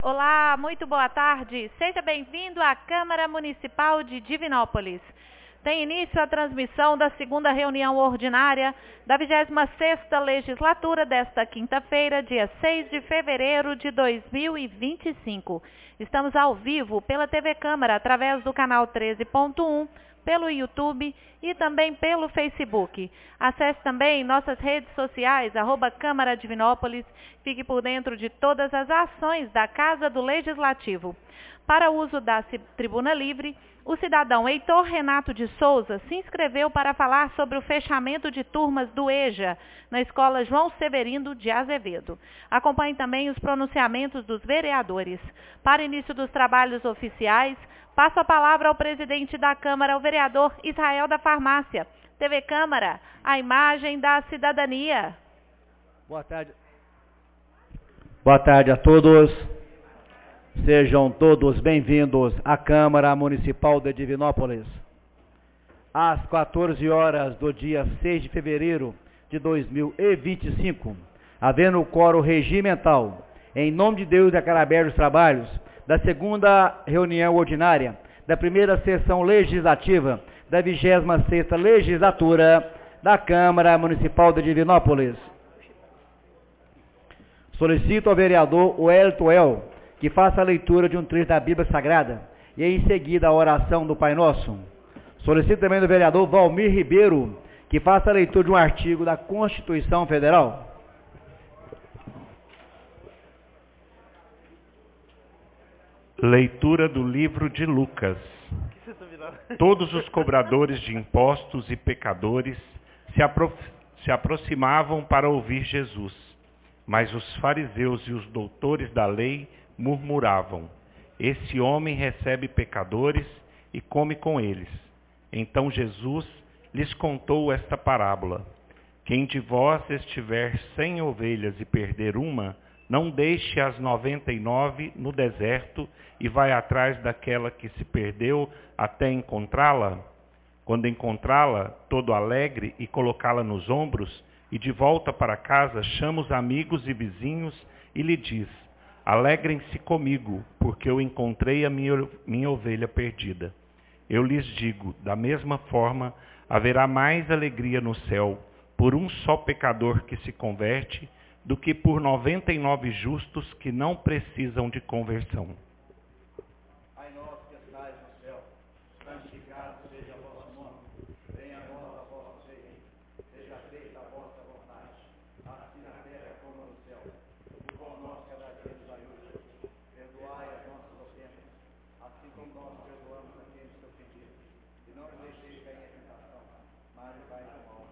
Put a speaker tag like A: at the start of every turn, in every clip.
A: Olá, muito boa tarde. Seja bem-vindo à Câmara Municipal de Divinópolis. Tem início a transmissão da segunda reunião ordinária da 26ª legislatura desta quinta-feira, dia 6 de fevereiro de 2025. Estamos ao vivo pela TV Câmara, através do canal 13.1, pelo YouTube e também pelo Facebook. Acesse também nossas redes sociais, @Câmara Divinópolis. Fique por dentro de todas as ações da Casa do Legislativo. Para uso da tribuna livre, o cidadão Heitor Renato de Souza se inscreveu para falar sobre o fechamento de turmas do EJA na Escola João Severino de Azevedo. Acompanhe também os pronunciamentos dos vereadores. Para início dos trabalhos oficiais, passo a palavra ao presidente da Câmara, o vereador Israel da Farmácia. TV Câmara, a imagem da cidadania.
B: Boa tarde. Boa tarde a todos. Sejam todos bem-vindos à Câmara Municipal de Divinópolis. Às 14 horas do dia 6 de fevereiro de 2025, havendo o quórum regimental, em nome de Deus, declaro abertos os trabalhos da segunda reunião ordinária da primeira sessão legislativa da 26ª legislatura da Câmara Municipal de Divinópolis. Solicito ao vereador Wellington que faça a leitura de um trecho da Bíblia Sagrada e em seguida a oração do Pai Nosso. Solicito também do vereador Valmir Ribeiro que faça a leitura de um artigo da Constituição Federal.
C: Leitura do livro de Lucas. Todos os cobradores de impostos e pecadores se aproximavam para ouvir Jesus, mas os fariseus e os doutores da lei murmuravam: esse homem recebe pecadores e come com eles. Então Jesus lhes contou esta parábola: quem de vós estiver 100 ovelhas e perder uma, não deixe as 99 no deserto e vai atrás daquela que se perdeu até encontrá-la. Quando encontrá-la, todo alegre, e colocá-la nos ombros, e de volta para casa chama os amigos e vizinhos e lhe diz: alegrem-se comigo, porque eu encontrei a minha ovelha perdida. Eu lhes digo, da mesma forma, haverá mais alegria no céu por um só pecador que se converte, do que por 99 justos que não precisam de conversão.
B: Pai nosso que estais no céu, santificado seja o vosso nome. Venha a nós a vossa reino. Seja feita a vossa vontade, assim na terra como no céu. O pão nosso cada dia nos dai hoje. Perdoai as nossas ofensas, assim como nós perdoamos a quem nos ofendido. E não nos deixeis cair em tentação, mas livrai do mal.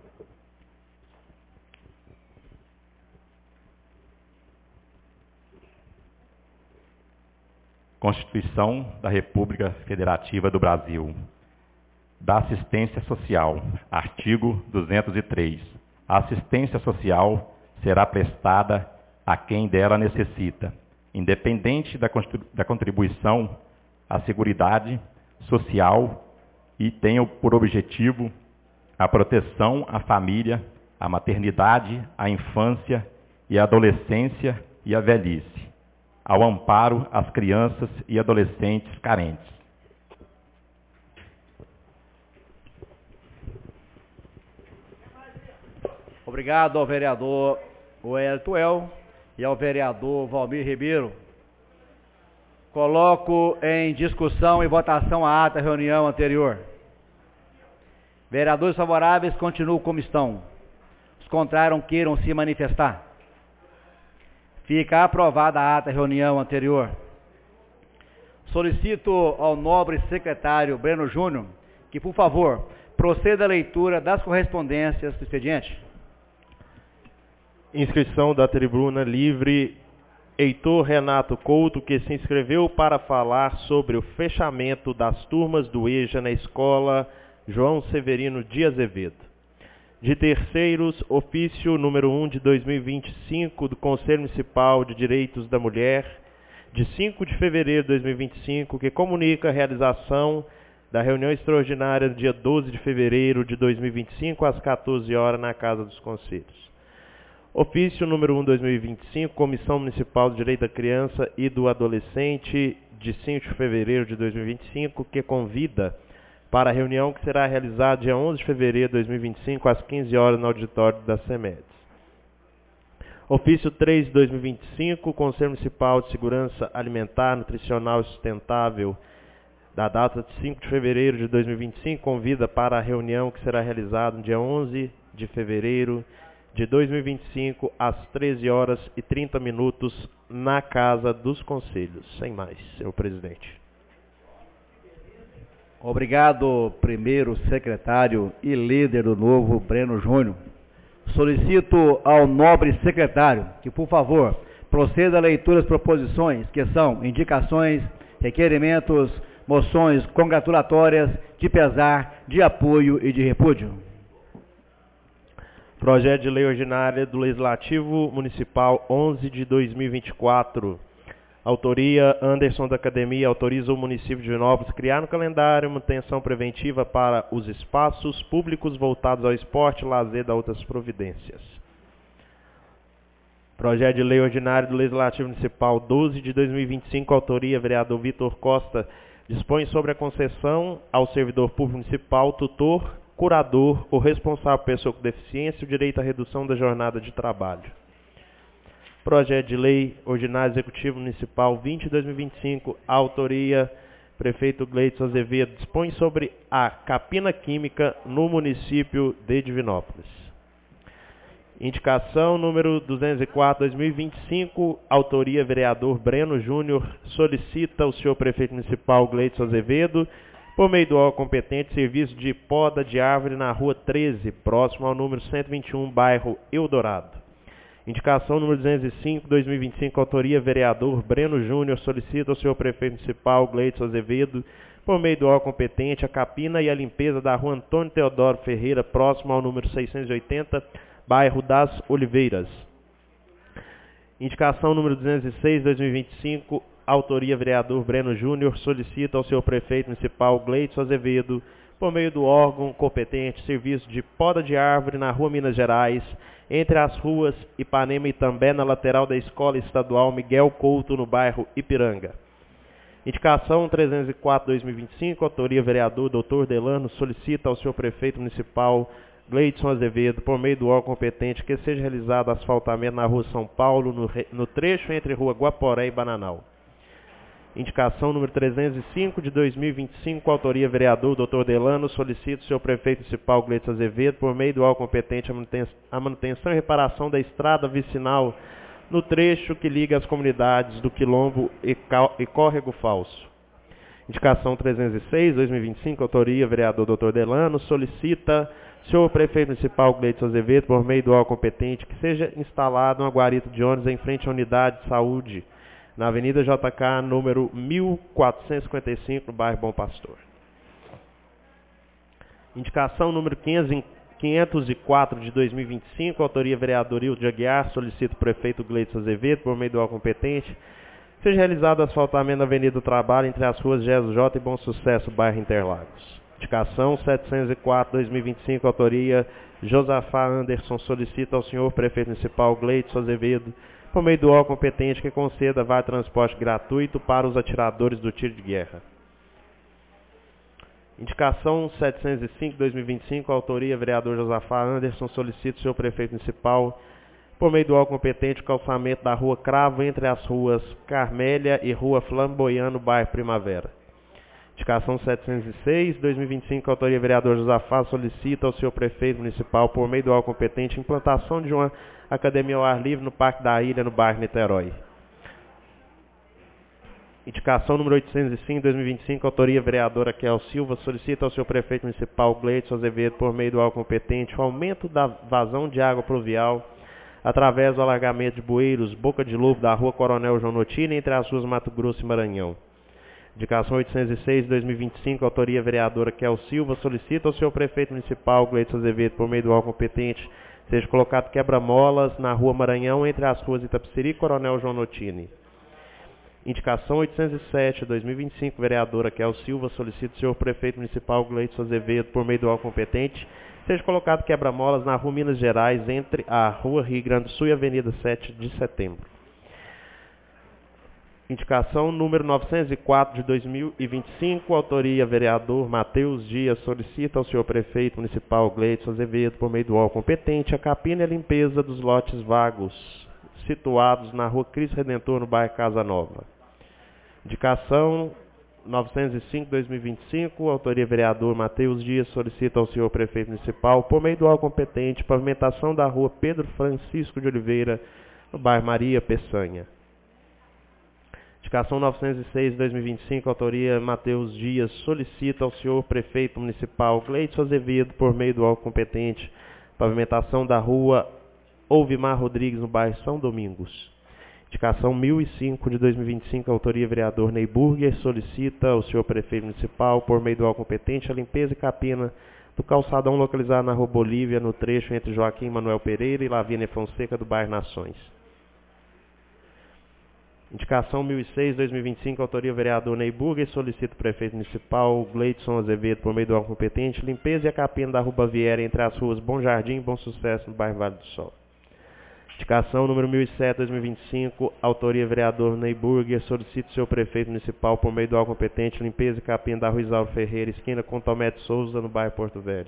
D: Constituição da República Federativa do Brasil. Da assistência social. Artigo 203. A assistência social será prestada a quem dela necessita, independente da contribuição à Seguridade Social, e tenha por objetivo a proteção à família, à maternidade, à infância e à adolescência e à velhice, ao amparo às crianças e adolescentes carentes.
B: Obrigado ao vereador Wellington e ao vereador Valmir Ribeiro. Coloco em discussão e votação a ata da reunião anterior. Vereadores favoráveis continuam como estão. Os contrários queiram se manifestar. Fica aprovada a ata da reunião anterior. Solicito ao nobre secretário Breno Júnior que, por favor, proceda à leitura das correspondências do expediente.
E: Inscrição da tribuna livre. Heitor Renato Couto, que se inscreveu para falar sobre o fechamento das turmas do EJA na Escola João Severino de Azevedo. De terceiros, ofício número 1 de 2025 do Conselho Municipal de Direitos da Mulher, de 5 de fevereiro de 2025, que comunica a realização da reunião extraordinária do dia 12 de fevereiro de 2025, às 14 horas, na Casa dos Conselhos. Ofício número 1/2025, Comissão Municipal de Direito da Criança e do Adolescente, de 5 de fevereiro de 2025, que convida para a reunião que será realizada dia 11 de fevereiro de 2025, às 15 horas, no auditório da CEMEDES. Ofício 3 de 2025, Conselho Municipal de Segurança Alimentar, Nutricional e Sustentável, da data de 5 de fevereiro de 2025, convida para a reunião que será realizada no dia 11 de fevereiro de 2025, às 13 horas e 30 minutos, na Casa dos Conselhos. Sem mais, senhor presidente.
B: Obrigado, primeiro secretário e líder do novo, Breno Júnior. Solicito ao nobre secretário que, por favor, proceda à leitura das proposições, que são indicações, requerimentos, moções congratulatórias, de pesar, de apoio e de repúdio.
E: Projeto de Lei Ordinária do Legislativo Municipal 11 de 2024. Autoria Anderson da Academia, autoriza o município de Divinópolis criar no calendário manutenção preventiva para os espaços públicos voltados ao esporte, lazer e outras providências. Projeto de Lei Ordinária do Legislativo Municipal 12 de 2025, autoria vereador Vitor Costa, dispõe sobre a concessão ao servidor público municipal, tutor, curador ou responsável por pessoa com deficiência o direito à redução da jornada de trabalho. Projeto de Lei Ordinário Executivo Municipal 20 de 2025, autoria prefeito Gleidson Azevedo, dispõe sobre a capina química no município de Divinópolis. Indicação número 204/2025, autoria vereador Breno Júnior, solicita o senhor prefeito municipal Gleidson Azevedo, por meio do órgão competente, serviço de poda de árvore na rua 13, próximo ao número 121, bairro Eldorado. Indicação número 205/2025, autoria vereador Breno Júnior, solicita ao senhor prefeito municipal Gleidson Azevedo, por meio do órgão competente, a capina e a limpeza da rua Antônio Teodoro Ferreira, próximo ao número 680, bairro das Oliveiras. Indicação número 206/2025, autoria vereador Breno Júnior, solicita ao senhor prefeito municipal Gleidson Azevedo, por meio do órgão competente, serviço de poda de árvore na rua Minas Gerais, entre as ruas Ipanema e També, na lateral da Escola Estadual Miguel Couto, no bairro Ipiranga. Indicação 304/2025, autoria vereador Dr. Delano, solicita ao senhor prefeito municipal Gleidson Azevedo, por meio do órgão competente, que seja realizado asfaltamento na rua São Paulo, no trecho entre rua Guaporé e Bananal. Indicação número 305 de 2025, autoria vereador Dr. Delano, solicita o senhor prefeito municipal Gleidson Azevedo, por meio do órgão competente, a manutenção e reparação da estrada vicinal no trecho que liga as comunidades do Quilombo e Córrego Falso. Indicação 306/2025, autoria vereador Dr. Delano, solicita o senhor prefeito municipal Gleidson Azevedo, por meio do órgão competente, que seja instalado uma guarita de ônibus em frente à unidade de saúde, na Avenida JK, número 1455, no bairro Bom Pastor. Indicação número 504 de 2025, autoria vereador Hildo de Aguiar, solicita o prefeito Gleidson Azevedo, por meio do órgão competente, seja realizado asfaltamento na Avenida do Trabalho, entre as ruas Jesus J e Bom Sucesso, bairro Interlagos. Indicação 704/2025, autoria Josafá Anderson, solicita ao senhor prefeito municipal Gleidson Azevedo, por meio do órgão competente, que conceda vale transporte gratuito para os atiradores do tiro de guerra. Indicação 705/2025, autoria vereador Josafá Anderson, solicita o senhor prefeito municipal, por meio do órgão competente, o calçamento da rua Cravo entre as ruas Carmélia e rua Flamboyano, bairro Primavera. Indicação 706/2025, autoria vereador Josafá, solicita ao senhor prefeito municipal, por meio do órgão competente, implantação de uma academia ao ar livre no Parque da Ilha, no bairro Niterói. Indicação número 805/2025, autoria vereadora Kel Silva, solicita ao senhor prefeito municipal Gleidson Azevedo, por meio do órgão competente, o aumento da vazão de água pluvial através do alargamento de bueiros Boca de Lobo da rua Coronel João Notini, entre as ruas Mato Grosso e Maranhão. Indicação 806/2025, autoria vereadora Kel Silva, solicita ao senhor prefeito municipal Gleidson Azevedo, por meio do órgão competente, seja colocado quebra-molas na rua Maranhão, entre as ruas Itapeceri e Coronel João Notini. Indicação 807/2025, vereadora Kel Silva, solicita o senhor prefeito municipal Gleidson Azevedo, por meio do órgão competente, seja colocado quebra-molas na Rua Minas Gerais, entre a Rua Rio Grande do Sul e a Avenida 7 de Setembro. Indicação número 904 de 2025, autoria vereador Matheus Dias, solicita ao senhor prefeito municipal Gleidson Azevedo, por meio do órgão competente, a capina e a limpeza dos lotes vagos situados na Rua Cristo Redentor, no bairro Casa Nova. Indicação 905 de 2025, autoria vereador Matheus Dias, solicita ao senhor prefeito municipal, por meio do órgão competente, pavimentação da Rua Pedro Francisco de Oliveira, no bairro Maria Peçanha. Indicação 906 de 2025, autoria Matheus Dias, solicita ao senhor prefeito municipal Gleidson Azevedo, por meio do órgão competente, pavimentação da Rua Ouvimar Rodrigues, no bairro São Domingos. Indicação 1005 de 2025, autoria vereador Ney Burger, solicita ao senhor prefeito municipal, por meio do órgão competente, a limpeza e capina do calçadão localizado na Rua Bolívia, no trecho entre Joaquim Manuel Pereira e Lavínia Fonseca, do bairro Nações. Indicação 1006 de 2025, autoria vereador Ney Burger, solicita o prefeito municipal Gleidson Azevedo, por meio do órgão competente, limpeza e a capina da Rua Baviera entre as ruas Bom Jardim e Bom Sucesso, no bairro Vale do Sol. Indicação número 1007 de 2025, autoria vereador Ney Burger, solicita o senhor prefeito municipal, por meio do órgão competente, limpeza e capina da Rua Isauro Ferreira, esquina com Tomé de Souza, no bairro Porto Velho.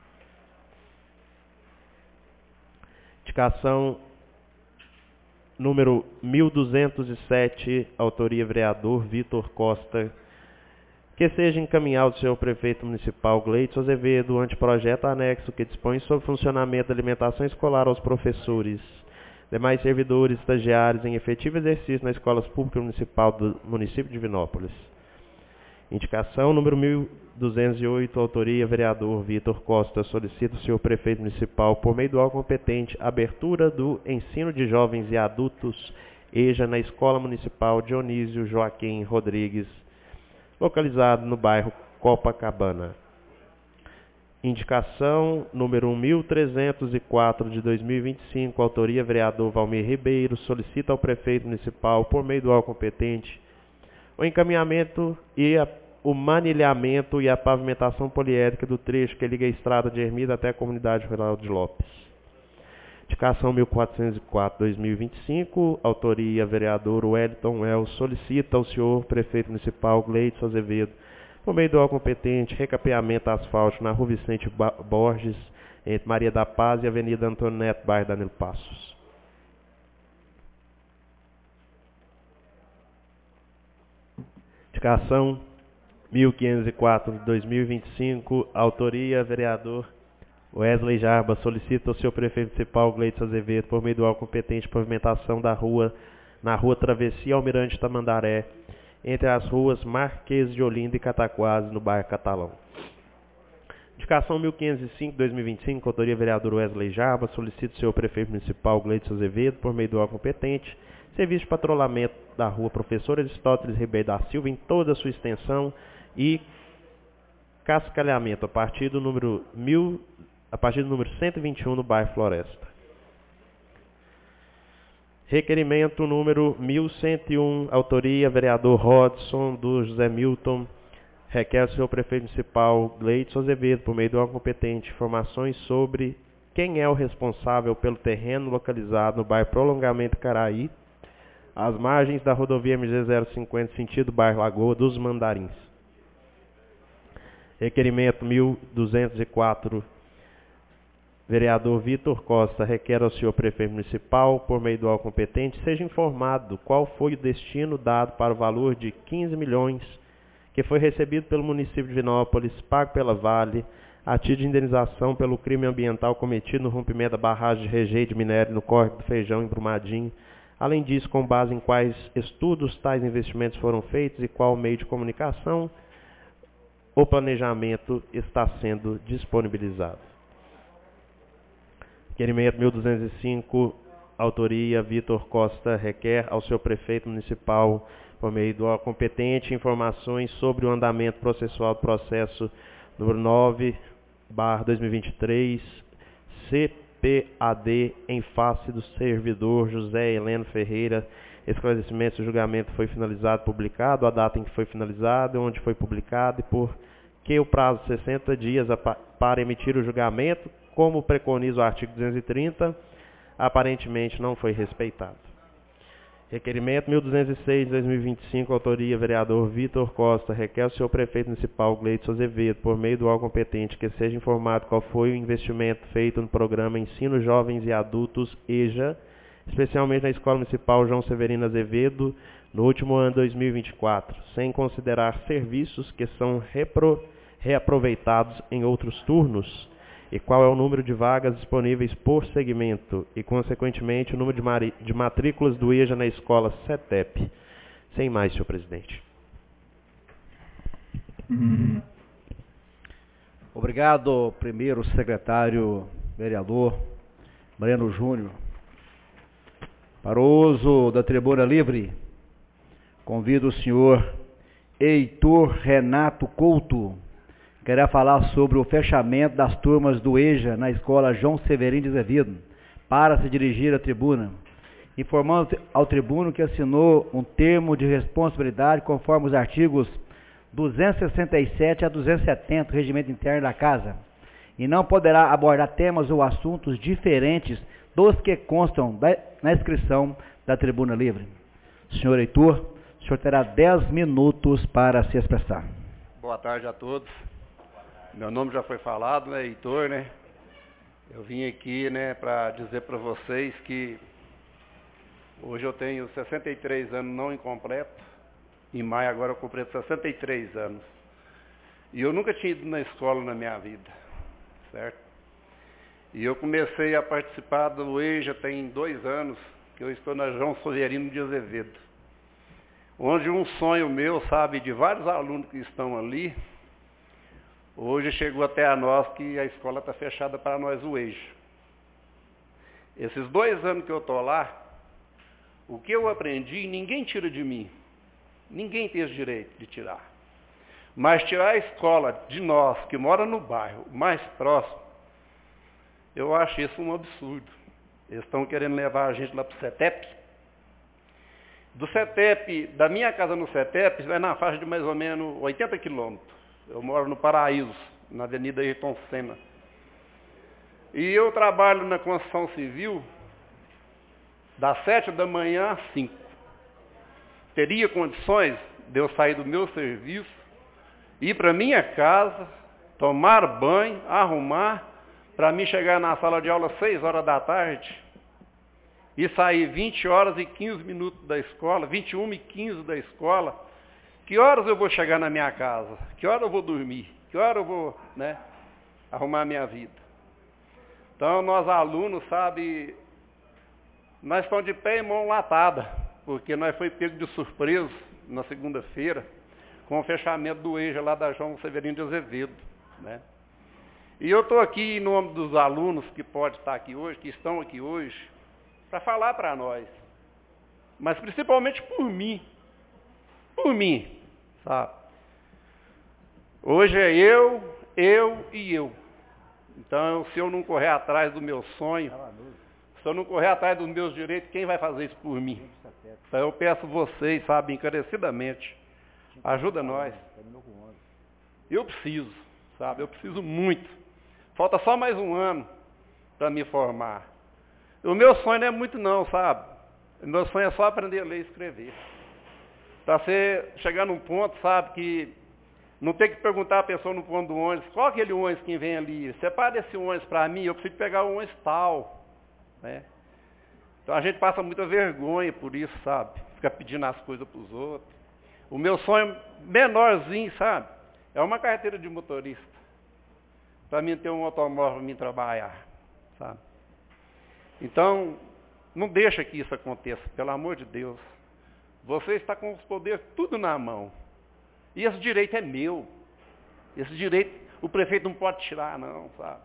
E: Indicação número 1207, autoria vereador Vitor Costa, que seja encaminhado ao senhor prefeito municipal Gleidson Azevedo o anteprojeto anexo que dispõe sobre o funcionamento da alimentação escolar aos professores, demais servidores, estagiários em efetivo exercício nas escolas públicas municipais do município de Divinópolis. Indicação número 1208, autoria vereador Vitor Costa, solicita o senhor prefeito municipal, por meio do órgão competente, abertura do ensino de jovens e adultos EJA na Escola Municipal Dionísio Joaquim Rodrigues, localizado no bairro Copacabana. Indicação número 1304 de 2025, autoria vereador Valmir Ribeiro, solicita ao prefeito municipal, por meio do órgão competente, o encaminhamento e o manilhamento e a pavimentação poliédrica do trecho que liga a estrada de Ermida até a comunidade rural de Lopes. Indicação 1404 de 2025, autoria vereador Wellington Wells, solicita ao senhor prefeito municipal Gleidson Azevedo, por meio do órgão competente, recapeamento asfáltico na Rua Vicente Borges, entre Maria da Paz e Avenida Antônio Neto, bairro Danilo Passos. Indicação 1504 de 2025, autoria vereador Wesley Jarba, solicita ao senhor prefeito municipal Gleidson Azevedo, por meio do órgão competente, pavimentação da rua, na Rua Travessia Almirante Tamandaré, entre as ruas Marquês de Olinda e Cataquás, no bairro Catalão. Indicação 1505 de 2025, autoria vereador Wesley Jarba, solicita o senhor prefeito municipal Gleidson Azevedo, por meio do órgão competente, serviço de patrulhamento da Rua Professor Aristóteles Ribeiro da Silva em toda a sua extensão e cascalhamento a partir do número 121 no bairro Floresta. Requerimento número 1101, autoria vereador Rodson do José Milton, requer ao senhor prefeito municipal Gleidson Azevedo, por meio do órgão competente, informações sobre quem é o responsável pelo terreno localizado no bairro Prolongamento Caraí, às margens da rodovia MG 050, sentido bairro Lagoa dos Mandarins. Requerimento 1204, vereador Vitor Costa, requer ao senhor prefeito municipal, por meio do órgão competente, seja informado qual foi o destino dado para o valor de 15 milhões que foi recebido pelo município de Divinópolis, pago pela Vale, a título de indenização pelo crime ambiental cometido no rompimento da barragem de rejeito de minério no córrego do Feijão, em Brumadinho. Além disso, com base em quais estudos tais investimentos foram feitos e qual meio de comunicação o planejamento está sendo disponibilizado. Requerimento 1205, autoria Vitor Costa, requer ao seu prefeito municipal, por meio do órgão competente, informações sobre o andamento processual do processo número 9/2023, CPAD, em face do servidor José Heleno Ferreira. Esclarecimento se o julgamento foi finalizado, publicado, a data em que foi finalizado, onde foi publicado e por que o prazo de 60 dias para emitir o julgamento, como preconiza o artigo 230, aparentemente não foi respeitado. Requerimento 1206/2025, autoria vereador Vitor Costa, requer ao senhor prefeito municipal Gleidson Azevedo, por meio do órgão competente, que seja informado qual foi o investimento feito no programa Ensino Jovens e Adultos EJA, especialmente na Escola Municipal João Severino Azevedo, no último ano 2024, sem considerar serviços que são reaproveitados em outros turnos, e qual é o número de vagas disponíveis por segmento e, consequentemente, o número de matrículas do EJA na escola CETEP. Sem mais, senhor presidente.
B: Obrigado, primeiro secretário vereador Mariano Júnior. Para o uso da tribuna livre, convido o senhor Heitor Renato Couto, que irá falar sobre o fechamento das turmas do EJA na escola João Severino de Azevedo, para se dirigir à tribuna, informando ao tribuno que assinou um termo de responsabilidade conforme os artigos 267 a 270 do Regimento Interno da Casa, e não poderá abordar temas ou assuntos diferentes dos que constam na inscrição da tribuna livre. Senhor Heitor, o senhor terá 10 minutos para se expressar.
F: Boa tarde a todos. Meu nome já foi falado, né, Heitor, né? Eu vim aqui, né, para dizer para vocês que hoje eu tenho 63 anos não incompleto. Em maio agora eu completo 63 anos. E eu nunca tinha ido na escola na minha vida, certo? E eu comecei a participar do EJA tem 2 anos, que eu estou na João Severino de Azevedo. Onde um sonho meu, sabe, de vários alunos que estão ali, hoje chegou até a nós que a escola está fechada para nós, o EJA. Esses 2 anos que eu estou lá, o que eu aprendi, ninguém tira de mim. Ninguém tem esse direito de tirar. Mas tirar a escola de nós, que mora no bairro mais próximo, eu acho isso um absurdo. Eles estão querendo levar a gente lá para o CETEP. Do CETEP, da minha casa no CETEP, vai na faixa de mais ou menos 80 quilômetros. Eu moro no Paraíso, na Avenida Ayrton Senna. E eu trabalho na construção civil das 7 da manhã às 5. Teria condições de eu sair do meu serviço, ir para minha casa, tomar banho, arrumar, para mim chegar na sala de aula às 6 horas da tarde e sair 20 horas e 15 minutos da escola, 21 e 15 da escola. Que horas eu vou chegar na minha casa? Que hora eu vou dormir? Que hora eu vou, né, arrumar a minha vida? Então, nós alunos, sabe, nós estamos de pé e mão latada, porque nós foi pego de surpresa na segunda-feira com o fechamento do EJA lá da João Severino de Azevedo, né? E eu estou aqui em nome dos alunos que podem estar aqui hoje, que estão aqui hoje, para falar para nós, mas principalmente por mim, sabe? Hoje é eu e eu. Então, se eu não correr atrás do meu sonho, se eu não correr atrás dos meus direitos, quem vai fazer isso por mim? Então, eu peço vocês, sabe, encarecidamente, ajuda nós. Eu preciso, sabe? Eu preciso muito. Falta só mais um ano para me formar. O meu sonho não é muito não, sabe? O meu sonho é só aprender a ler e escrever. Para você chegar num ponto, sabe, que não tem que perguntar a pessoa no ponto do ônibus, qual é aquele ônibus que vem ali? Separa esse ônibus para mim, eu preciso pegar o ônibus tal, né? Então a gente passa muita vergonha por isso, sabe? Fica pedindo as coisas para os outros. O meu sonho menorzinho, sabe? É uma carteira de motorista. Para mim ter um automóvel para mim trabalhar, sabe? Então, não deixa que isso aconteça, pelo amor de Deus. Você está com os poderes tudo na mão. E esse direito é meu. Esse direito, o prefeito não pode tirar, não, sabe?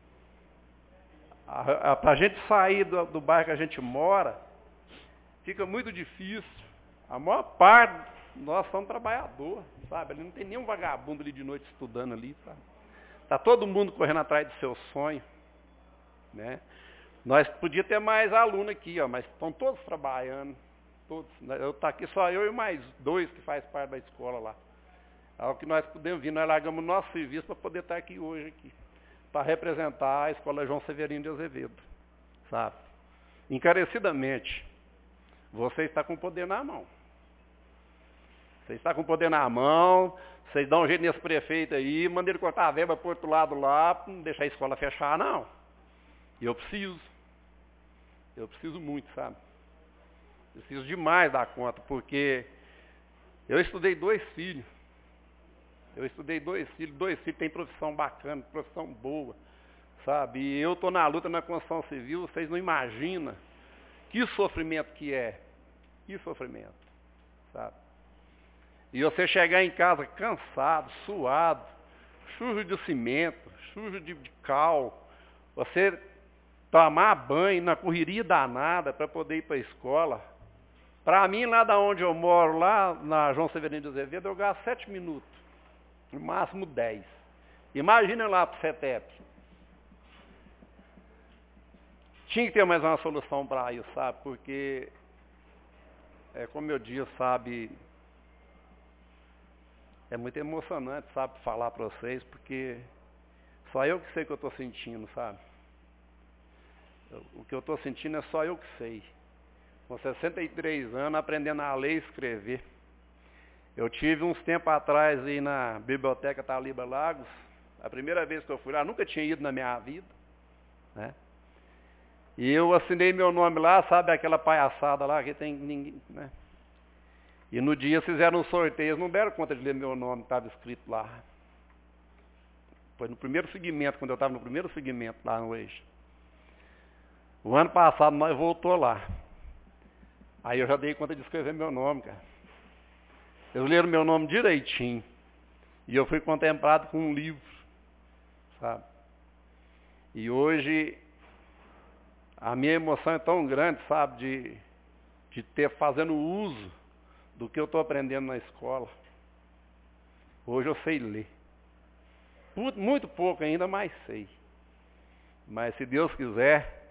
F: Para a gente sair do bairro que a gente mora, fica muito difícil. A maior parte, nós somos trabalhadores, sabe? Ali não tem nenhum vagabundo ali de noite estudando ali, sabe? Está todo mundo correndo atrás do seu sonho, né? Nós podíamos ter mais alunos aqui, ó, mas estão todos trabalhando. Todos. Tá aqui só eu e mais 2 que faz parte da escola lá. Ao que nós podemos vir, nós largamos o nosso serviço para poder estar aqui hoje, aqui, para representar a Escola João Severino de Azevedo, sabe? Encarecidamente, você está com o poder na mão. Você está com o poder na mão, vocês dão um jeito nesse prefeito aí, manda ele cortar a verba para o outro lado lá, não deixar a escola fechar, não. E eu preciso muito, sabe? Preciso demais da conta, porque eu estudei 2 filhos. Dois filhos têm profissão bacana, profissão boa, sabe? E eu estou na luta na construção civil, vocês não imaginam que sofrimento que é. Que sofrimento, sabe? E você chegar em casa cansado, suado, sujo de cimento, sujo de cal, você tomar banho na correria danada para poder ir para a escola. Para mim, lá da onde eu moro, lá na João Severino de Azevedo, eu gasto 7 minutos, no máximo 10. Imagina lá para o CETEP. Tinha que ter mais uma solução para isso, sabe? Porque, como eu disse, sabe, é muito emocionante, sabe, falar para vocês, porque só eu que sei o que eu estou sentindo, sabe? O que eu estou sentindo é só eu que sei. Com 63 anos, aprendendo a ler e escrever. Eu tive uns tempos atrás aí na Biblioteca Taliba Lagos, a primeira vez que eu fui lá, nunca tinha ido na minha vida, né? E eu assinei meu nome lá, sabe, aquela palhaçada lá que tem ninguém, né? E no dia fizeram um sorteio, não deram conta de ler meu nome, estava escrito lá. Foi no primeiro segmento, quando eu estava no primeiro segmento lá no Eixo. O ano passado nós voltou lá. Aí eu já dei conta de escrever meu nome, cara. Eles leram meu nome direitinho. E eu fui contemplado com um livro, sabe? E hoje a minha emoção é tão grande, sabe, de ter fazendo uso do que eu estou aprendendo na escola. Hoje eu sei ler. Muito pouco ainda, mas sei. Mas se Deus quiser,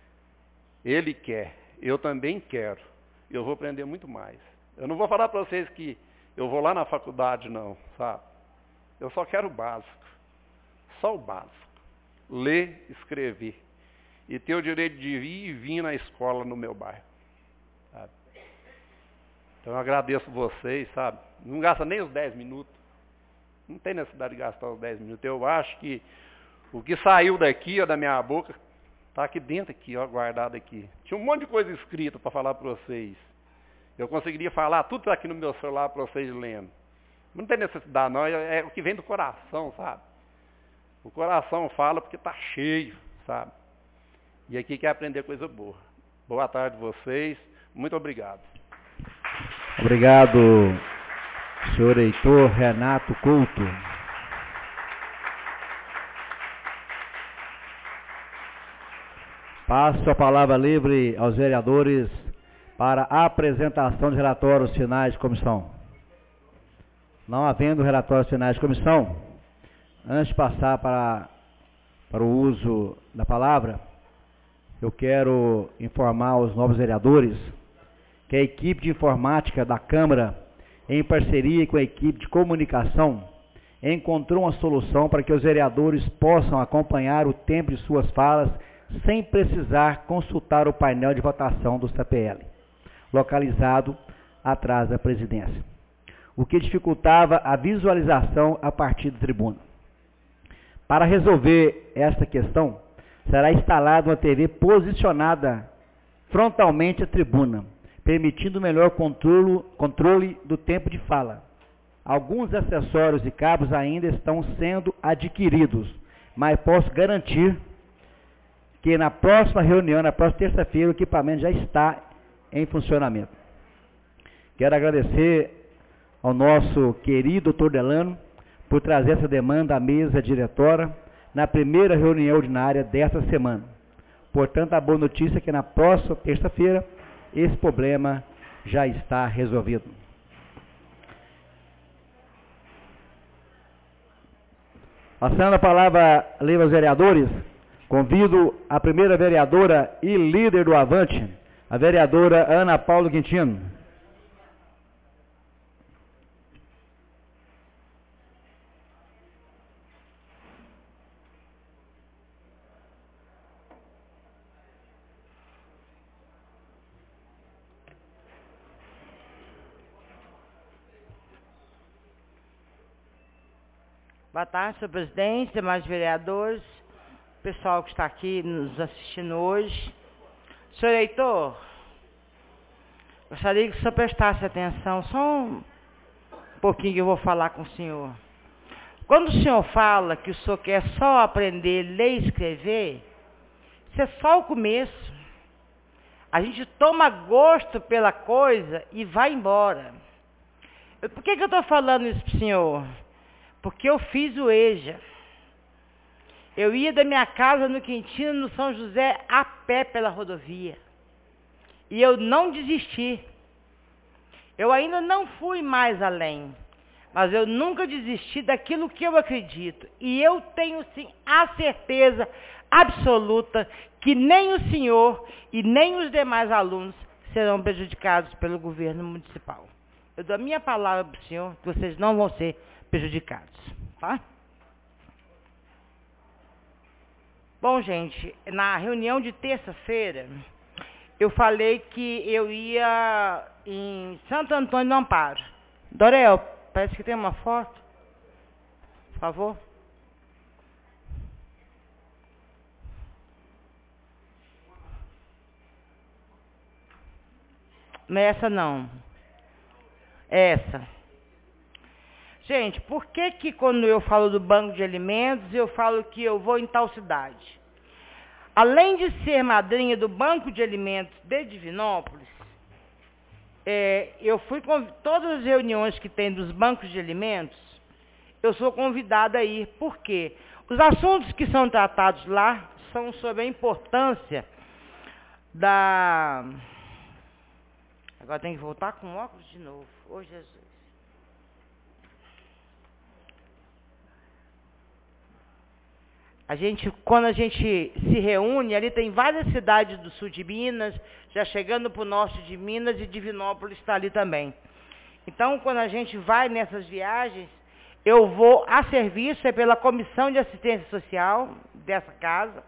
F: Ele quer, eu também quero. Eu vou aprender muito mais. Eu não vou falar para vocês que eu vou lá na faculdade, não, sabe? Eu só quero o básico. Só o básico. Ler, escrever. E ter o direito de ir e vir na escola no meu bairro. Sabe? Então eu agradeço vocês, sabe? Não gasta nem os 10 minutos. Não tem necessidade de gastar os 10 minutos. Eu acho que o que saiu daqui, ó, da minha boca, está aqui dentro, aqui, ó, guardado aqui. Tinha um monte de coisa escrita para falar para vocês. Eu conseguiria falar tudo aqui no meu celular para vocês lendo. Não tem necessidade não, é o que vem do coração, sabe? O coração fala porque está cheio, sabe? E aqui quer aprender coisa boa. Boa tarde a vocês, muito obrigado.
B: Obrigado, senhor Heitor Renato Couto. Passo a palavra livre aos vereadores para a apresentação de relatórios finais de comissão. Não havendo relatórios finais de comissão, antes de passar para o uso da palavra, eu quero informar aos novos vereadores que a equipe de informática da Câmara, em parceria com a equipe de comunicação, encontrou uma solução para que os vereadores possam acompanhar o tempo de suas falas sem precisar consultar o painel de votação do CPL, localizado atrás da presidência, o que dificultava a visualização a partir da tribuna. Para resolver esta questão, será instalada uma TV posicionada frontalmente à tribuna, permitindo melhor controle do tempo de fala. Alguns acessórios e cabos ainda estão sendo adquiridos, mas posso garantir que na próxima reunião, na próxima terça-feira, o equipamento já está em funcionamento. Quero agradecer ao nosso querido doutor Delano por trazer essa demanda à mesa diretora na primeira reunião ordinária desta semana. Portanto, a boa notícia é que na próxima terça-feira esse problema já está resolvido. Passando a palavra livre aos vereadores, convido a primeira vereadora e líder do Avante, a vereadora Ana Paula Quintino.
G: Boa tarde, senhor presidente, demais vereadores, pessoal que está aqui nos assistindo hoje. Senhor Heitor, gostaria que o senhor prestasse atenção, só um pouquinho que eu vou falar com o senhor. Quando o senhor fala que o senhor quer só aprender a ler e escrever, isso é só o começo. A gente toma gosto pela coisa e vai embora. Por que eu estou falando isso para o senhor? Porque eu fiz o EJA. Eu ia da minha casa no Quintino, no São José, a pé pela rodovia. E eu não desisti. Eu ainda não fui mais além. Mas eu nunca desisti daquilo que eu acredito. E eu tenho, sim, a certeza absoluta que nem o senhor e nem os demais alunos serão prejudicados pelo governo municipal. Eu dou a minha palavra para o senhor que vocês não vão ser prejudicados, tá? Bom, gente, na reunião de terça-feira, eu falei que eu ia em Santo Antônio do Amparo. Dorel, parece que tem uma foto. Por favor. Não é essa não. É essa. Gente, por que quando eu falo do banco de alimentos, eu falo que eu vou em tal cidade? Além de ser madrinha do banco de alimentos de Divinópolis, eu fui todas as reuniões que tem dos bancos de alimentos, eu sou convidada a ir. Por quê? Os assuntos que são tratados lá são sobre a importância da... Agora tem que voltar com óculos de novo. Ô, Jesus. Quando a gente se reúne, ali tem várias cidades do sul de Minas, já chegando para o norte de Minas, e Divinópolis está ali também. Então, quando a gente vai nessas viagens, eu vou a serviço, pela Comissão de Assistência Social dessa casa.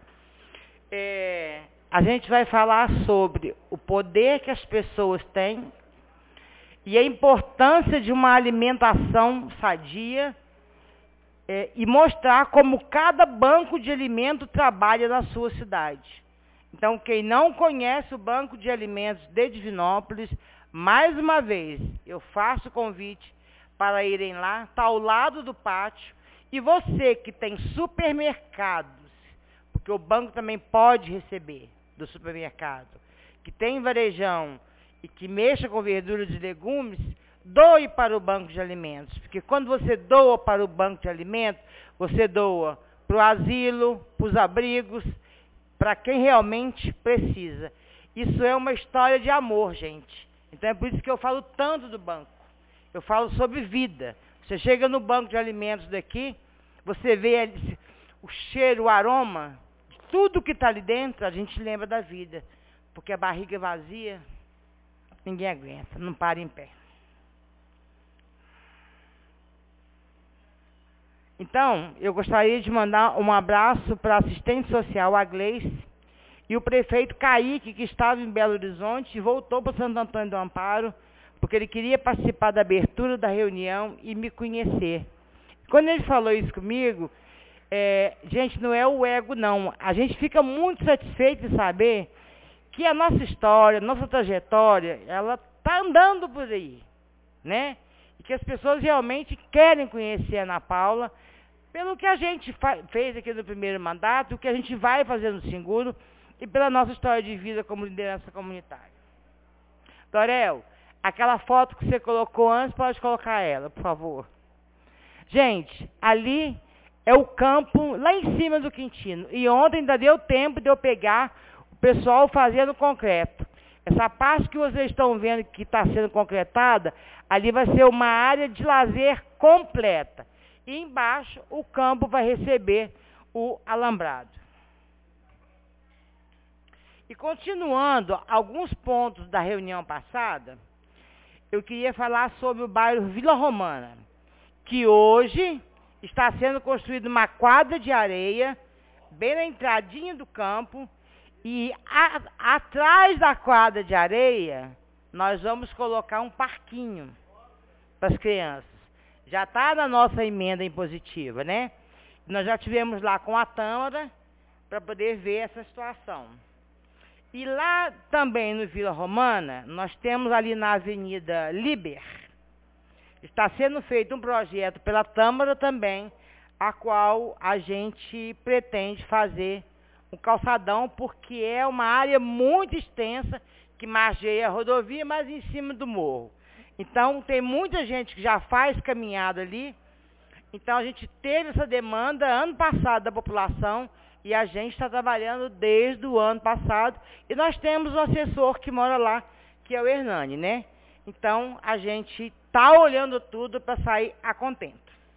G: A gente vai falar sobre o poder que as pessoas têm e a importância de uma alimentação sadia, e mostrar como cada banco de alimento trabalha na sua cidade. Então, quem não conhece o Banco de Alimentos de Divinópolis, mais uma vez, eu faço o convite para irem lá, está ao lado do pátio, e você que tem supermercados, porque o banco também pode receber do supermercado, que tem varejão e que mexa com verduras e legumes, doe para o banco de alimentos, porque quando você doa para o banco de alimentos, você doa para o asilo, para os abrigos, para quem realmente precisa. Isso é uma história de amor, gente. Então é por isso que eu falo tanto do banco. Eu falo sobre vida. Você chega no banco de alimentos daqui, você vê ali o cheiro, o aroma, tudo que está ali dentro, a gente lembra da vida. Porque a barriga vazia, ninguém aguenta, não para em pé. Então, eu gostaria de mandar um abraço para a assistente social, a Gleice, e o prefeito Caíque, que estava em Belo Horizonte e voltou para Santo Antônio do Amparo, porque ele queria participar da abertura da reunião e me conhecer. Quando ele falou isso comigo, gente, não é o ego, não. A gente fica muito satisfeito em saber que a nossa história, nossa trajetória, ela está andando por aí, né? E que as pessoas realmente querem conhecer a Ana Paula, pelo que a gente fez aqui no primeiro mandato, o que a gente vai fazer no segundo, e pela nossa história de vida como liderança comunitária. Dorel, aquela foto que você colocou antes, pode colocar ela, por favor. Gente, ali é o campo lá em cima do Quintino. E ontem ainda deu tempo de eu pegar o pessoal fazendo concreto. Essa parte que vocês estão vendo que está sendo concretada, ali vai ser uma área de lazer completa. E embaixo o campo vai receber o alambrado. E continuando alguns pontos da reunião passada, eu queria falar sobre o bairro Vila Romana, que hoje está sendo construída uma quadra de areia, bem na entradinha do campo, e atrás da quadra de areia, nós vamos colocar um parquinho para as crianças. Já está na nossa emenda impositiva, né? Nós já tivemos lá com a Tâmara para poder ver essa situação. E lá também no Vila Romana, nós temos ali na Avenida Liber, está sendo feito um projeto pela Tâmara também, a qual a gente pretende fazer um calçadão, porque é uma área muito extensa que margeia a rodovia, mas em cima do morro. Então, tem muita gente que já faz caminhada ali. Então, a gente teve essa demanda ano passado da população e a gente está trabalhando desde o ano passado. E nós temos um assessor que mora lá, que é o Hernani, né? Então, a gente está olhando tudo para sair a contento.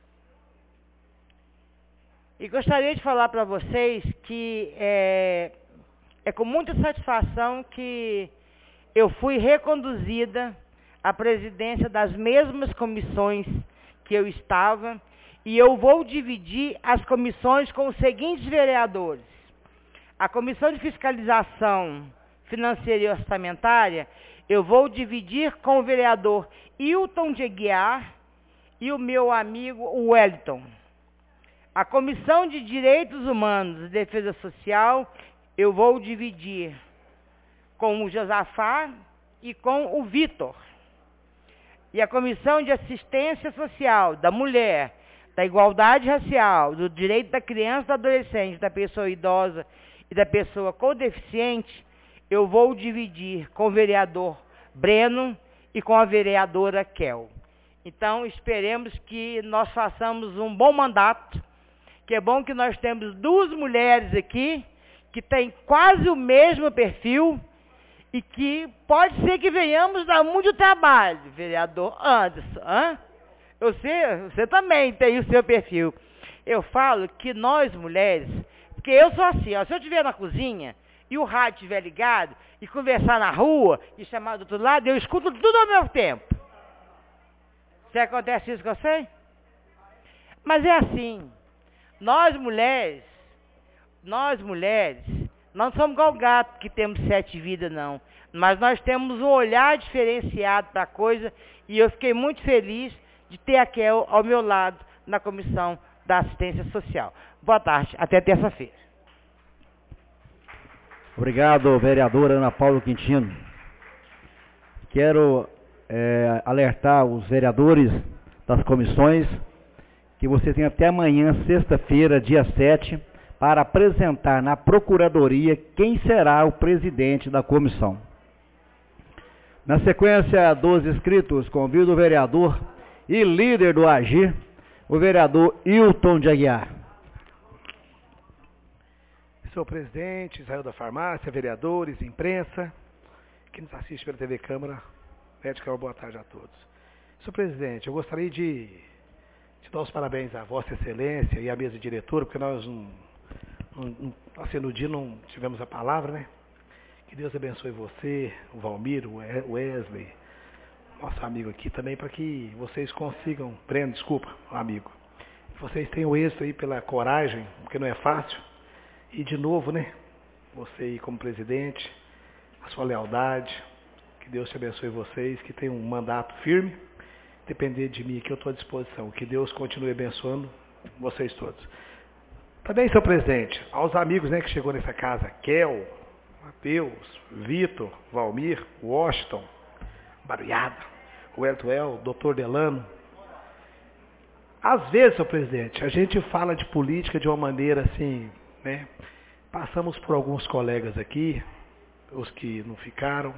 G: E gostaria de falar para vocês que é com muita satisfação que eu fui reconduzida à presidência das mesmas comissões que eu estava, e eu vou dividir as comissões com os seguintes vereadores. A Comissão de Fiscalização Financeira e Orçamentária, eu vou dividir com o vereador Hilton de Aguiar e o meu amigo Wellington. A Comissão de Direitos Humanos e Defesa Social, eu vou dividir com o Josafá e com o Vitor. E a Comissão de Assistência Social, da Mulher, da Igualdade Racial, do Direito da Criança e do Adolescente, da pessoa idosa e da pessoa com deficiente, eu vou dividir com o vereador Breno e com a vereadora Kel. Então, esperemos que nós façamos um bom mandato, que é bom que nós temos duas mulheres aqui, que têm quase o mesmo perfil, e que pode ser que venhamos dar muito trabalho, vereador Anderson. Você também tem o seu perfil. Eu falo que nós mulheres, porque eu sou assim, ó, se eu estiver na cozinha e o rádio estiver ligado, e conversar na rua, e chamar do outro lado, eu escuto tudo ao mesmo tempo. Se acontece isso com você? Mas é assim, nós mulheres, não somos igual gato que temos 7 vidas, não. Mas nós temos um olhar diferenciado para a coisa, e eu fiquei muito feliz de ter a Kel ao meu lado na Comissão da Assistência Social. Boa tarde, até terça-feira.
B: Obrigado, vereadora Ana Paula Quintino. Quero alertar os vereadores das comissões que você tem até amanhã, sexta-feira, dia 7, para apresentar na Procuradoria quem será o presidente da comissão. Na sequência dos inscritos, convido o vereador e líder do AGIR, o vereador Hilton de Aguiar.
H: Senhor presidente, Israel da Farmácia, vereadores, imprensa, que nos assiste pela TV Câmara, médica, uma boa tarde a todos. Senhor presidente, eu gostaria de dar os parabéns à Vossa Excelência e à mesa diretora, porque nós assim, no dia não tivemos a palavra, né? Que Deus abençoe você, o Valmir, o Wesley, nosso amigo aqui também, para que vocês consigam, Breno, desculpa, amigo, que vocês tenham êxito aí pela coragem, porque não é fácil, e de novo, né, você aí como presidente, a sua lealdade, que Deus te abençoe vocês, que tenham um mandato firme, depender de mim aqui, eu estou à disposição, que Deus continue abençoando vocês todos. Também, senhor presidente, aos amigos, né, que chegou nessa casa, Kel, Mateus, Vitor, Valmir, Washington, Barulhada, o Eltuel, doutor Delano. Às vezes, senhor presidente, a gente fala de política de uma maneira assim, né? Passamos por alguns colegas aqui, os que não ficaram.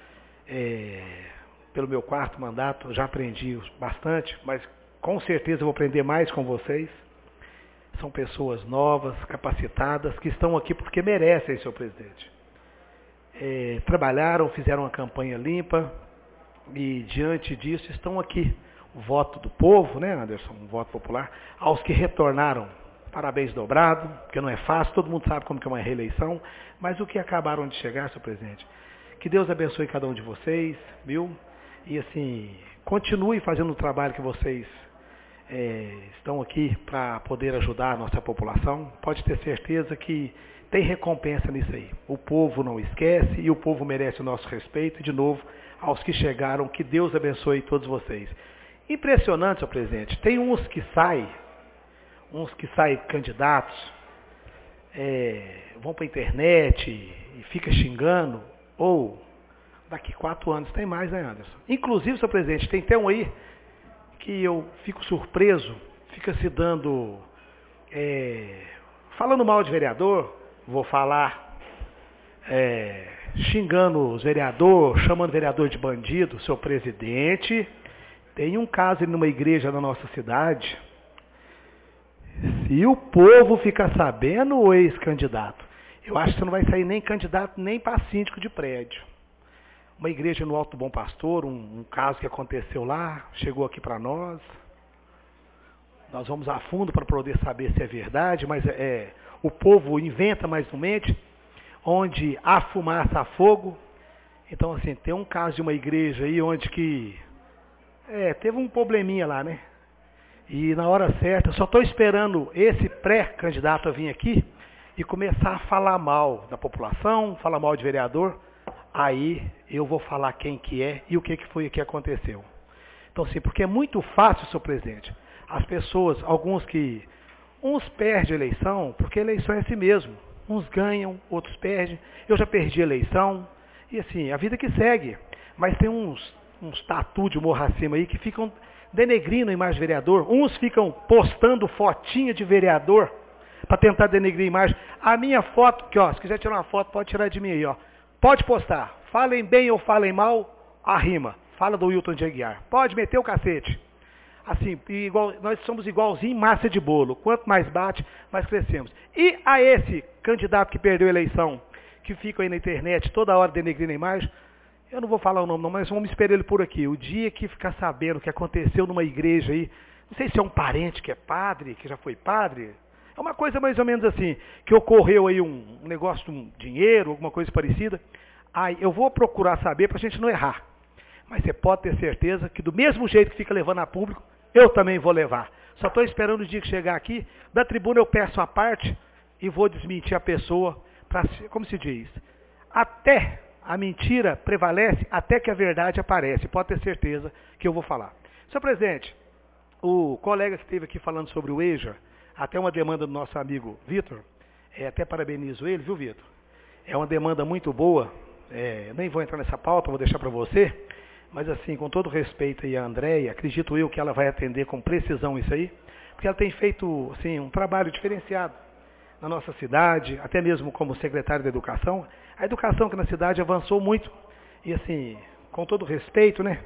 H: Pelo meu 4º mandato, já aprendi bastante, mas com certeza eu vou aprender mais com vocês. São pessoas novas, capacitadas, que estão aqui porque merecem, senhor presidente. Trabalharam, fizeram uma campanha limpa e, diante disso, estão aqui. O voto do povo, né, Anderson? Um voto popular. Aos que retornaram, parabéns dobrado, porque não é fácil, todo mundo sabe como que é uma reeleição, mas o que acabaram de chegar, senhor presidente, que Deus abençoe cada um de vocês, viu? E assim, continue fazendo o trabalho que vocês estão aqui para poder ajudar a nossa população. Pode ter certeza que tem recompensa nisso aí. O povo não esquece e o povo merece o nosso respeito. E, de novo, aos que chegaram, que Deus abençoe todos vocês. Impressionante, senhor presidente. Tem uns que saem candidatos, vão para a internet e fica xingando, ou daqui 4 anos tem mais, né, Anderson? Inclusive, senhor presidente, tem até um aí que eu fico surpreso, fica se dando, falando mal de vereador, vou falar, xingando os vereadores, chamando o vereador de bandido, senhor presidente. Tem um caso ali numa igreja na nossa cidade. Se o povo ficar sabendo, o ex-candidato, eu acho que você não vai sair nem candidato, nem para síndico de prédio. Uma igreja no Alto Bom Pastor, um caso que aconteceu lá, chegou aqui para nós. Nós vamos a fundo para poder saber se é verdade, mas o povo inventa, mas não mente. Onde há fumaça, há fogo. Então, assim, tem um caso de uma igreja aí onde que teve um probleminha lá, né? E na hora certa, eu só estou esperando esse pré-candidato a vir aqui e começar a falar mal da população, falar mal de vereador. Aí eu vou falar quem que é e o que foi que aconteceu. Então, assim, porque é muito fácil, senhor presidente, as pessoas, uns perdem a eleição, porque a eleição é assim mesmo. Uns ganham, outros perdem. Eu já perdi a eleição. E assim, a vida que segue. Mas tem uns tatu de morro acima aí que ficam denegrindo a imagem de vereador. Uns ficam postando fotinha de vereador para tentar denegrir a imagem. A minha foto, que ó, se quiser tirar uma foto, pode tirar de mim aí, ó. Pode postar. Falem bem ou falem mal, a rima. Fala do Wilton de Aguiar. Pode meter o cacete. Assim, nós somos igualzinho massa de bolo. Quanto mais bate, mais crescemos. E a esse candidato que perdeu a eleição, que fica aí na internet toda hora denegrindo a imagem, eu não vou falar o nome não, mas vamos esperar ele por aqui. O dia que ficar sabendo o que aconteceu numa igreja aí, não sei se é um parente que é padre, que já foi padre, é uma coisa mais ou menos assim, que ocorreu aí um negócio de um dinheiro, alguma coisa parecida. Aí eu vou procurar saber para a gente não errar. Mas você pode ter certeza que do mesmo jeito que fica levando a público, eu também vou levar. Só estou esperando o dia que chegar aqui, da tribuna eu peço a parte e vou desmentir a pessoa, como se diz, até a mentira prevalece, até que a verdade aparece. Pode ter certeza que eu vou falar. Senhor presidente, o colega que esteve aqui falando sobre o EJA, até uma demanda do nosso amigo Vitor, até parabenizo ele, viu, Vitor? É uma demanda muito boa, nem vou entrar nessa pauta, vou deixar para você. Mas assim, com todo respeito aí a Andréia, acredito eu que ela vai atender com precisão isso aí, porque ela tem feito assim, um trabalho diferenciado na nossa cidade, até mesmo como secretária da Educação. A educação aqui na cidade avançou muito, e assim, com todo respeito, né,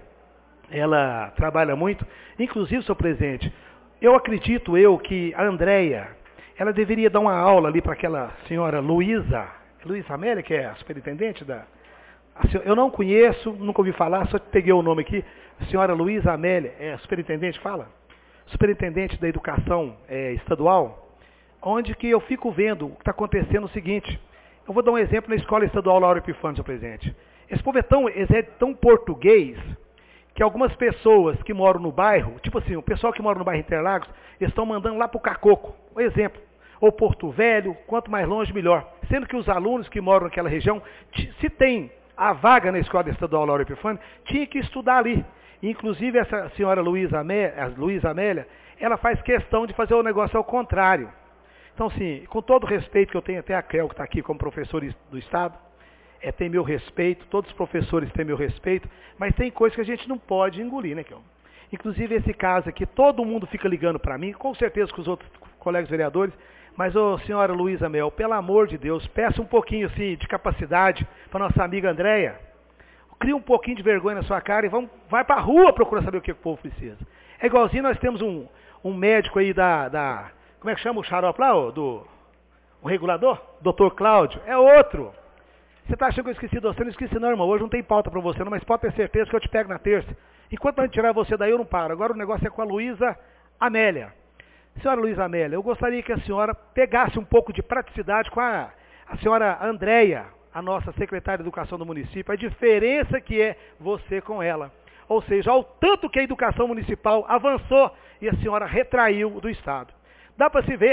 H: ela trabalha muito. Inclusive, senhor presidente, eu acredito que a Andréia, ela deveria dar uma aula ali para aquela senhora Luísa Amélia, que é a superintendente da... Eu não conheço, nunca ouvi falar, só peguei o nome aqui. A senhora Luísa Amélia, é a superintendente, fala? Superintendente da Educação Estadual, onde que eu fico vendo o que está acontecendo o seguinte. Eu vou dar um exemplo na Escola Estadual Lauro Epifânio, senhor presidente. Esse povo é tão português que algumas pessoas que moram no bairro, tipo assim, o pessoal que mora no bairro Interlagos, eles estão mandando lá para o Cacoco, um exemplo. Ou Porto Velho, quanto mais longe, melhor. Sendo que os alunos que moram naquela região, se tem a vaga na Escola Estadual Lauro Epifânio, tinha que estudar ali. Inclusive, essa senhora Luísa Amélia, ela faz questão de fazer o negócio ao contrário. Então, assim, com todo o respeito que eu tenho até a CREL, que está aqui como professor do Estado, tem meu respeito, todos os professores têm meu respeito, mas tem coisas que a gente não pode engolir, né, Kel? Inclusive, esse caso aqui, todo mundo fica ligando para mim, com certeza com os outros colegas vereadores, mas, senhora Luísa Mel, pelo amor de Deus, peça um pouquinho assim, de capacidade para nossa amiga Andréia. Cria um pouquinho de vergonha na sua cara e vai para a rua procurar saber o que o povo precisa. É igualzinho nós temos um médico aí como é que chama o xarope lá? O regulador? Dr. Cláudio. É outro. Você está achando que eu esqueci de você? Não esqueci não, irmão. Hoje não tem pauta para você não, mas pode ter certeza que eu te pego na terça. Enquanto a gente tirar você daí, eu não paro. Agora o negócio é com a Luísa Amélia. Senhora Luísa Amélia, eu gostaria que a senhora pegasse um pouco de praticidade com a senhora Andréia, a nossa secretária de Educação do município, a diferença que é você com ela. Ou seja, ao tanto que a educação municipal avançou e a senhora retraiu do Estado. Dá para se ver,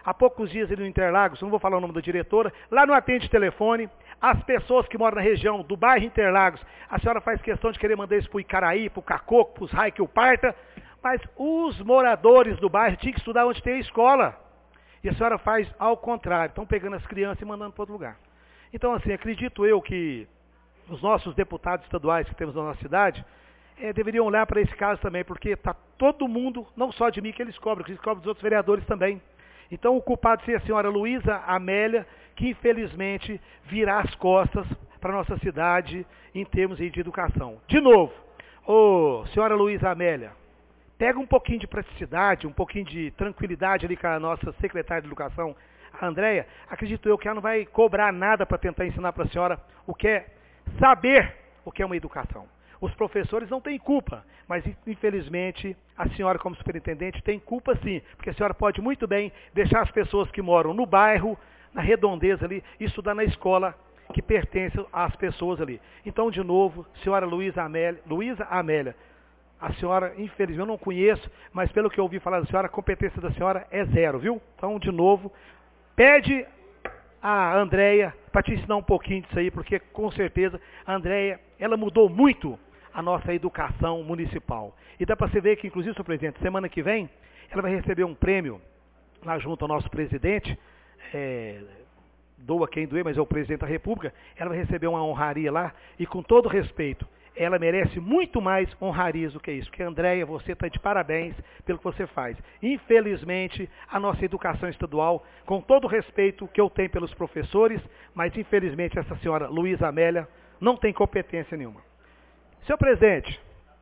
H: há poucos dias ali no Interlagos, não vou falar o nome da diretora, lá não atende telefone, as pessoas que moram na região do bairro Interlagos, a senhora faz questão de querer mandar isso para o Icaraí, para o Cacoco, para os raios que o parta, mas os moradores do bairro tinham que estudar onde tem a escola. E a senhora faz ao contrário, estão pegando as crianças e mandando para outro lugar. Então, assim, acredito eu que os nossos deputados estaduais que temos na nossa cidade, deveriam olhar para esse caso também, porque está todo mundo, não só de mim que eles cobram dos outros vereadores também. Então o culpado seria a senhora Luísa Amélia, que infelizmente virá as costas para a nossa cidade em termos de educação. De novo, senhora Luísa Amélia, pega um pouquinho de praticidade, um pouquinho de tranquilidade ali com a nossa secretária de Educação, a Andréia. Acredito eu que ela não vai cobrar nada para tentar ensinar para a senhora o que é saber o que é uma educação. Os professores não têm culpa, mas infelizmente a senhora como superintendente tem culpa sim, porque a senhora pode muito bem deixar as pessoas que moram no bairro, na redondeza ali, estudar na escola que pertence às pessoas ali. Então, de novo, senhora Luísa Amélia, a senhora, infelizmente, eu não conheço, mas pelo que eu ouvi falar da senhora, a competência da senhora é zero, viu? Então, de novo, pede a Andréia para te ensinar um pouquinho disso aí, porque com certeza a Andréia, ela mudou muito a nossa educação municipal. E dá para você ver que, inclusive, senhor presidente, semana que vem, ela vai receber um prêmio lá junto ao nosso presidente, doa quem doer, mas é o presidente da República, ela vai receber uma honraria lá, e com todo respeito, ela merece muito mais honrarias do que isso, porque Andréia, você está de parabéns pelo que você faz. Infelizmente, a nossa educação estadual, com todo o respeito que eu tenho pelos professores, mas infelizmente essa senhora Luísa Amélia não tem competência nenhuma. Senhor presidente,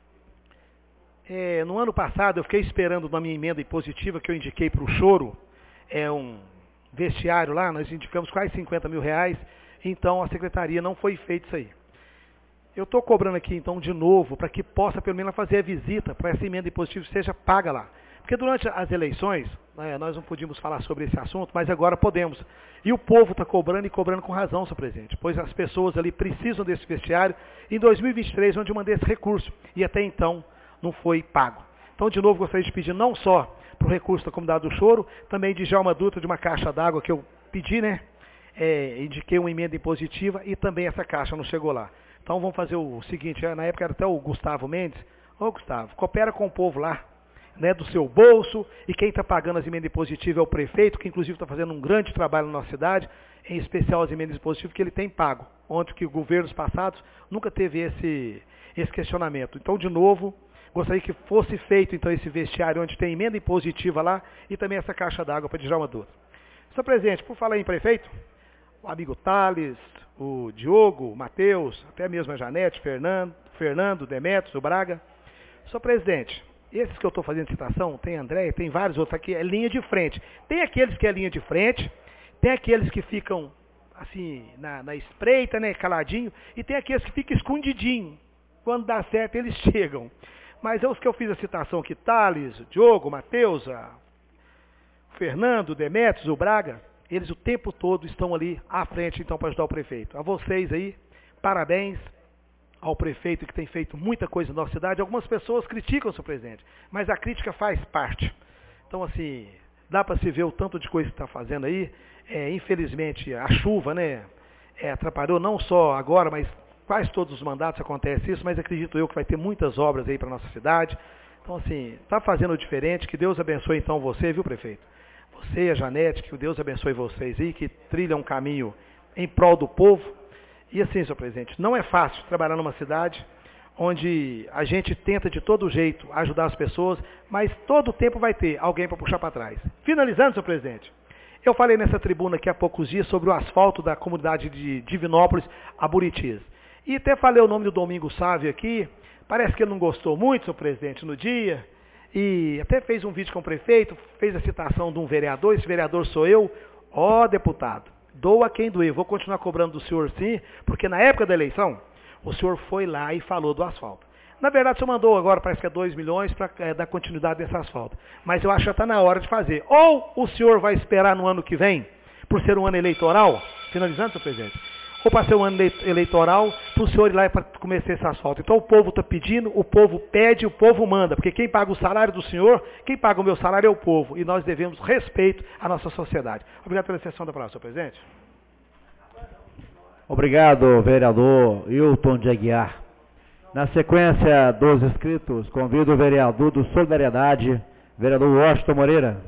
H: no ano passado eu fiquei esperando na minha emenda impositiva que eu indiquei para o choro, um vestiário lá, nós indicamos quase 50 mil reais, então a secretaria não foi feito isso aí. Eu estou cobrando aqui então de novo para que possa pelo menos fazer a visita para essa emenda impositiva seja paga lá. Porque durante as eleições, nós não podíamos falar sobre esse assunto, mas agora podemos. E o povo está cobrando e cobrando com razão, senhor presidente, pois as pessoas ali precisam desse vestiário. Em 2023, onde eu mandei esse recurso, e até então não foi pago. Então, de novo, gostaria de pedir não só para o recurso da comunidade do choro, também de Djalma Dutra, de uma caixa d'água que eu pedi, indiquei uma emenda impositiva e também essa caixa não chegou lá. Então vamos fazer o seguinte, na época era até o Gustavo Mendes, Gustavo, coopera com o povo lá, do seu bolso, e quem está pagando as emendas impositivas é o prefeito, que inclusive está fazendo um grande trabalho na nossa cidade, em especial as emendas impositivas que ele tem pago, onde que governos passados nunca teve esse questionamento. Então, de novo, gostaria que fosse feito então esse vestiário onde tem emenda impositiva lá, e também essa caixa d'água para Djalma Dutra. Senhor presidente, por falar em prefeito, o amigo Thales, o Diogo, o Matheus, até mesmo a Janete, Fernando, Demetrios, o Braga. Senhor presidente, esses que eu estou fazendo citação, tem André, tem vários outros aqui, é linha de frente. Tem aqueles que é linha de frente, tem aqueles que ficam assim, na espreita, caladinho, e tem aqueles que ficam escondidinho. Quando dá certo, eles chegam. Mas é os que eu fiz a citação aqui, Thales, o Diogo, o Matheus, o Fernando, o Demetrios, o Braga, eles o tempo todo estão ali à frente, então, para ajudar o prefeito. A vocês aí, parabéns ao prefeito que tem feito muita coisa na nossa cidade. Algumas pessoas criticam o seu presidente, mas a crítica faz parte. Então, assim, dá para se ver o tanto de coisa que está fazendo aí. Infelizmente, a chuva, atrapalhou não só agora, mas quase todos os mandatos acontece isso, mas acredito eu que vai ter muitas obras aí para a nossa cidade. Então, assim, está fazendo diferente. Que Deus abençoe, então, você, viu, prefeito? Você, a Janete, que Deus abençoe vocês aí, que trilham um caminho em prol do povo. E assim, senhor presidente, não é fácil trabalhar numa cidade onde a gente tenta de todo jeito ajudar as pessoas, mas todo tempo vai ter alguém para puxar para trás. Finalizando, senhor presidente, eu falei nessa tribuna aqui há poucos dias sobre o asfalto da comunidade de Divinópolis a Buritis. E até falei o nome do Domingo Sávio aqui, parece que ele não gostou muito, senhor presidente, no dia. E até fez um vídeo com o prefeito, fez a citação de um vereador, esse vereador sou eu. Deputado, doa quem doer, vou continuar cobrando do senhor sim, porque na época da eleição, o senhor foi lá e falou do asfalto. Na verdade, o senhor mandou agora, parece que é 2 milhões para dar continuidade nesse asfalto. Mas eu acho que já está na hora de fazer. Ou o senhor vai esperar no ano que vem, por ser um ano eleitoral, finalizando, senhor presidente, ou para ser um ano eleitoral, para o senhor ir lá para começar esse asfalto. Então o povo está pedindo, o povo pede, o povo manda, porque quem paga o salário do senhor, quem paga o meu salário é o povo, e nós devemos respeito à nossa sociedade. Obrigado pela extensão da palavra, senhor presidente.
B: Obrigado, vereador Hilton de Aguiar. Na sequência dos inscritos, convido o vereador do Solidariedade, vereador Washington Moreira.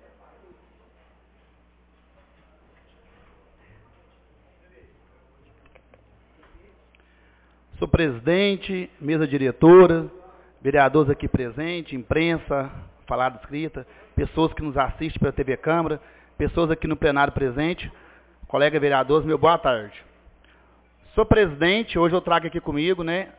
I: Sou presidente, mesa diretora, vereadores aqui presentes, imprensa, falada escrita, pessoas que nos assistem pela TV Câmara, pessoas aqui no plenário presente, colega vereadores, meu boa tarde. Sou presidente, hoje eu trago aqui comigo, né,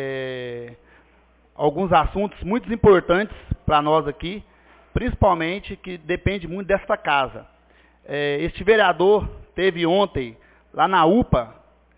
I: alguns assuntos muito importantes para nós aqui, principalmente que depende muito desta casa. Este vereador teve ontem, lá na UPA,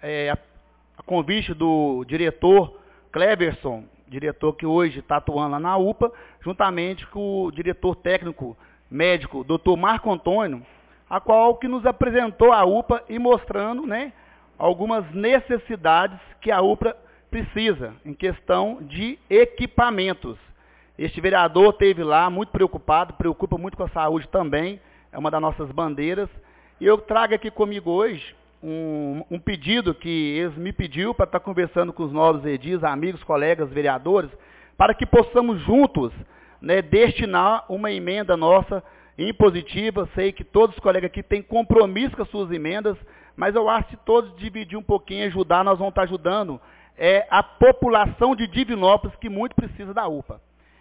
I: a convite do diretor Cleverson, diretor que hoje está atuando lá na UPA, juntamente com o diretor técnico médico, Dr. Marco Antônio, a qual que nos apresentou a UPA e mostrando, né, algumas necessidades que a UPA precisa em questão de equipamentos. Este vereador esteve lá muito preocupado, preocupa muito com a saúde também, é uma das nossas bandeiras. E eu trago aqui comigo hoje um pedido que eles me pediu para estar conversando com os novos edis, amigos, colegas, vereadores, para que possamos juntos, né, destinar uma emenda nossa impositiva. Sei que todos os colegas aqui têm compromisso com as suas emendas, mas eu acho que se todos dividir um pouquinho e ajudar, nós vamos estar ajudando a população de Divinópolis, que muito precisa da UPA.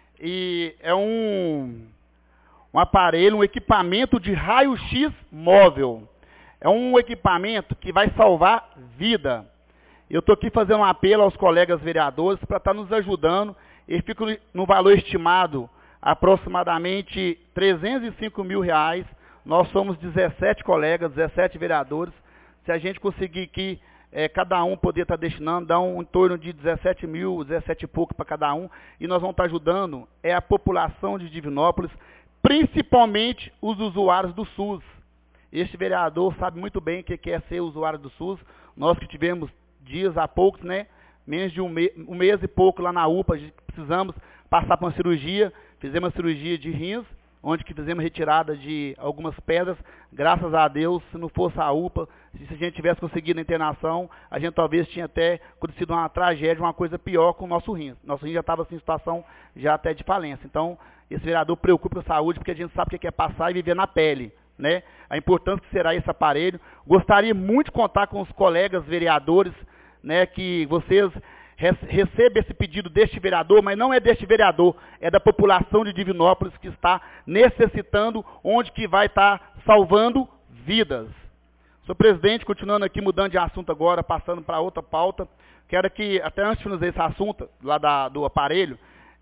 I: E é um aparelho, um equipamento de raio-x móvel. É um equipamento que vai salvar vida. Eu estou aqui fazendo um apelo aos colegas vereadores para estar nos ajudando. Ele fica no valor estimado aproximadamente R$305 mil. Nós somos 17 colegas, 17 vereadores. Se a gente conseguir aqui, cada um poder estar destinando, dá em torno de 17 mil, 17 e pouco para cada um. E nós vamos estar ajudando a população de Divinópolis, principalmente os usuários do SUS. Este vereador sabe muito bem o que é ser usuário do SUS. Nós que tivemos dias há poucos, né, menos de um mês e pouco lá na UPA, precisamos passar por uma cirurgia. Fizemos uma cirurgia de rins, onde que fizemos retirada de algumas pedras. Graças a Deus, se não fosse a UPA, se a gente tivesse conseguido a internação, a gente talvez tinha até acontecido uma tragédia, uma coisa pior com o nosso rim. Nosso rim já estava em situação já até de falência. Então, esse vereador preocupa com a saúde, porque a gente sabe o que é passar e viver na pele, né? A importância que será esse aparelho. Gostaria muito de contar com os colegas vereadores, né, que vocês recebam esse pedido deste vereador, mas não é deste vereador, é da população de Divinópolis que está necessitando, onde que vai estar salvando vidas. Senhor presidente, continuando aqui, mudando de assunto agora, passando para outra pauta, quero que, até antes de finalizar esse assunto, lá do aparelho,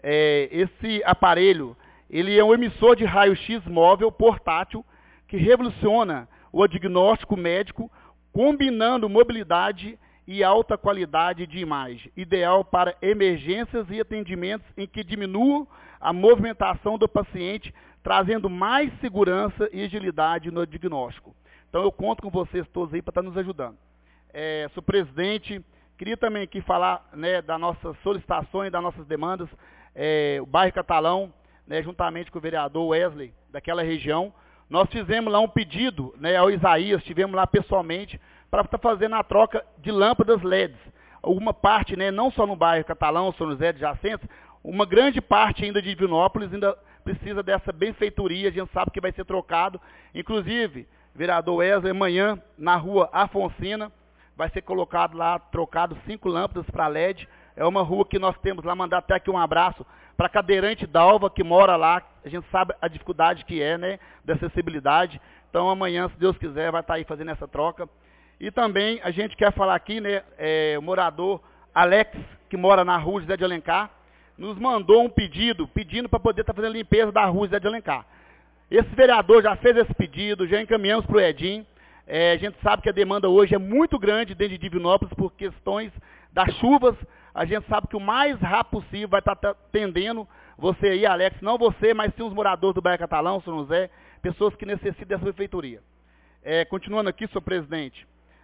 I: esse aparelho, ele é um emissor de raio-x móvel portátil, que revoluciona o diagnóstico médico, combinando mobilidade e alta qualidade de imagem, ideal para emergências e atendimentos em que diminuam a movimentação do paciente, trazendo mais segurança e agilidade no diagnóstico. Então eu conto com vocês todos aí para estar nos ajudando. Senhor presidente, queria também aqui falar, né, das nossas solicitações, das nossas demandas. O bairro Catalão, né, juntamente com o vereador Wesley, daquela região, nós fizemos lá um pedido, né, ao Isaías, estivemos lá pessoalmente, para estar fazendo a troca de lâmpadas LEDs. Alguma parte, né, não só no bairro Catalão, São José de Jacentes, uma grande parte ainda de Divinópolis ainda precisa dessa benfeitoria, a gente sabe que vai ser trocado. Inclusive, vereador Wesley, amanhã, na rua Afonsina, vai ser colocado lá, trocado 5 lâmpadas para LED. É uma rua que nós temos lá, mandar até aqui um abraço para a cadeirante Dalva, que mora lá. A gente sabe a dificuldade que é, né, da acessibilidade. Então, amanhã, se Deus quiser, vai estar aí fazendo essa troca. E também, a gente quer falar aqui, né, o morador Alex, que mora na rua José de Alencar, nos mandou um pedido, pedindo para poder estar fazendo limpeza da rua José de Alencar. Esse vereador já fez esse pedido, já encaminhamos para o Edinho. A gente sabe que a demanda hoje é muito grande dentro de Divinópolis por questões das chuvas. A gente sabe que o mais rápido possível vai estar atendendo você aí, Alex, não você, mas sim os moradores do bairro Catalão, São José, pessoas que necessitam dessa prefeitoria. Continuando aqui, senhor presidente,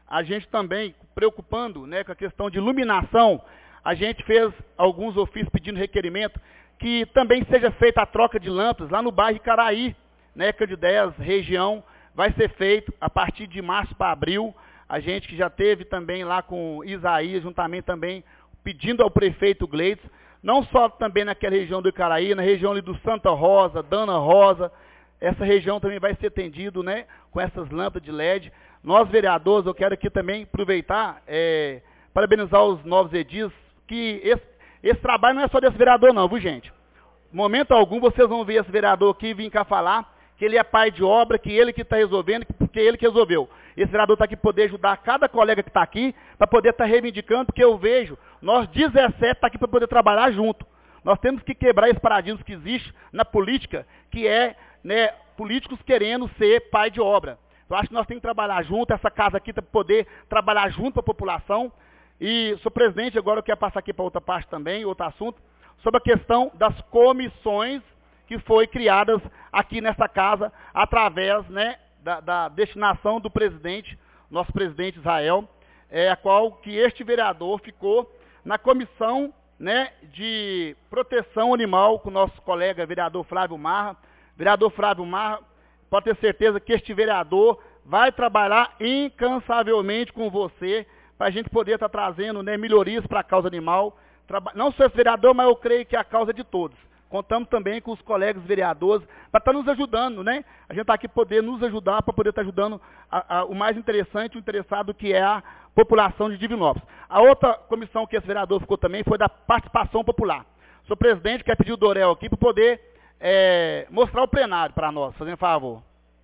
I: a gente também, preocupando, né, com a questão de iluminação, a gente fez alguns ofícios pedindo requerimento que também seja feita a troca de lâmpadas lá no bairro Icaraí, né, Candidéias, região, vai ser feito a partir de março para abril. A gente que já teve também lá com Isaías, juntamente também pedindo ao prefeito Gleides, não só também naquela região do Icaraí, na região ali do Santa Rosa, Dana Rosa, essa região também vai ser atendido, né, com essas lâmpadas de LED. Nós, vereadores, eu quero aqui também aproveitar, parabenizar os novos edis, que esse trabalho não é só desse vereador não, viu gente? Momento algum vocês vão ver esse vereador aqui vir cá falar que ele é pai de obra, que ele que está resolvendo, porque ele que resolveu. Esse vereador está aqui para poder ajudar cada colega que está aqui, para poder estar reivindicando, porque eu vejo, nós 17 está aqui para poder trabalhar junto. Nós temos que quebrar esse paradigma que existe na política, que é, né, políticos querendo ser pai de obra. Eu acho que nós temos que trabalhar junto, essa casa aqui para poder trabalhar junto para a população. E, senhor presidente, agora eu quero passar aqui para outra parte também, outro assunto, sobre a questão das comissões que foi criadas aqui nessa casa, através, né, da destinação do presidente, nosso presidente Israel, a qual que este vereador ficou na comissão, né, de proteção animal com o nosso colega vereador Flávio Marra. Vereador Flávio Marra, pode ter certeza que este vereador vai trabalhar incansavelmente com você, para a gente poder estar trazendo, né, melhorias para a causa animal. Não sou esse vereador, mas eu creio que é a causa de todos. Contamos também com os colegas vereadores para estar nos ajudando, né? A gente está aqui para poder nos ajudar, para poder estar ajudando o mais interessante, o interessado, que é a população de Divinópolis. A outra comissão que esse vereador ficou também foi da participação popular. O senhor presidente quer pedir o Dorel aqui para poder mostrar o plenário para nós, fazendo favor.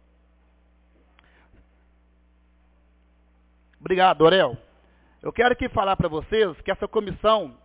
I: Obrigado, Dorel. Eu quero aqui falar para vocês que essa comissão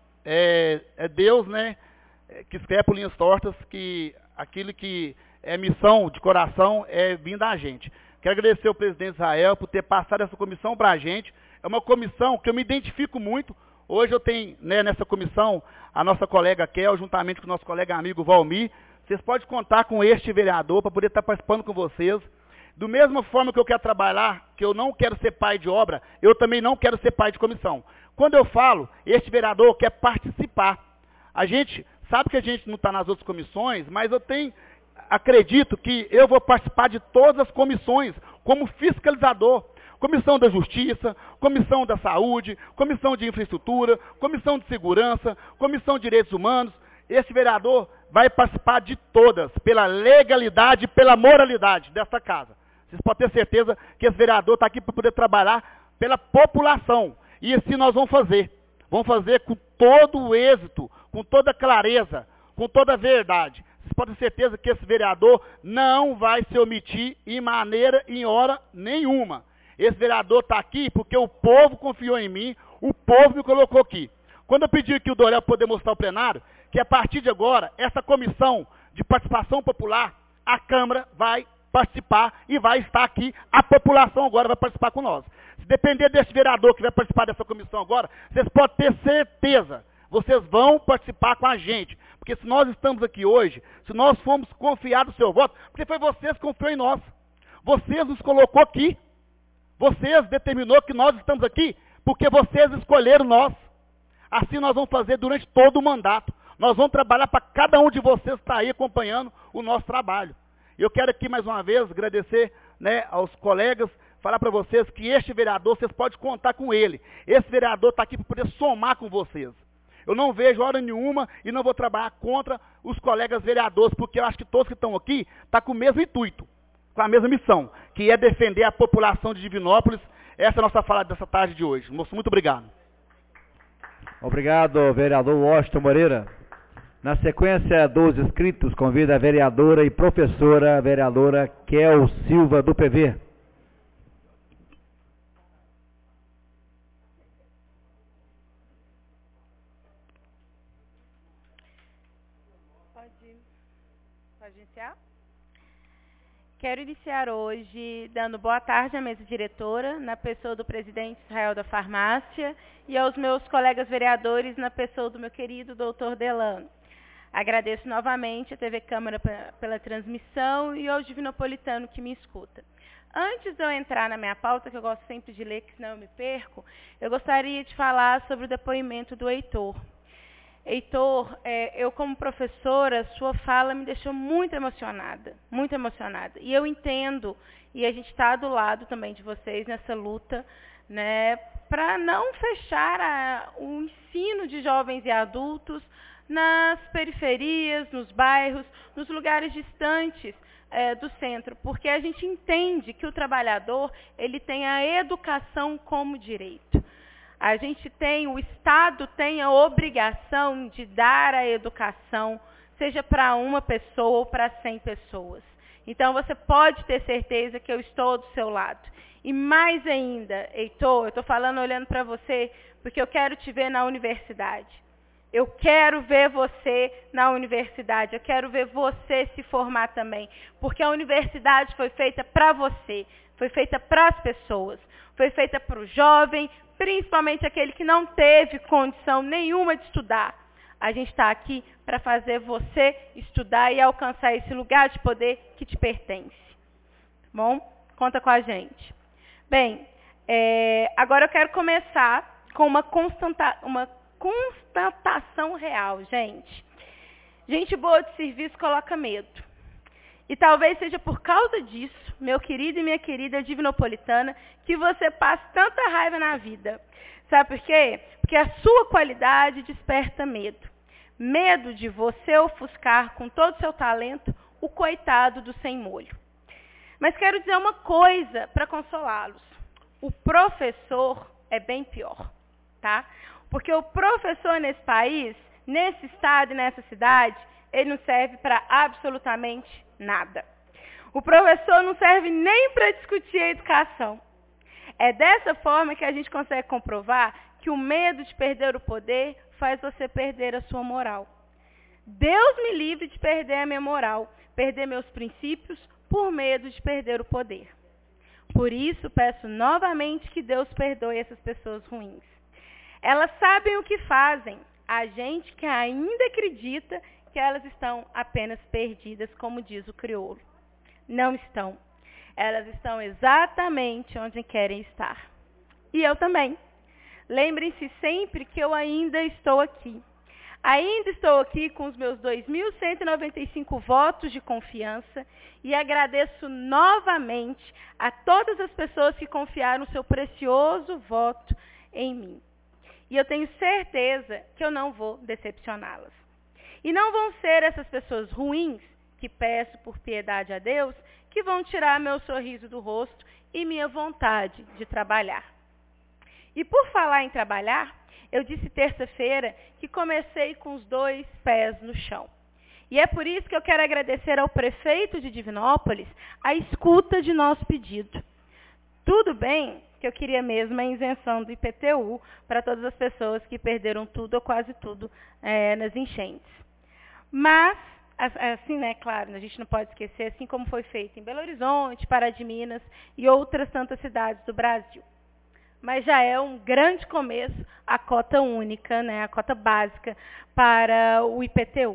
I: é Deus, né, que escreve por linhas tortas, que aquilo que é missão de coração é vir da gente. Quero agradecer ao presidente Israel por ter passado essa comissão para a gente. É uma comissão que eu me identifico muito. Hoje eu tenho, né, nessa comissão a nossa colega Kel, juntamente com o nosso colega amigo Valmir. Vocês podem contar com este vereador para poder estar participando com vocês. Do mesma forma que eu quero trabalhar, que eu não quero ser pai de obra, eu também não quero ser pai de comissão. Quando eu falo, este vereador quer participar. A gente sabe que a gente não está nas outras comissões, mas eu acredito que eu vou participar de todas as comissões como fiscalizador. Comissão da Justiça, Comissão da Saúde, Comissão de Infraestrutura, Comissão de Segurança, Comissão de Direitos Humanos. Esse vereador vai participar de todas, pela legalidade e pela moralidade dessa casa. Vocês podem ter certeza que esse vereador está aqui para poder trabalhar pela população. E assim nós vamos fazer. Vamos fazer com todo o êxito, com toda clareza, com toda a verdade. Vocês podem ter certeza que esse vereador não vai se omitir em maneira, em hora nenhuma. Esse vereador está aqui porque o povo confiou em mim, o povo me colocou aqui. Quando eu pedi aqui o Dorel poder mostrar o plenário, que a partir de agora, essa comissão de participação popular, a Câmara vai participar e vai estar aqui, a população agora vai participar com nós. Se depender desse vereador que vai participar dessa comissão agora, vocês podem ter certeza, vocês vão participar com a gente. Porque se nós estamos aqui hoje, se nós fomos confiados no seu voto, porque foi vocês que confiou em nós. Vocês nos colocou aqui. Vocês determinou que nós estamos aqui, porque vocês escolheram nós. Assim nós vamos fazer durante todo o mandato. Nós vamos trabalhar para cada um de vocês estar aí acompanhando o nosso trabalho. Eu quero aqui mais uma vez agradecer, né, aos colegas, falar para vocês que este vereador, vocês podem contar com ele. Esse vereador está aqui para poder somar com vocês. Eu não vejo hora nenhuma e não vou trabalhar contra os colegas vereadores, porque eu acho que todos que estão aqui estão com o mesmo intuito, com a mesma missão, que é defender a população de Divinópolis. Essa é a nossa fala dessa tarde de hoje. Moço, muito obrigado.
B: Obrigado, vereador Washington Moreira. Na sequência dos inscritos, convido a vereadora e professora, vereadora Kel Silva, do PV.
J: Pode iniciar? Quero iniciar hoje dando boa tarde à mesa diretora, na pessoa do presidente Israel da Farmácia, e aos meus colegas vereadores, na pessoa do meu querido doutor Delano. Agradeço novamente a TV Câmara pela transmissão e ao Divinopolitano que me escuta. Antes de eu entrar na minha pauta, que eu gosto sempre de ler, que senão eu me perco, eu gostaria de falar sobre o depoimento do Heitor. Heitor, eu como professora, sua fala me deixou muito emocionada, muito emocionada. E eu entendo, e a gente está do lado também de vocês nessa luta, né, para não fechar o ensino de jovens e adultos nas periferias, nos bairros, nos lugares distantes do centro, porque a gente entende que o trabalhador ele tem a educação como direito. A gente tem, o Estado tem a obrigação de dar a educação, seja para uma pessoa ou para 100 pessoas. Então, você pode ter certeza que eu estou do seu lado. E mais ainda, Heitor, eu estou falando olhando para você, porque eu quero te ver na universidade. Eu quero ver você na universidade, eu quero ver você se formar também, porque a universidade foi feita para você, foi feita para as pessoas, foi feita para o jovem, principalmente aquele que não teve condição nenhuma de estudar. A gente está aqui para fazer você estudar e alcançar esse lugar de poder que te pertence. Bom, conta com a gente. Bem, agora eu quero começar com uma constatação real, gente. Gente boa de serviço coloca medo. E talvez seja por causa disso, meu querido e minha querida divinopolitana, que você passa tanta raiva na vida. Sabe por quê? Porque a sua qualidade desperta medo. Medo de você ofuscar com todo o seu talento o coitado do sem molho. Mas quero dizer uma coisa para consolá-los. O professor é bem pior, tá? Porque o professor nesse país, nesse estado e nessa cidade, ele não serve para absolutamente nada. O professor não serve nem para discutir a educação. É dessa forma que a gente consegue comprovar que o medo de perder o poder faz você perder a sua moral. Deus me livre de perder a minha moral, perder meus princípios por medo de perder o poder. Por isso, peço novamente que Deus perdoe essas pessoas ruins. Elas sabem o que fazem. A gente que ainda acredita que elas estão apenas perdidas, como diz o crioulo. Não estão. Elas estão exatamente onde querem estar. E eu também. Lembrem-se sempre que eu ainda estou aqui. Ainda estou aqui com os meus 2.195 votos de confiança e agradeço novamente a todas as pessoas que confiaram seu precioso voto em mim. E eu tenho certeza que eu não vou decepcioná-las. E não vão ser essas pessoas ruins, que peço por piedade a Deus, que vão tirar meu sorriso do rosto e minha vontade de trabalhar. E por falar em trabalhar, eu disse terça-feira que comecei com os 2 pés no chão. E é por isso que eu quero agradecer ao prefeito de Divinópolis a escuta de nosso pedido. Tudo bem que eu queria mesmo a isenção do IPTU para todas as pessoas que perderam tudo ou quase tudo nas enchentes. Mas, assim, né, claro, a gente não pode esquecer, assim como foi feito em Belo Horizonte, Pará de Minas e outras tantas cidades do Brasil. Mas já é um grande começo a cota única, né, a cota básica para o IPTU.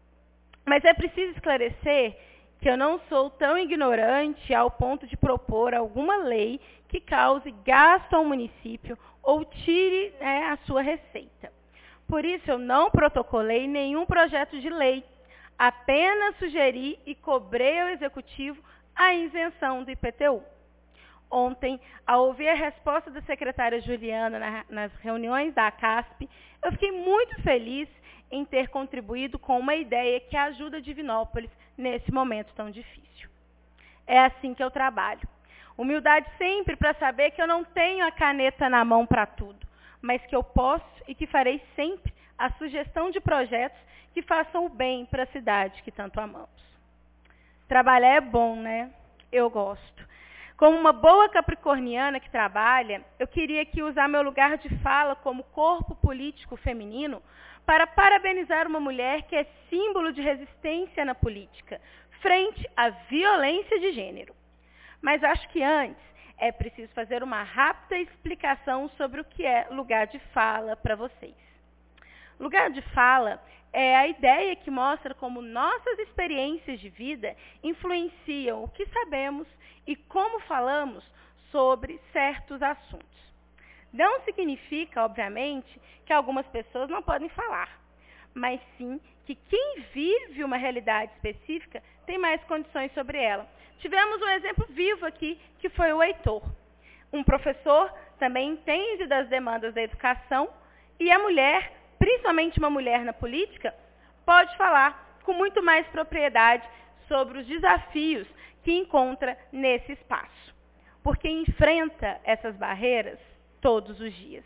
J: Mas é preciso esclarecer que eu não sou tão ignorante ao ponto de propor alguma lei que cause gasto ao município ou tire a sua receita. Por isso, eu não protocolei nenhum projeto de lei, apenas sugeri e cobrei ao Executivo a isenção do IPTU. Ontem, ao ouvir a resposta da secretária Juliana nas reuniões da CASP, eu fiquei muito feliz em ter contribuído com uma ideia que ajuda Divinópolis nesse momento tão difícil. É assim que eu trabalho. Humildade sempre para saber que eu não tenho a caneta na mão para tudo, mas que eu posso e que farei sempre a sugestão de projetos que façam o bem para a cidade que tanto amamos. Trabalhar é bom, né? Eu gosto. Como uma boa capricorniana que trabalha, eu queria aqui usar meu lugar de fala como corpo político feminino para parabenizar uma mulher que é símbolo de resistência na política, frente à violência de gênero. Mas acho que antes é preciso fazer uma rápida explicação sobre o que é lugar de fala para vocês. Lugar de fala é a ideia que mostra como nossas experiências de vida influenciam o que sabemos e como falamos sobre certos assuntos. Não significa, obviamente, que algumas pessoas não podem falar, mas sim que quem vive uma realidade específica tem mais condições sobre ela. Tivemos um exemplo vivo aqui, que foi o Heitor. Um professor também entende das demandas da educação e a mulher, principalmente uma mulher na política, pode falar com muito mais propriedade sobre os desafios que encontra nesse espaço, porque enfrenta essas barreiras todos os dias.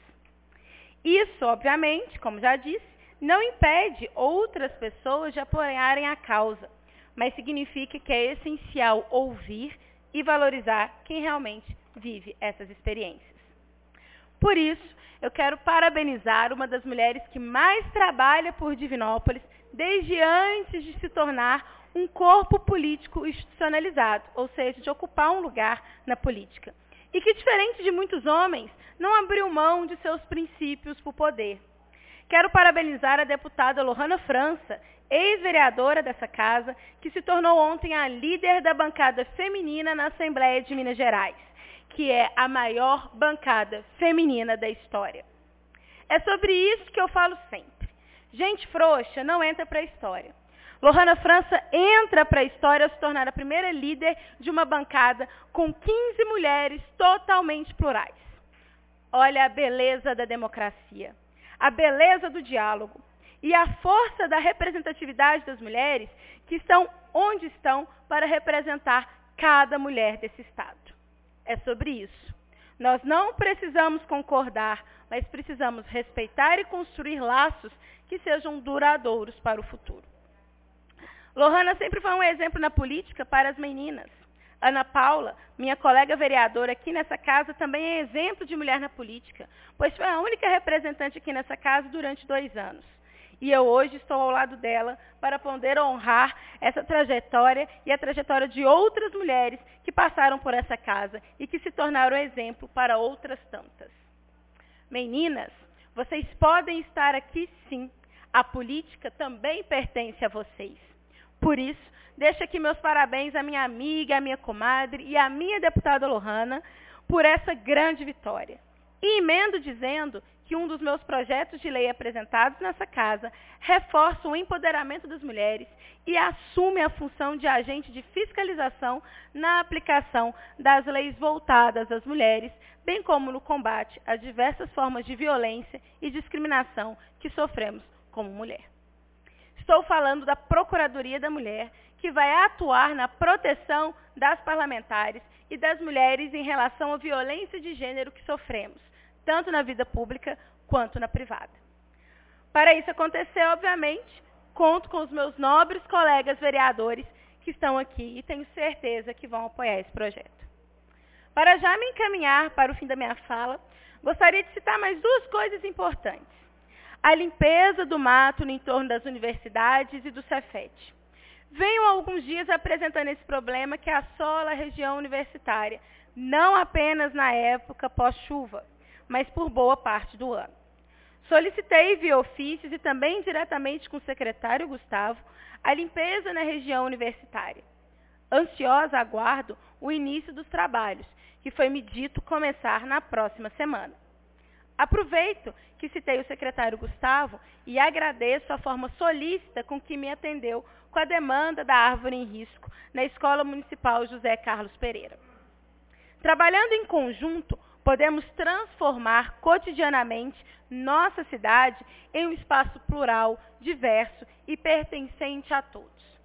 J: Isso, obviamente, como já disse, não impede outras pessoas de apoiarem a causa, mas significa que é essencial ouvir e valorizar quem realmente vive essas experiências. Por isso, eu quero parabenizar uma das mulheres que mais trabalha por Divinópolis desde antes de se tornar um corpo político institucionalizado, ou seja, de ocupar um lugar na política. E que, diferente de muitos homens, não abriu mão de seus princípios por poder. Quero parabenizar a deputada Lohana França, ex-vereadora dessa casa, que se tornou ontem a líder da bancada feminina na Assembleia de Minas Gerais, que é a maior bancada feminina da história. É sobre isso que eu falo sempre. Gente frouxa não entra para a história. Lohana França entra para a história ao se tornar a primeira líder de uma bancada com 15 mulheres totalmente plurais. Olha a beleza da democracia, a beleza do diálogo e a força da representatividade das mulheres que estão onde estão para representar cada mulher desse Estado. É sobre isso. Nós não precisamos concordar, mas precisamos respeitar e construir laços que sejam duradouros para o futuro. Lohana sempre foi um exemplo na política para as meninas. Ana Paula, minha colega vereadora aqui nessa casa, também é exemplo de mulher na política, pois foi a única representante aqui nessa casa durante 2 anos. E eu hoje estou ao lado dela para poder honrar essa trajetória e a trajetória de outras mulheres que passaram por essa casa e que se tornaram exemplo para outras tantas. Meninas, vocês podem estar aqui sim. A política também pertence a vocês. Por isso, deixo aqui meus parabéns à minha amiga, à minha comadre e à minha deputada Lohana por essa grande vitória. E emendo dizendo que um dos meus projetos de lei apresentados nessa casa reforça o empoderamento das mulheres e assume a função de agente de fiscalização na aplicação das leis voltadas às mulheres, bem como no combate às diversas formas de violência e discriminação que sofremos como mulher. Estou falando da Procuradoria da Mulher, que vai atuar na proteção das parlamentares e das mulheres em relação à violência de gênero que sofremos, tanto na vida pública quanto na privada. Para isso acontecer, obviamente, conto com os meus nobres colegas vereadores que estão aqui e tenho certeza que vão apoiar esse projeto. Para já me encaminhar para o fim da minha fala, gostaria de citar mais 2 coisas importantes. A limpeza do mato no entorno das universidades e do Cefet. Venho há alguns dias apresentando esse problema que assola a região universitária, não apenas na época pós-chuva, mas por boa parte do ano. Solicitei via ofícios e também diretamente com o secretário Gustavo a limpeza na região universitária. Ansiosa aguardo o início dos trabalhos, que foi me dito começar na próxima semana. Aproveito que citei o secretário Gustavo e agradeço a forma solícita com que me atendeu com a demanda da árvore em risco na Escola Municipal José Carlos Pereira. Trabalhando em conjunto, podemos transformar cotidianamente nossa cidade em um espaço plural, diverso e pertencente a todos.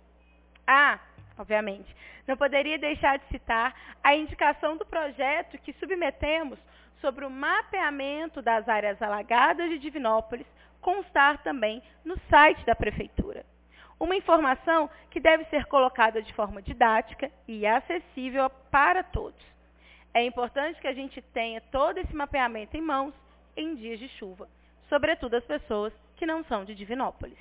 J: Obviamente, não poderia deixar de citar a indicação do projeto que submetemos sobre o mapeamento das áreas alagadas de Divinópolis, constar também no site da Prefeitura. Uma informação que deve ser colocada de forma didática e acessível para todos. É importante que a gente tenha todo esse mapeamento em mãos em dias de chuva, sobretudo as pessoas que não são de Divinópolis.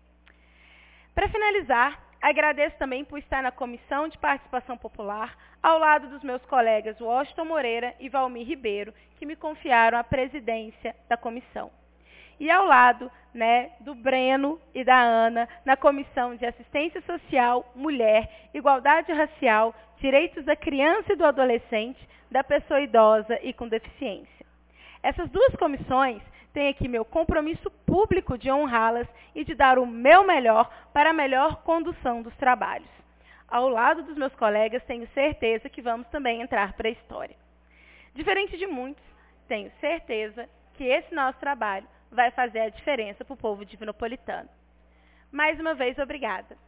J: Para finalizar, agradeço também por estar na Comissão de Participação Popular, ao lado dos meus colegas Washington Moreira e Valmir Ribeiro, que me confiaram a presidência da comissão. e ao lado, né, do Breno e da Ana, na Comissão de Assistência Social, Mulher, Igualdade Racial, Direitos da Criança e do Adolescente, da Pessoa Idosa e com Deficiência. Essas duas comissões têm aqui meu compromisso público de honrá-las e de dar o meu melhor para a melhor condução dos trabalhos. Ao lado dos meus colegas, tenho certeza que vamos também entrar para a história. Diferente de muitos, tenho certeza que esse nosso trabalho vai fazer a diferença para o povo divinopolitano. Mais uma vez, obrigada.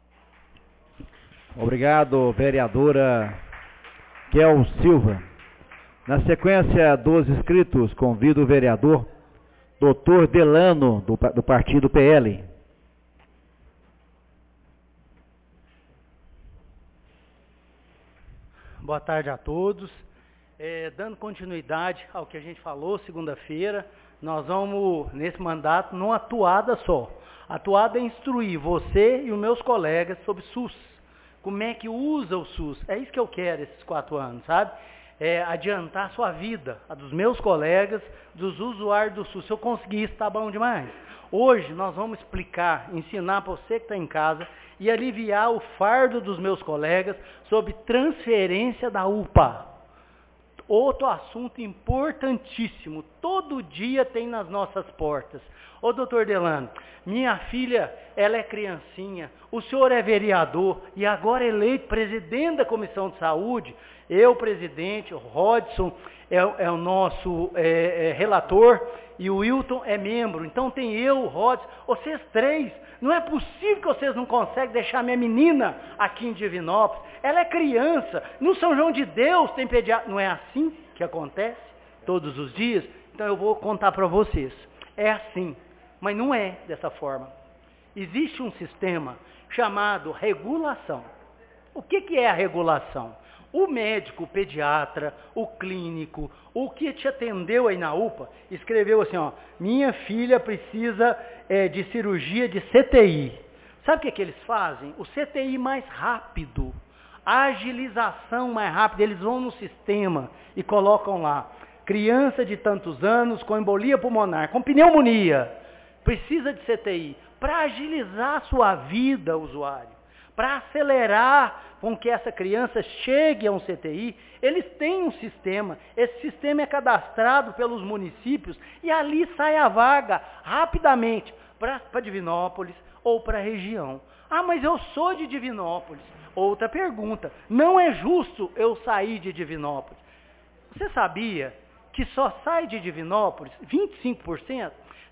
B: Obrigado, vereadora Kel Silva. Na sequência dos inscritos, convido o vereador Dr. Delano, do partido PL.
K: Boa tarde a todos. Dando continuidade ao que a gente falou segunda-feira, nós vamos, nesse mandato, numa atuada só. A atuada é instruir você e os meus colegas sobre SUS. Como é que usa o SUS? É isso que eu quero esses 4 anos, sabe? Adiantar a sua vida, a dos meus colegas, dos usuários do SUS. Se eu conseguir isso, tá bom demais. Hoje nós vamos explicar, ensinar para você que está em casa e aliviar o fardo dos meus colegas sobre transferência da UPA. Outro assunto importantíssimo, todo dia tem nas nossas portas. Ô doutor Delano, minha filha, ela é criancinha, o senhor é vereador e agora eleito presidente da Comissão de Saúde, eu presidente, o Rodson é o nosso relator e o Wilton é membro, então tem eu, o Rodson, vocês 3, não é possível que vocês não conseguem deixar minha menina aqui em Divinópolis, ela é criança, no São João de Deus tem pediatra, não é assim que acontece todos os dias? Então eu vou contar para vocês, é assim, mas não é dessa forma. Existe um sistema chamado regulação. O que é a regulação? O médico, o pediatra, o clínico, o que te atendeu aí na UPA, escreveu assim, ó, minha filha precisa de cirurgia de CTI. Sabe o que eles fazem? O CTI mais rápido, a agilização mais rápida, eles vão no sistema e colocam lá, criança de tantos anos com embolia pulmonar, com pneumonia, precisa de CTI, para agilizar a sua vida, usuário. Para acelerar com que essa criança chegue a um CTI, eles têm um sistema, esse sistema é cadastrado pelos municípios e ali sai a vaga rapidamente para Divinópolis ou para a região. Ah, mas eu sou de Divinópolis. Outra pergunta, não é justo eu sair de Divinópolis. Você sabia que só sai de Divinópolis 25%?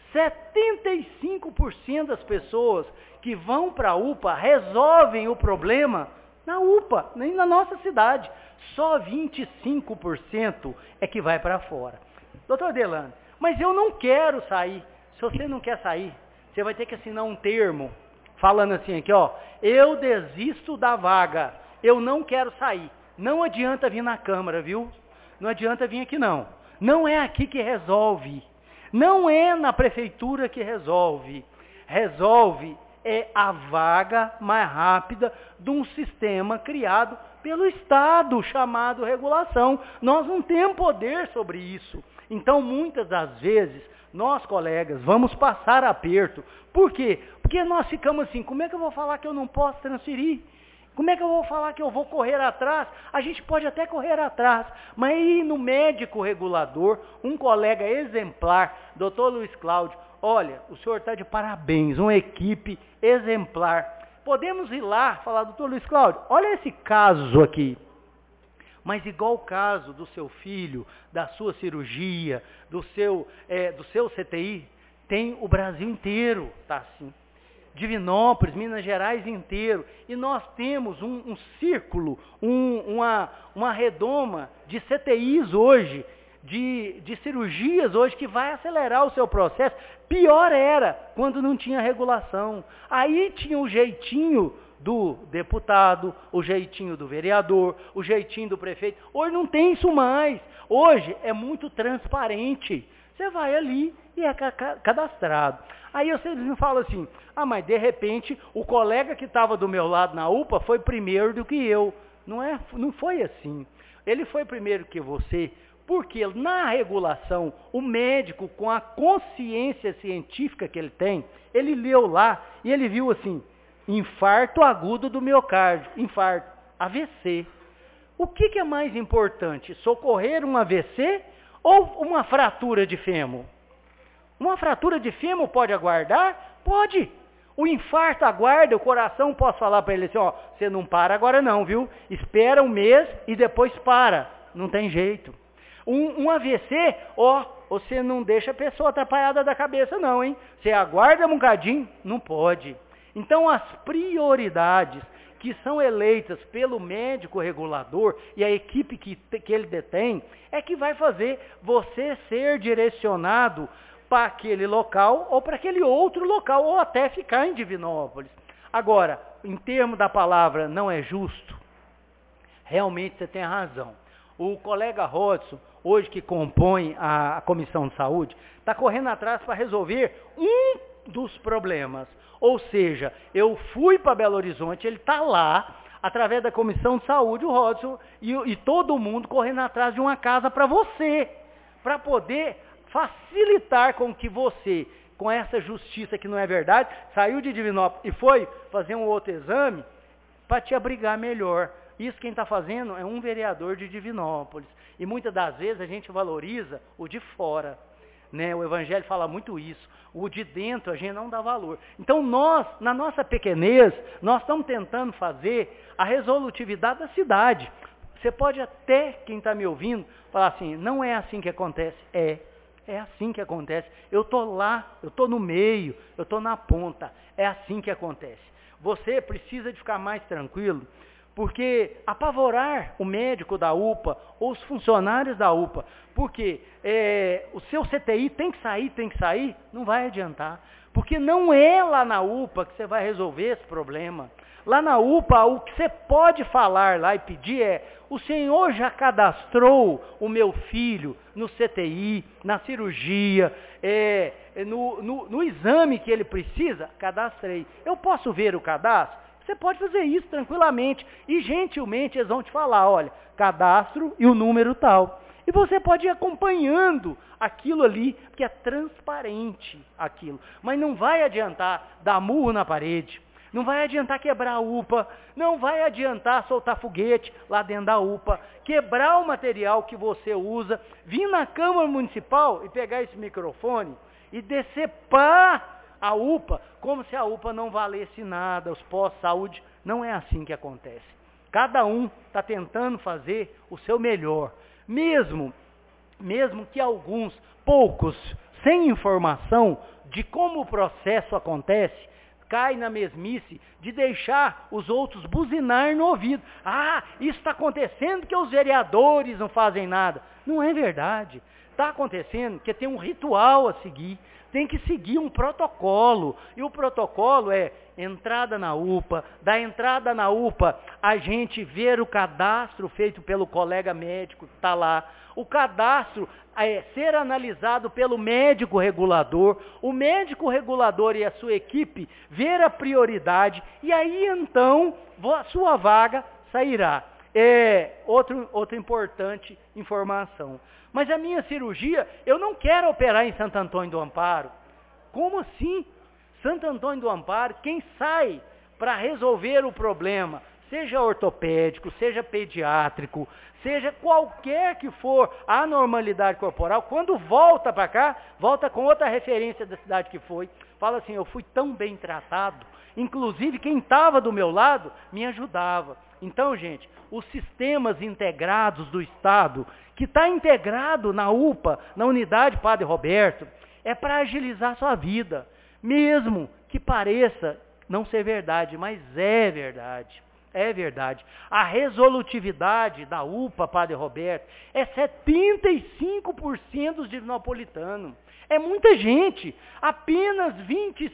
K: 75% das pessoas que vão para a UPA resolvem o problema na UPA, nem na nossa cidade. Só 25% é que vai para fora. Doutor Delano, mas eu não quero sair. Se você não quer sair, você vai ter que assinar um termo falando assim aqui, ó, eu desisto da vaga, eu não quero sair. Não adianta vir na Câmara, viu? Não adianta vir aqui não. Não é aqui que resolve. Não é na prefeitura que resolve. Resolve é a vaga mais rápida de um sistema criado pelo Estado, chamado regulação. Nós não temos poder sobre isso. Então, muitas das vezes, nós, colegas, vamos passar aperto. Por quê? Porque nós ficamos assim, como é que eu vou falar que eu não posso transferir? Como é que eu vou falar que eu vou correr atrás? A gente pode até correr atrás, mas aí no médico regulador, um colega exemplar, doutor Luiz Cláudio, olha, o senhor está de parabéns, uma equipe exemplar. Podemos ir lá falar, doutor Luiz Cláudio, olha esse caso aqui. Mas igual o caso do seu filho, da sua cirurgia, do seu CTI, tem o Brasil inteiro, tá assim. Divinópolis, Minas Gerais inteiro. E nós temos um círculo, uma redoma de CTIs hoje, de cirurgias hoje, que vai acelerar o seu processo. Pior era quando não tinha regulação. Aí tinha o jeitinho do deputado, o jeitinho do vereador, o jeitinho do prefeito. Hoje não tem isso mais. Hoje é muito transparente. Você vai ali e é cadastrado. Aí vocês me falam assim, mas de repente o colega que estava do meu lado na UPA foi primeiro do que eu. Não foi assim. Ele foi primeiro que você Porque na regulação, o médico, com a consciência científica que ele tem, ele leu lá e ele viu assim, infarto agudo do miocárdio, infarto, AVC. O que é mais importante, socorrer um AVC ou uma fratura de fêmur? Uma fratura de fêmur pode aguardar? Pode. O infarto aguarda, o coração, posso falar para ele assim, ó, você não para agora não, viu? Espera um mês e depois para. Não tem jeito. Um AVC, ó, você não deixa a pessoa atrapalhada da cabeça não, hein? Você aguarda um bocadinho? Não pode. Então as prioridades que são eleitas pelo médico regulador e a equipe que ele detém, é que vai fazer você ser direcionado para aquele local ou para aquele outro local, ou até ficar em Divinópolis. Agora, em termos da palavra não é justo, realmente você tem razão. O colega Rodson, hoje que compõe a Comissão de Saúde, está correndo atrás para resolver um dos problemas. Ou seja, eu fui para Belo Horizonte, ele está lá, através da Comissão de Saúde, o Rodson e todo mundo correndo atrás de uma casa para você, para poder facilitar com que você, com essa justiça que não é verdade, saiu de Divinópolis e foi fazer um outro exame para te abrigar melhor. Isso quem está fazendo é um vereador de Divinópolis. E muitas das vezes a gente valoriza o de fora. Né? O Evangelho fala muito isso. O de dentro a gente não dá valor. Então nós, na nossa pequenez, nós estamos tentando fazer a resolutividade da cidade. Você pode até, quem está me ouvindo, falar assim, não é assim que acontece. É assim que acontece. Eu estou lá, eu estou no meio, eu estou na ponta. É assim que acontece. Você precisa de ficar mais tranquilo, porque apavorar o médico da UPA ou os funcionários da UPA, porque o seu CTI tem que sair, não vai adiantar. Porque não é lá na UPA que você vai resolver esse problema. Lá na UPA, o que você pode falar lá e pedir é, o senhor já cadastrou o meu filho no CTI, na cirurgia, no exame que ele precisa? Cadastrei. Eu posso ver o cadastro? Você pode fazer isso tranquilamente. E gentilmente eles vão te falar, olha, cadastro e o número tal. E você pode ir acompanhando aquilo ali, porque é transparente aquilo. Mas não vai adiantar dar murro na parede. Não vai adiantar quebrar a UPA, não vai adiantar soltar foguete lá dentro da UPA, quebrar o material que você usa, vir na Câmara Municipal e pegar esse microfone e decepar a UPA como se a UPA não valesse nada, os postos de saúde. Não é assim que acontece. Cada um está tentando fazer o seu melhor, mesmo que alguns, poucos, sem informação de como o processo acontece, cai na mesmice de deixar os outros buzinar no ouvido. Ah, isso está acontecendo porque os vereadores não fazem nada. Não é verdade. Está acontecendo porque tem um ritual a seguir. Tem que seguir um protocolo. E o protocolo é entrada na UPA. Da entrada na UPA, a gente ver o cadastro feito pelo colega médico que está lá. O cadastro ser analisado pelo médico regulador, o médico regulador e a sua equipe ver a prioridade, e aí então a sua vaga sairá. Outra importante informação. Mas a minha cirurgia, eu não quero operar em Santo Antônio do Amparo. Como assim? Santo Antônio do Amparo, quem sai para resolver o problema, seja ortopédico, seja pediátrico, seja qualquer que for a anormalidade corporal, quando volta para cá, volta com outra referência da cidade que foi, fala assim, eu fui tão bem tratado, inclusive quem estava do meu lado me ajudava. Então, gente, os sistemas integrados do Estado, que está integrado na UPA, na unidade Padre Roberto, é para agilizar a sua vida, mesmo que pareça não ser verdade, mas é verdade. É verdade. A resolutividade da UPA, Padre Roberto, é 75% dos divinopolitanos. É muita gente. Apenas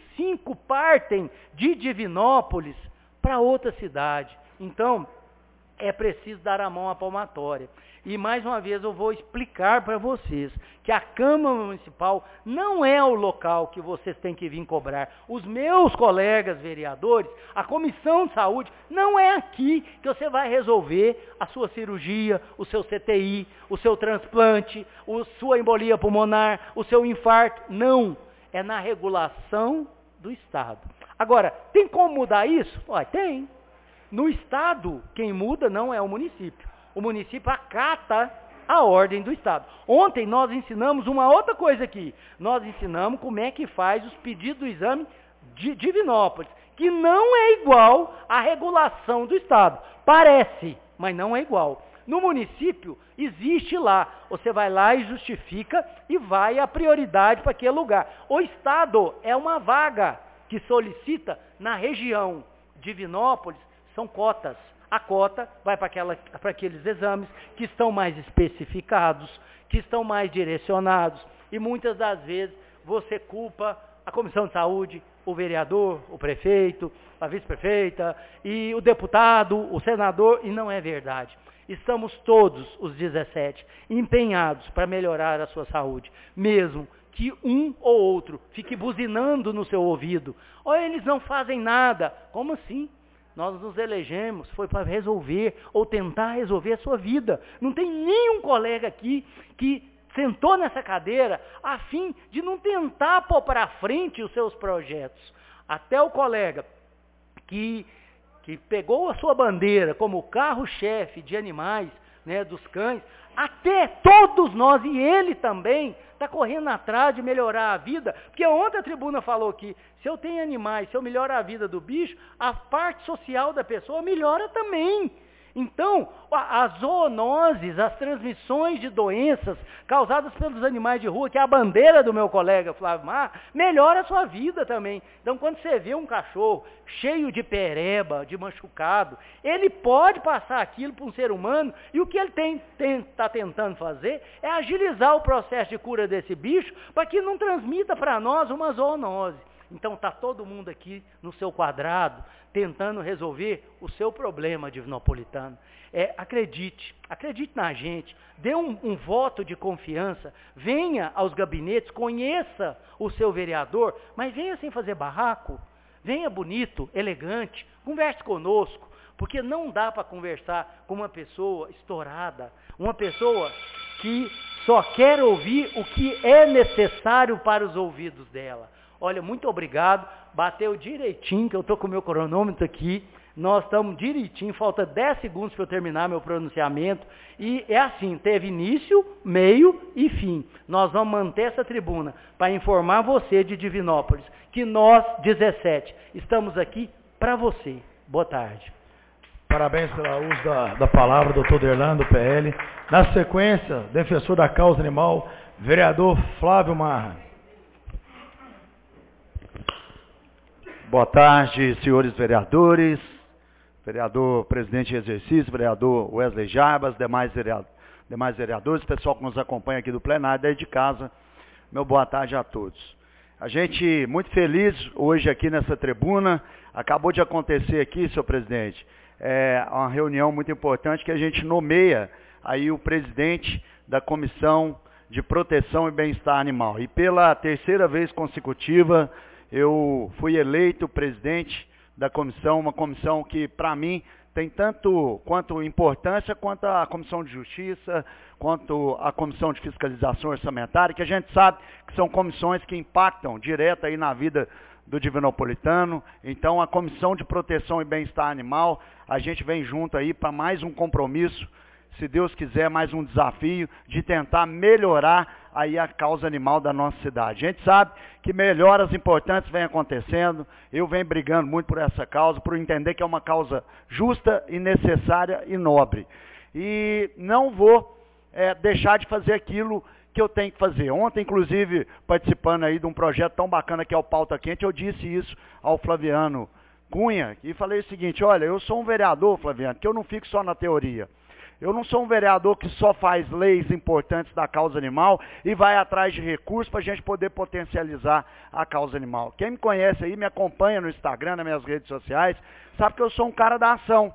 K: 25 partem de Divinópolis para outra cidade. Então, é preciso dar a mão à palmatória. E mais uma vez eu vou explicar para vocês que a Câmara Municipal não é o local que vocês têm que vir cobrar. Os meus colegas vereadores, a Comissão de Saúde, não é aqui que você vai resolver a sua cirurgia, o seu CTI, o seu transplante, a sua embolia pulmonar, o seu infarto. Não, é na regulação do Estado. Agora, tem como mudar isso? Olha, tem. No Estado, quem muda não é o município. O município acata a ordem do Estado. Ontem nós ensinamos uma outra coisa aqui. Nós ensinamos como é que faz os pedidos do exame de Divinópolis, que não é igual à regulação do Estado. Parece, mas não é igual. No município, existe lá. Você vai lá e justifica e vai a prioridade para aquele lugar. O Estado é uma vaga que solicita na região. Divinópolis são cotas. A cota vai para aqueles exames que estão mais especificados, que estão mais direcionados. E muitas das vezes você culpa a Comissão de Saúde, o vereador, o prefeito, a vice-prefeita, e o deputado, o senador, e não é verdade. Estamos todos, os 17, empenhados para melhorar a sua saúde, mesmo que um ou outro fique buzinando no seu ouvido. Ou eles não fazem nada. Como assim? Nós nos elegemos, foi para resolver, ou tentar resolver a sua vida. Não tem nenhum colega aqui que sentou nessa cadeira a fim de não tentar pôr para frente os seus projetos. Até o colega que pegou a sua bandeira como carro-chefe de animais, né, dos cães, até todos nós, e ele também, está correndo atrás de melhorar a vida, porque ontem a tribuna falou que se eu tenho animais, se eu melhorar a vida do bicho, a parte social da pessoa melhora também. Então, as zoonoses, as transmissões de doenças causadas pelos animais de rua, que é a bandeira do meu colega Flávio Mar, melhora a sua vida também. Então, quando você vê um cachorro cheio de pereba, de machucado, ele pode passar aquilo para um ser humano, e o que ele está tentando fazer é agilizar o processo de cura desse bicho, para que não transmita para nós uma zoonose. Então está todo mundo aqui no seu quadrado, tentando resolver o seu problema divinopolitano. Acredite na gente, dê um voto de confiança, venha aos gabinetes, conheça o seu vereador, mas venha sem fazer barraco, venha bonito, elegante, converse conosco, porque não dá para conversar com uma pessoa estourada, uma pessoa que só quer ouvir o que é necessário para os ouvidos dela. Olha, muito obrigado, bateu direitinho, que eu estou com o meu cronômetro aqui, nós estamos direitinho, falta 10 segundos para eu terminar meu pronunciamento, e é assim, teve início, meio e fim. Nós vamos manter essa tribuna para informar você de Divinópolis, que nós, 17, estamos aqui para você. Boa tarde.
L: Parabéns pelo uso da palavra, doutor Derlan, do PL. Na sequência, defensor da causa animal, vereador Flávio Marra.
I: Boa tarde, senhores vereadores, vereador presidente em exercício, vereador Wesley Jarbas, demais vereadores, pessoal que nos acompanha aqui do plenário, daí de casa, meu boa tarde a todos. A gente muito feliz hoje aqui nessa tribuna, acabou de acontecer aqui, senhor presidente, uma reunião muito importante que a gente nomeia aí o presidente da Comissão de Proteção e Bem-Estar Animal. E pela terceira vez consecutiva, eu fui eleito presidente da comissão, uma comissão que, para mim, tem tanto quanto importância quanto a Comissão de Justiça, quanto a Comissão de Fiscalização Orçamentária, que a gente sabe que são comissões que impactam direto aí na vida do divinopolitano. Então, a Comissão de Proteção e Bem-Estar Animal, a gente vem junto aí para mais um compromisso, se Deus quiser, mais um desafio de tentar melhorar aí a causa animal da nossa cidade. A gente sabe que melhoras importantes vêm acontecendo, eu venho brigando muito por essa causa, por entender que é uma causa justa e necessária e nobre. E não vou deixar de fazer aquilo que eu tenho que fazer. Ontem, inclusive, participando aí de um projeto tão bacana que é o Pauta Quente, eu disse isso ao Flaviano Cunha, e falei o seguinte: olha, eu sou um vereador, Flaviano, que eu não fico só na teoria. Eu não sou um vereador que só faz leis importantes da causa animal e vai atrás de recursos para a gente poder potencializar a causa animal. Quem me conhece aí, me acompanha no Instagram, nas minhas redes sociais, sabe que eu sou um cara da ação.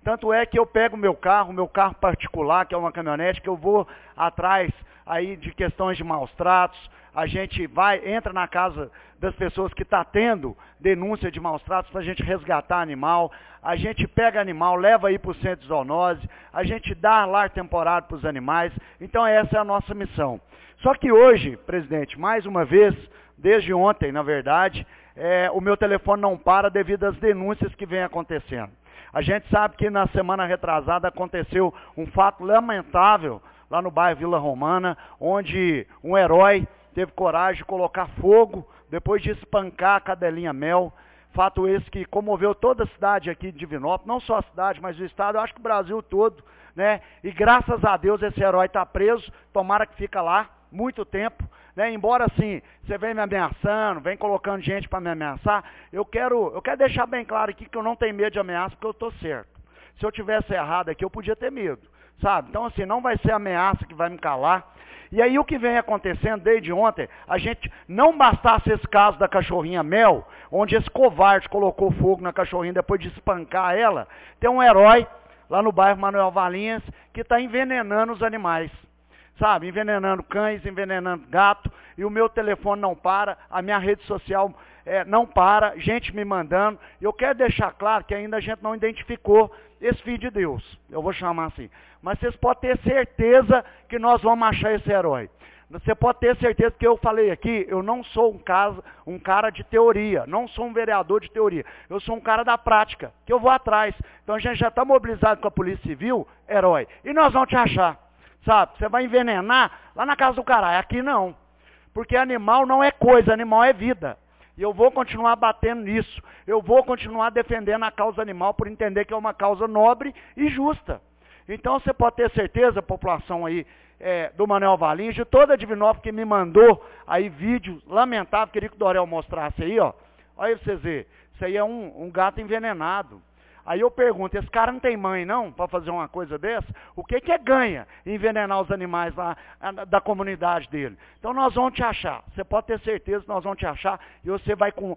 I: Tanto é que eu pego meu carro particular, que é uma caminhonete, que eu vou atrás aí de questões de maus tratos, a gente entra na casa das pessoas que está tendo denúncia de maus tratos para a gente resgatar animal, a gente pega animal, leva aí para o centro de zoonose, a gente dá lar temporário para os animais, então essa é a nossa missão. Só que hoje, presidente, mais uma vez, desde ontem, na verdade, o meu telefone não para devido às denúncias que vem acontecendo. A gente sabe que na semana retrasada aconteceu um fato lamentável lá no bairro Vila Romana, onde um herói teve coragem de colocar fogo depois de espancar a cadelinha Mel. Fato esse que comoveu toda a cidade aqui de Divinópolis, não só a cidade, mas o estado, eu acho que o Brasil todo, né? E graças a Deus esse herói está preso, tomara que fica lá muito tempo, né? Embora assim, você vem me ameaçando, vem colocando gente para me ameaçar, eu quero deixar bem claro aqui que eu não tenho medo de ameaça, porque eu estou certo. Se eu tivesse errado aqui, eu podia ter medo, sabe? Então assim, não vai ser ameaça que vai me calar. E aí o que vem acontecendo desde ontem, a gente não bastasse esse caso da cachorrinha Mel, onde esse covarde colocou fogo na cachorrinha depois de espancar ela, tem um herói lá no bairro Manuel Valinhas que está envenenando os animais, sabe? Envenenando cães, envenenando gato, e o meu telefone não para, a minha rede social não para, gente me mandando. Eu quero deixar claro que ainda a gente não identificou esse filho de Deus, eu vou chamar assim. Mas vocês podem ter certeza que nós vamos achar esse herói. Você pode ter certeza que eu falei aqui, eu não sou um cara de teoria, não sou um vereador de teoria. Eu sou um cara da prática, que eu vou atrás. Então a gente já está mobilizado com a Polícia Civil, herói. E nós vamos te achar, sabe? Você vai envenenar lá na casa do caralho, aqui não. Porque animal não é coisa, animal é vida. E eu vou continuar batendo nisso. Eu vou continuar defendendo a causa animal por entender que é uma causa nobre e justa. Então você pode ter certeza, a população aí do Manuel Valinhos, de toda a Divinópolis que me mandou aí vídeo lamentável, queria que o Dorel mostrasse aí, ó. Olha aí pra vocês verem. Isso aí é um gato envenenado. Aí eu pergunto, esse cara não tem mãe não, para fazer uma coisa dessa? O que é ganha envenenar os animais lá da comunidade dele? Então nós vamos te achar, você pode ter certeza que nós vamos te achar, e você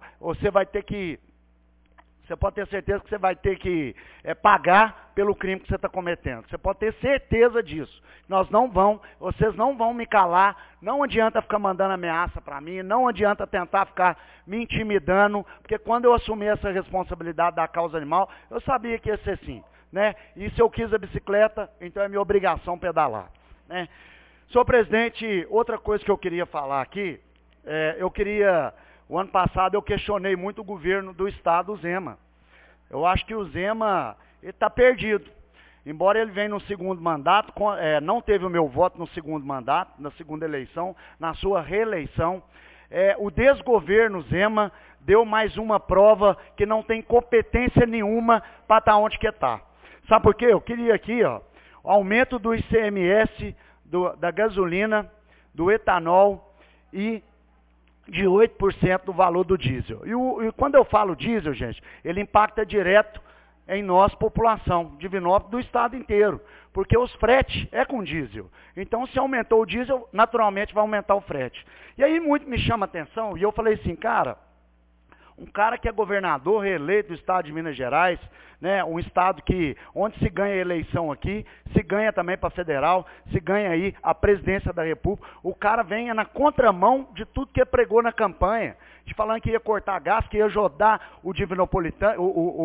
I: vai ter que, você pode ter certeza que você vai ter que pagar pelo crime que você está cometendo. Você pode ter certeza disso. Vocês não vão me calar, não adianta ficar mandando ameaça para mim, não adianta tentar ficar me intimidando, porque quando eu assumi essa responsabilidade da causa animal, eu sabia que ia ser assim, né? E se eu quis a bicicleta, então é minha obrigação pedalar, né? Senhor presidente, outra coisa que eu queria falar aqui, o ano passado eu questionei muito o governo do estado, o Zema. Eu acho que o Zema está perdido. Embora ele venha no segundo mandato, não teve o meu voto no segundo mandato, na segunda eleição, na sua reeleição. O desgoverno Zema deu mais uma prova que não tem competência nenhuma para estar onde que está. Sabe por quê? Eu queria aqui, ó, o aumento do ICMS, da gasolina, do etanol e de 8% do valor do diesel. E quando eu falo diesel, gente, ele impacta direto em nós, população, Divinópolis, do estado inteiro. Porque os fretes é com diesel. Então, se aumentou o diesel, naturalmente vai aumentar o frete. E aí muito me chama a atenção, e eu falei assim, cara, um cara que é governador reeleito do estado de Minas Gerais, né, um estado onde se ganha a eleição aqui, se ganha também para federal, se ganha aí a presidência da República, o cara vem na contramão de tudo que pregou na campanha, de falando que ia cortar gás, que ia ajudar o divinopolitano,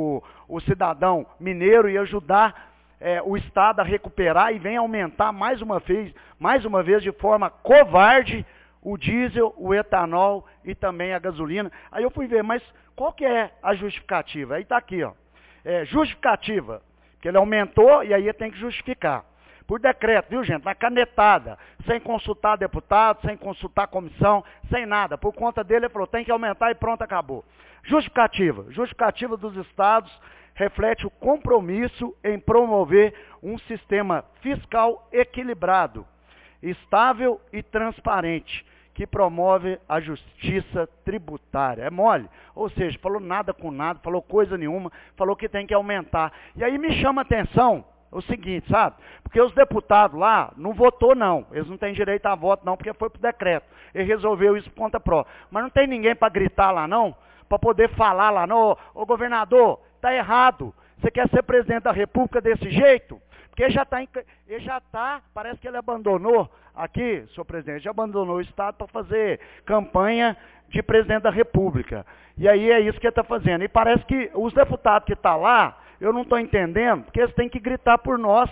I: o cidadão mineiro, ia ajudar o estado a recuperar e vem aumentar mais uma vez de forma covarde o diesel, o etanol e também a gasolina. Aí eu fui ver, mas qual que é a justificativa? Aí está aqui, ó. Justificativa, que ele aumentou e aí tem que justificar. Por decreto, viu gente? Na canetada, sem consultar deputado, sem consultar comissão, sem nada. Por conta dele, ele falou, tem que aumentar e pronto, acabou. Justificativa. Justificativa dos estados reflete o compromisso em promover um sistema fiscal equilibrado, estável e transparente, que promove a justiça tributária. É mole? Ou seja, falou nada com nada, falou coisa nenhuma, falou que tem que aumentar. E aí me chama a atenção o seguinte, sabe? Porque os deputados lá não votou não, eles não têm direito a voto não, porque foi por decreto. Ele resolveu isso por conta própria. Mas não tem ninguém para gritar lá não, para poder falar lá não, ô governador, tá errado. Você quer ser presidente da República desse jeito? Porque ele já está, parece que ele abandonou aqui, senhor presidente, já abandonou o Estado para fazer campanha de presidente da República. E aí é isso que ele está fazendo. E parece que os deputados que estão lá, eu não estou entendendo, porque eles têm que gritar por nós.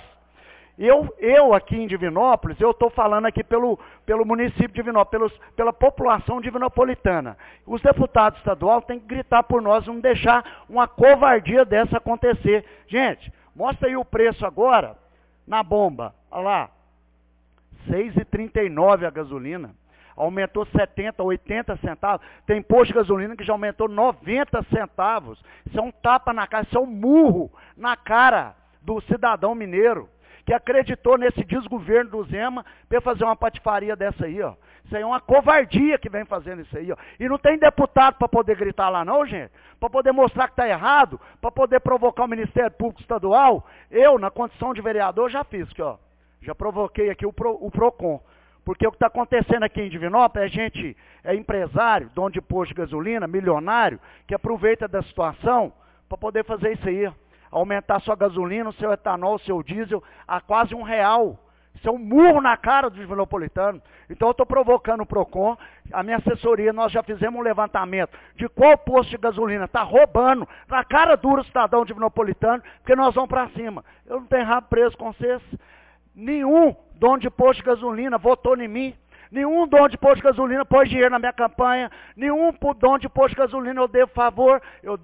I: Eu aqui em Divinópolis, eu estou falando aqui pelo município de Divinópolis, pela população divinopolitana. Os deputados estaduais têm que gritar por nós, não deixar uma covardia dessa acontecer. Gente, mostra aí o preço agora, na bomba, olha lá, R$ 6,39 a gasolina. Aumentou 70, 80 centavos. Tem posto de gasolina que já aumentou 90 centavos. Isso é um tapa na cara, isso é um murro na cara do cidadão mineiro, que acreditou nesse desgoverno do Zema para fazer uma patifaria dessa aí, ó. Isso aí é uma covardia que vem fazendo isso aí, ó. E não tem deputado para poder gritar lá não, gente. Para poder mostrar que está errado, para poder provocar o Ministério Público Estadual. Eu, na condição de vereador, já fiz aqui, ó. Já provoquei aqui o PROCON. Porque o que está acontecendo aqui em Divinópolis, é empresário, dono de posto de gasolina, milionário, que aproveita da situação para poder fazer isso aí, ó. Aumentar sua gasolina, o seu etanol, o seu diesel a quase R$1. Isso é um murro na cara do divinopolitano. Então eu estou provocando o PROCON, a minha assessoria, nós já fizemos um levantamento de qual posto de gasolina está roubando na cara dura o cidadão divinopolitano, porque nós vamos para cima. Eu não tenho rabo preso com vocês. Nenhum dono de posto de gasolina votou em mim. Nenhum dono de posto de gasolina pôs dinheiro na minha campanha. Nenhum dono de posto de gasolina eu devo favor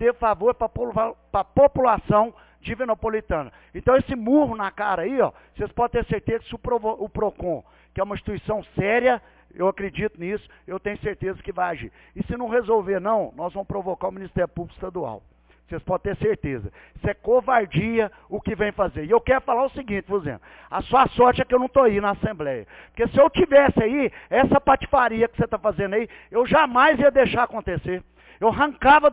I: para a população divinopolitana. Então esse murro na cara aí, ó, vocês podem ter certeza que se o PROCON, que é uma instituição séria, eu acredito nisso, eu tenho certeza que vai agir. E se não resolver não, nós vamos provocar o Ministério Público Estadual. Vocês podem ter certeza. Isso é covardia o que vem fazer. E eu quero falar o seguinte, Fuzendo. A sua sorte é que eu não estou aí na Assembleia. Porque se eu tivesse aí, essa patifaria que você está fazendo aí, eu jamais ia deixar acontecer. Eu arrancava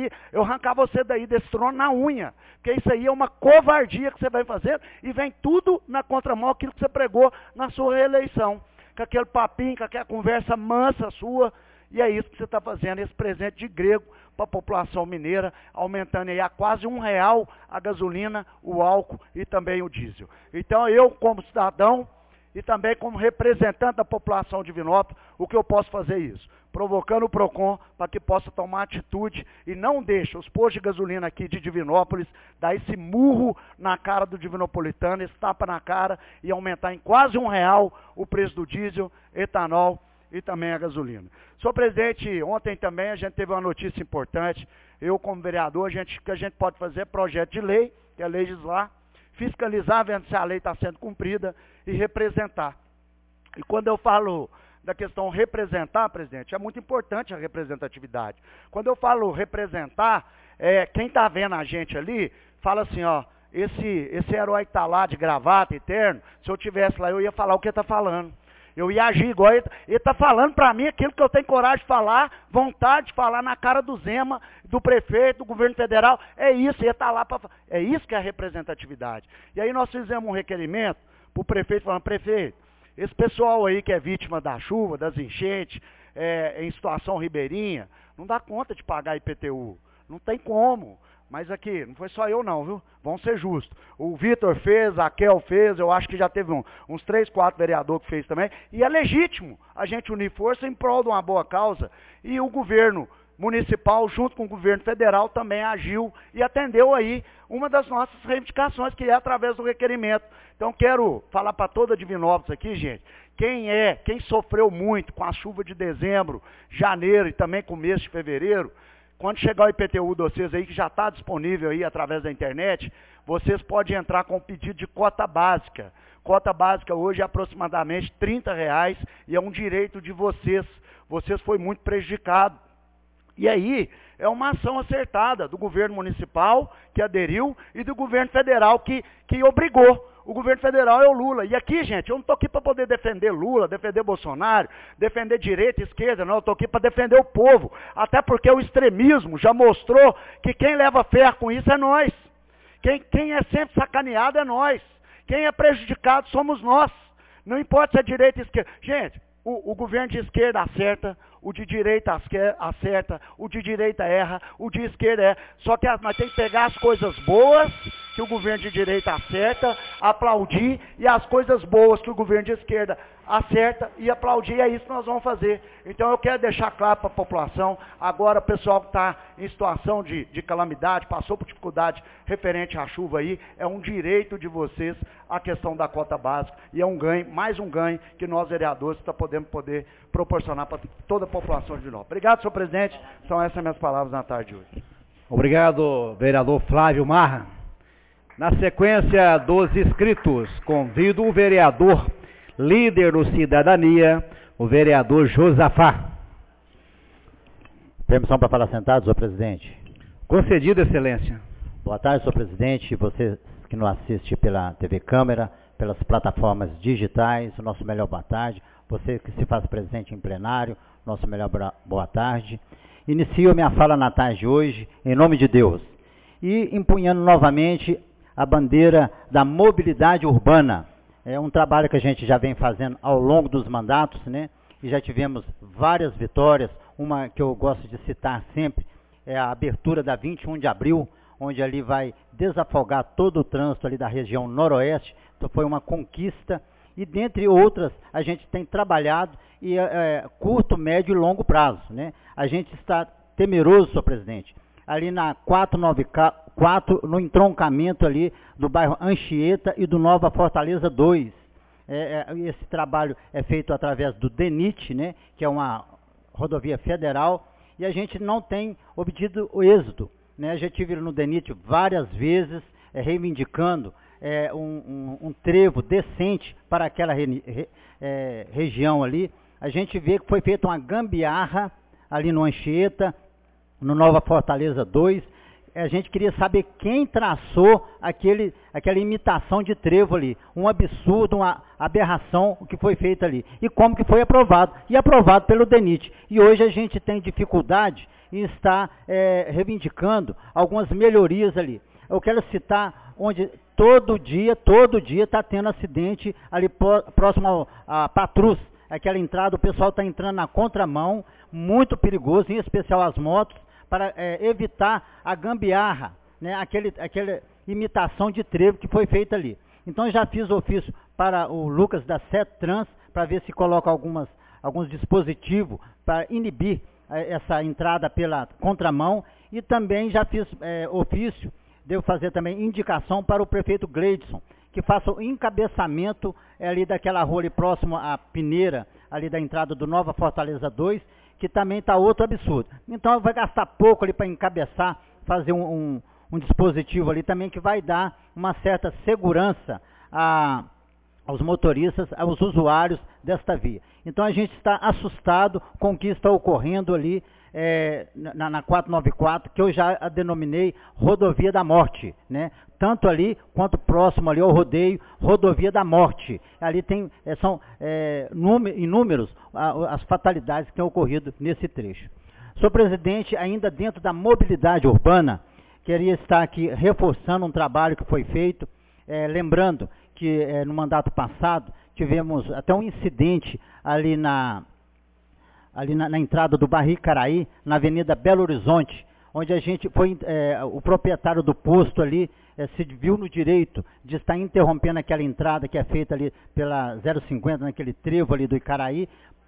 I: você daí desse trono na unha. Porque isso aí é uma covardia que você vai fazer e vem tudo na contramão aquilo que você pregou na sua reeleição. Com aquele papinho, com aquela conversa mansa sua. E é isso que você está fazendo, esse presente de grego para a população mineira, aumentando aí a quase R$1 a gasolina, o álcool e também o diesel. Então eu, como cidadão e também como representante da população de Divinópolis, o que eu posso fazer é isso? Provocando o PROCON para que possa tomar atitude e não deixe os postos de gasolina aqui de Divinópolis dar esse murro na cara do divinopolitano, esse tapa na cara e aumentar em quase R$1 o preço do diesel, etanol e também a gasolina. Senhor presidente, ontem também a gente teve uma notícia importante. Eu, como vereador, o que a gente pode fazer é projeto de lei, que é legislar, fiscalizar, vendo se a lei está sendo cumprida e representar. E quando eu falo da questão representar, presidente, é muito importante a representatividade. Quando eu falo representar, quem está vendo a gente ali, fala assim, ó, esse herói que está lá de gravata, eterno, se eu tivesse lá, eu ia falar o que ele está falando. Eu ia agir igual ele está falando para mim aquilo que eu tenho coragem de falar, vontade de falar na cara do Zema, do prefeito, do governo federal. É isso, ele está lá para falar. É isso que é a representatividade. E aí nós fizemos um requerimento para o prefeito, falando, prefeito, esse pessoal aí que é vítima da chuva, das enchentes, em situação ribeirinha, não dá conta de pagar IPTU. Não tem como. Mas aqui, não foi só eu não, viu? Vamos ser justos. O Vitor fez, a Kel fez, eu acho que já teve uns 3, 4 vereadores que fez também. E é legítimo a gente unir força em prol de uma boa causa. E o governo municipal, junto com o governo federal, também agiu e atendeu aí uma das nossas reivindicações, que é através do requerimento. Então quero falar para toda Divinópolis aqui, gente, quem sofreu muito com a chuva de dezembro, janeiro e também começo de fevereiro, quando chegar o IPTU de vocês aí, que já está disponível aí através da internet, vocês podem entrar com um pedido de cota básica. Cota básica hoje é aproximadamente R$30 e é um direito de vocês. Vocês foi muito prejudicados. E aí, é uma ação acertada do governo municipal, que aderiu, e do governo federal, que obrigou. O governo federal é o Lula. E aqui, gente, eu não estou aqui para poder defender Lula, defender Bolsonaro, defender direita e esquerda, não. Eu estou aqui para defender o povo. Até porque o extremismo já mostrou que quem leva ferro com isso é nós. Quem é sempre sacaneado é nós. Quem é prejudicado somos nós. Não importa se é direita ou esquerda. Gente, o governo de esquerda acerta, o de direita acerta, o de direita erra, o de esquerda erra. Só que nós temos que pegar as coisas boas que o governo de direita acerta, aplaudir, e as coisas boas que o governo de esquerda acerta e aplaudir, é isso que nós vamos fazer. Então eu quero deixar claro para a população, agora o pessoal que está em situação de calamidade, passou por dificuldade referente à chuva aí, é um direito de vocês a questão da cota básica, e é um ganho, mais um ganho que nós vereadores podemos poder proporcionar para toda a população de Divinópolis. Obrigado, senhor presidente, são essas minhas palavras na tarde de hoje.
B: Obrigado, vereador Flávio Marra. Na sequência dos inscritos, convido o vereador líder do Cidadania, o vereador Josafá.
M: Permissão para falar sentado, senhor presidente.
B: Concedido, excelência.
M: Boa tarde, senhor presidente, você que nos assiste pela TV Câmara, pelas plataformas digitais, o nosso melhor boa tarde. Você que se faz presente em plenário, nosso melhor boa tarde. Inicio minha fala na tarde de hoje, em nome de Deus, e empunhando novamente a bandeira da mobilidade urbana. É um trabalho que a gente já vem fazendo ao longo dos mandatos, né? E já tivemos várias vitórias. Uma que eu gosto de citar sempre é a abertura da 21 de abril, onde ali vai desafogar todo o trânsito ali da região noroeste. Então foi uma conquista. E dentre outras, a gente tem trabalhado em curto, médio e longo prazo, né? A gente está temeroso, senhor presidente, ali na 494, no entroncamento ali do bairro Anchieta e do Nova Fortaleza 2. Esse trabalho é feito através do DENIT, né, que é uma rodovia federal, e a gente não tem obtido o êxito, né? Já estive no DENIT várias vezes, reivindicando um trevo decente para aquela região ali. A gente vê que foi feita uma gambiarra ali no Anchieta, no Nova Fortaleza 2, a gente queria saber quem traçou aquela imitação de trevo ali. Um absurdo, uma aberração o que foi feito ali. E como que foi aprovado. E aprovado pelo DENIT. E hoje a gente tem dificuldade em estar reivindicando algumas melhorias ali. Eu quero citar onde todo dia está tendo acidente ali próximo a Patrus. Aquela entrada, o pessoal está entrando na contramão, muito perigoso, em especial as motos, para evitar a gambiarra, né, aquela imitação de trevo que foi feita ali. Então já fiz ofício para o Lucas da CETRANS, para ver se coloca alguns dispositivos para inibir essa entrada pela contramão, e também já fiz ofício, devo fazer também indicação para o prefeito Gleidson, que faça o encabeçamento ali daquela rua ali próximo à Pineira, ali da entrada do Nova Fortaleza 2, que também está outro absurdo. Então vai gastar pouco ali para encabeçar, fazer um dispositivo ali também que vai dar uma certa segurança aos motoristas, aos usuários desta via. Então a gente está assustado com o que está ocorrendo ali na 494, que eu já a denominei rodovia da morte, né? Tanto ali quanto próximo ali ao rodeio, rodovia da morte. Ali são inúmeros as fatalidades que têm ocorrido nesse trecho. Senhor presidente, ainda dentro da mobilidade urbana, queria estar aqui reforçando um trabalho que foi feito, lembrando que no mandato passado tivemos até um incidente ali na entrada do bairro Icaraí, na Avenida Belo Horizonte, onde a gente o proprietário do posto ali se viu no direito de estar interrompendo aquela entrada que é feita ali pela 050, naquele trevo ali do Icaraí,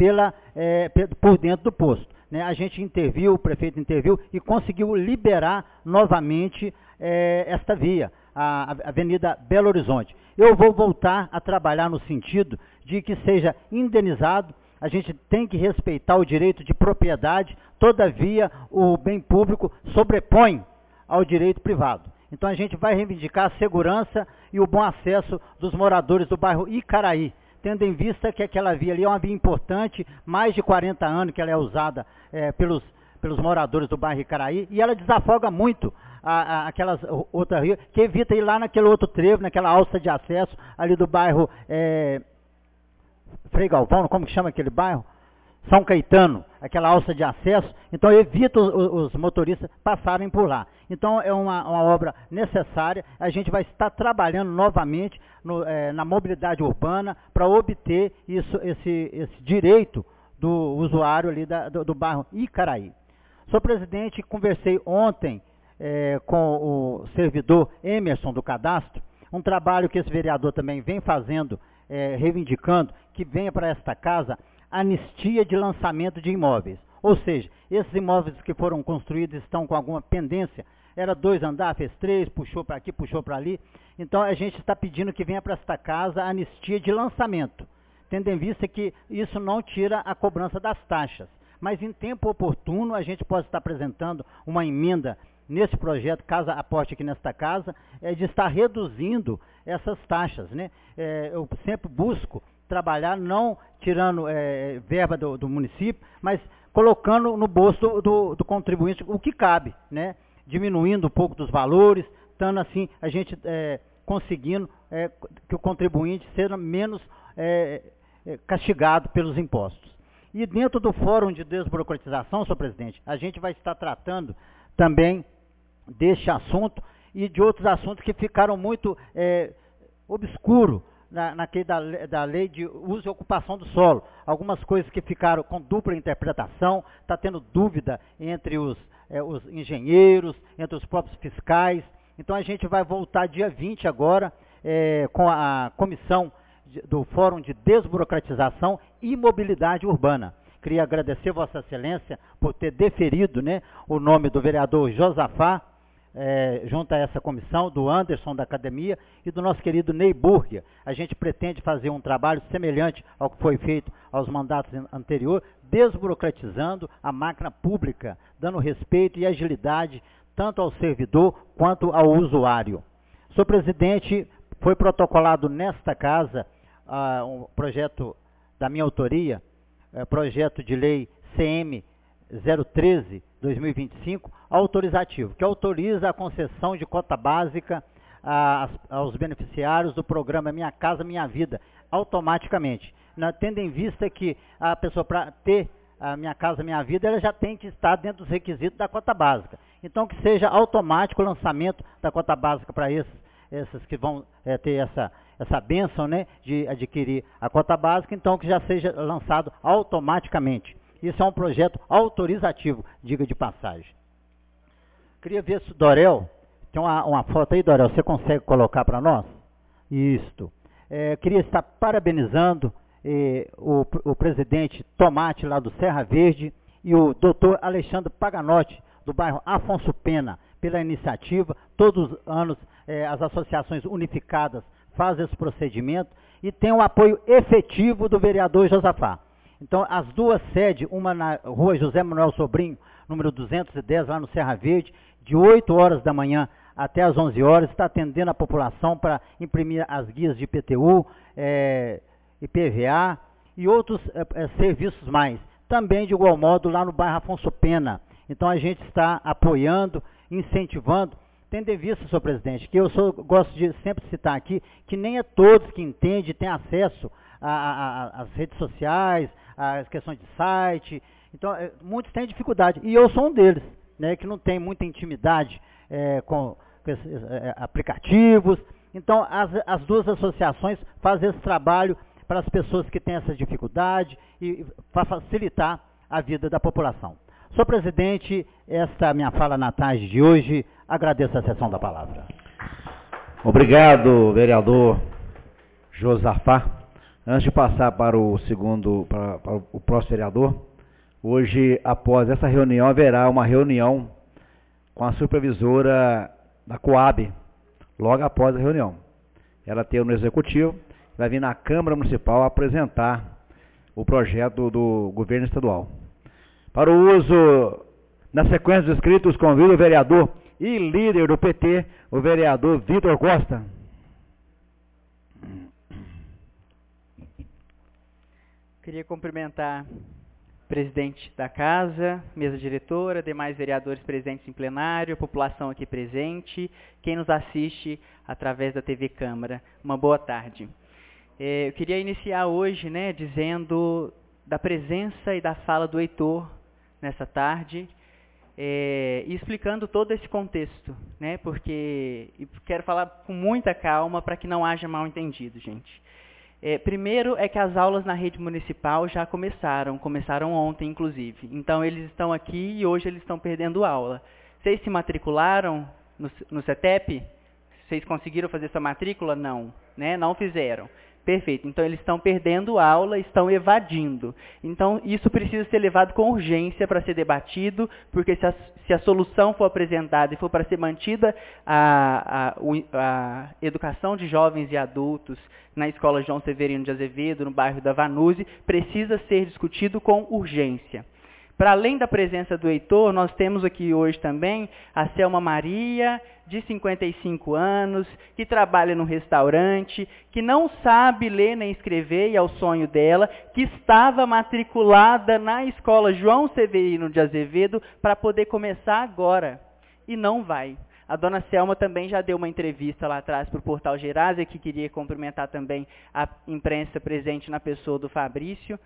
M: por dentro do posto, né? A gente interviu, o prefeito interviu e conseguiu liberar novamente esta via, a Avenida Belo Horizonte. Eu vou voltar a trabalhar no sentido de que seja indenizado. A gente tem que respeitar o direito de propriedade, todavia o bem público sobrepõe ao direito privado. Então a gente vai reivindicar a segurança e o bom acesso dos moradores do bairro Icaraí, tendo em vista que aquela via ali é uma via importante, mais de 40 anos que ela é usada pelos moradores do bairro Icaraí, e ela desafoga muito aquelas outras vias, que evita ir lá naquele outro trevo, naquela alça de acesso ali do bairro Frei Galvão, como que chama aquele bairro? São Caetano, aquela alça de acesso, então evita os motoristas passarem por lá. Então é uma obra necessária, a gente vai estar trabalhando novamente na mobilidade urbana para obter esse direito do usuário ali do bairro Icaraí. Senhor presidente, conversei ontem com o servidor Emerson do cadastro, um trabalho que esse vereador também vem fazendo, reivindicando que venha para esta casa anistia de lançamento de imóveis. Ou seja, esses imóveis que foram construídos estão com alguma pendência, era 2 andares, fez 3, puxou para aqui, puxou para ali. Então a gente está pedindo que venha para esta casa anistia de lançamento, tendo em vista que isso não tira a cobrança das taxas. Mas em tempo oportuno a gente pode estar apresentando uma emenda nesse projeto, caso aporte aqui nesta casa, de estar reduzindo essas taxas, né? Eu sempre busco trabalhar não tirando verba do município, mas colocando no bolso do contribuinte o que cabe, né? Diminuindo um pouco dos valores, estando assim a gente conseguindo que o contribuinte seja menos castigado pelos impostos. E dentro do Fórum de Desburocratização, senhor presidente, a gente vai estar tratando também deste assunto e de outros assuntos que ficaram muito obscuros naquele da lei de uso e ocupação do solo. Algumas coisas que ficaram com dupla interpretação, está tendo dúvida entre os engenheiros, entre os próprios fiscais. Então a gente vai voltar dia 20 agora com a comissão do Fórum de Desburocratização e Mobilidade Urbana. Queria agradecer Vossa Excelência por ter deferido, né, o nome do vereador Josafá, junto a essa comissão, do Anderson da Academia e do nosso querido Ney Burger. A gente pretende fazer um trabalho semelhante ao que foi feito aos mandatos anteriores, desburocratizando a máquina pública, dando respeito e agilidade tanto ao servidor quanto ao usuário. Senhor presidente, foi protocolado nesta casa um projeto da minha autoria, projeto de lei CM 013/2025, autorizativo, que autoriza a concessão de cota básica aos beneficiários do programa Minha Casa Minha Vida, automaticamente, tendo em vista que a pessoa, para ter a Minha Casa Minha Vida, ela já tem que estar dentro dos requisitos da cota básica. Então, que seja automático o lançamento da cota básica para esses que vão ter essa bênção, né, de adquirir a cota básica, então que já seja lançado automaticamente. Isso é um projeto autorizativo, diga de passagem. Queria ver se o Dorel, tem uma foto aí, Dorel, você consegue colocar para nós? Isto. Queria estar parabenizando o presidente Tomate, lá do Serra Verde, e o doutor Alexandre Paganotti, do bairro Afonso Pena, pela iniciativa. Todos os anos as associações unificadas fazem esse procedimento e tem o apoio efetivo do vereador Josafá. Então, as duas sedes, uma na rua José Manuel Sobrinho, número 210, lá no Serra Verde, de 8 horas da manhã até as 11 horas, está atendendo a população para imprimir as guias de IPTU, IPVA e outros serviços mais. Também, de igual modo, lá no bairro Afonso Pena. Então, a gente está apoiando, incentivando, tendo em vista, senhor presidente, que eu gosto de sempre citar aqui, que nem é todos que entendem e têm acesso às redes sociais, às questões de site. Então, muitos têm dificuldade, e eu sou um deles, né, que não tem muita intimidade com aplicativos. Então, as duas associações fazem esse trabalho para as pessoas que têm essa dificuldade e para facilitar a vida da população. Senhor presidente, esta é a minha fala na tarde de hoje. Agradeço a sessão da palavra.
B: Obrigado, vereador Josafá. Antes de passar para o próximo vereador, hoje, após essa reunião, haverá uma reunião com a supervisora da Coab, logo após a reunião. Ela tem no executivo, vai vir na Câmara Municipal apresentar o projeto do governo estadual. Para o uso, na sequência dos inscritos, convido o vereador e líder do PT, o vereador Vitor Costa.
N: Queria cumprimentar o presidente da casa, mesa diretora, demais vereadores presentes em plenário, a população aqui presente, quem nos assiste através da TV Câmara. Uma boa tarde. Eu queria iniciar hoje, né, dizendo da presença e da fala do Heitor nessa tarde, e explicando todo esse contexto, né, porque quero falar com muita calma para que não haja mal entendido, gente. Primeiro é que as aulas na rede municipal já começaram ontem, inclusive. Então, eles estão aqui e hoje eles estão perdendo aula. Vocês se matricularam no CETEP? Vocês conseguiram fazer essa matrícula? Não, né? Não fizeram. Perfeito. Então, eles estão perdendo aula, estão evadindo. Então, isso precisa ser levado com urgência para ser debatido, porque se a solução for apresentada e for para ser mantida a educação de jovens e adultos na Escola João Severino de Azevedo, no bairro da Vanuse, precisa ser discutido com urgência. Para além da presença do Heitor, nós temos aqui hoje também a Selma Maria, de 55 anos, que trabalha no restaurante, que não sabe ler nem escrever, e é o sonho dela, que estava matriculada na Escola João Severino de Azevedo para poder começar agora, e não vai. A dona Selma também já deu uma entrevista lá atrás para o Portal Gerásia, que queria cumprimentar também a imprensa presente na pessoa do Fabrício,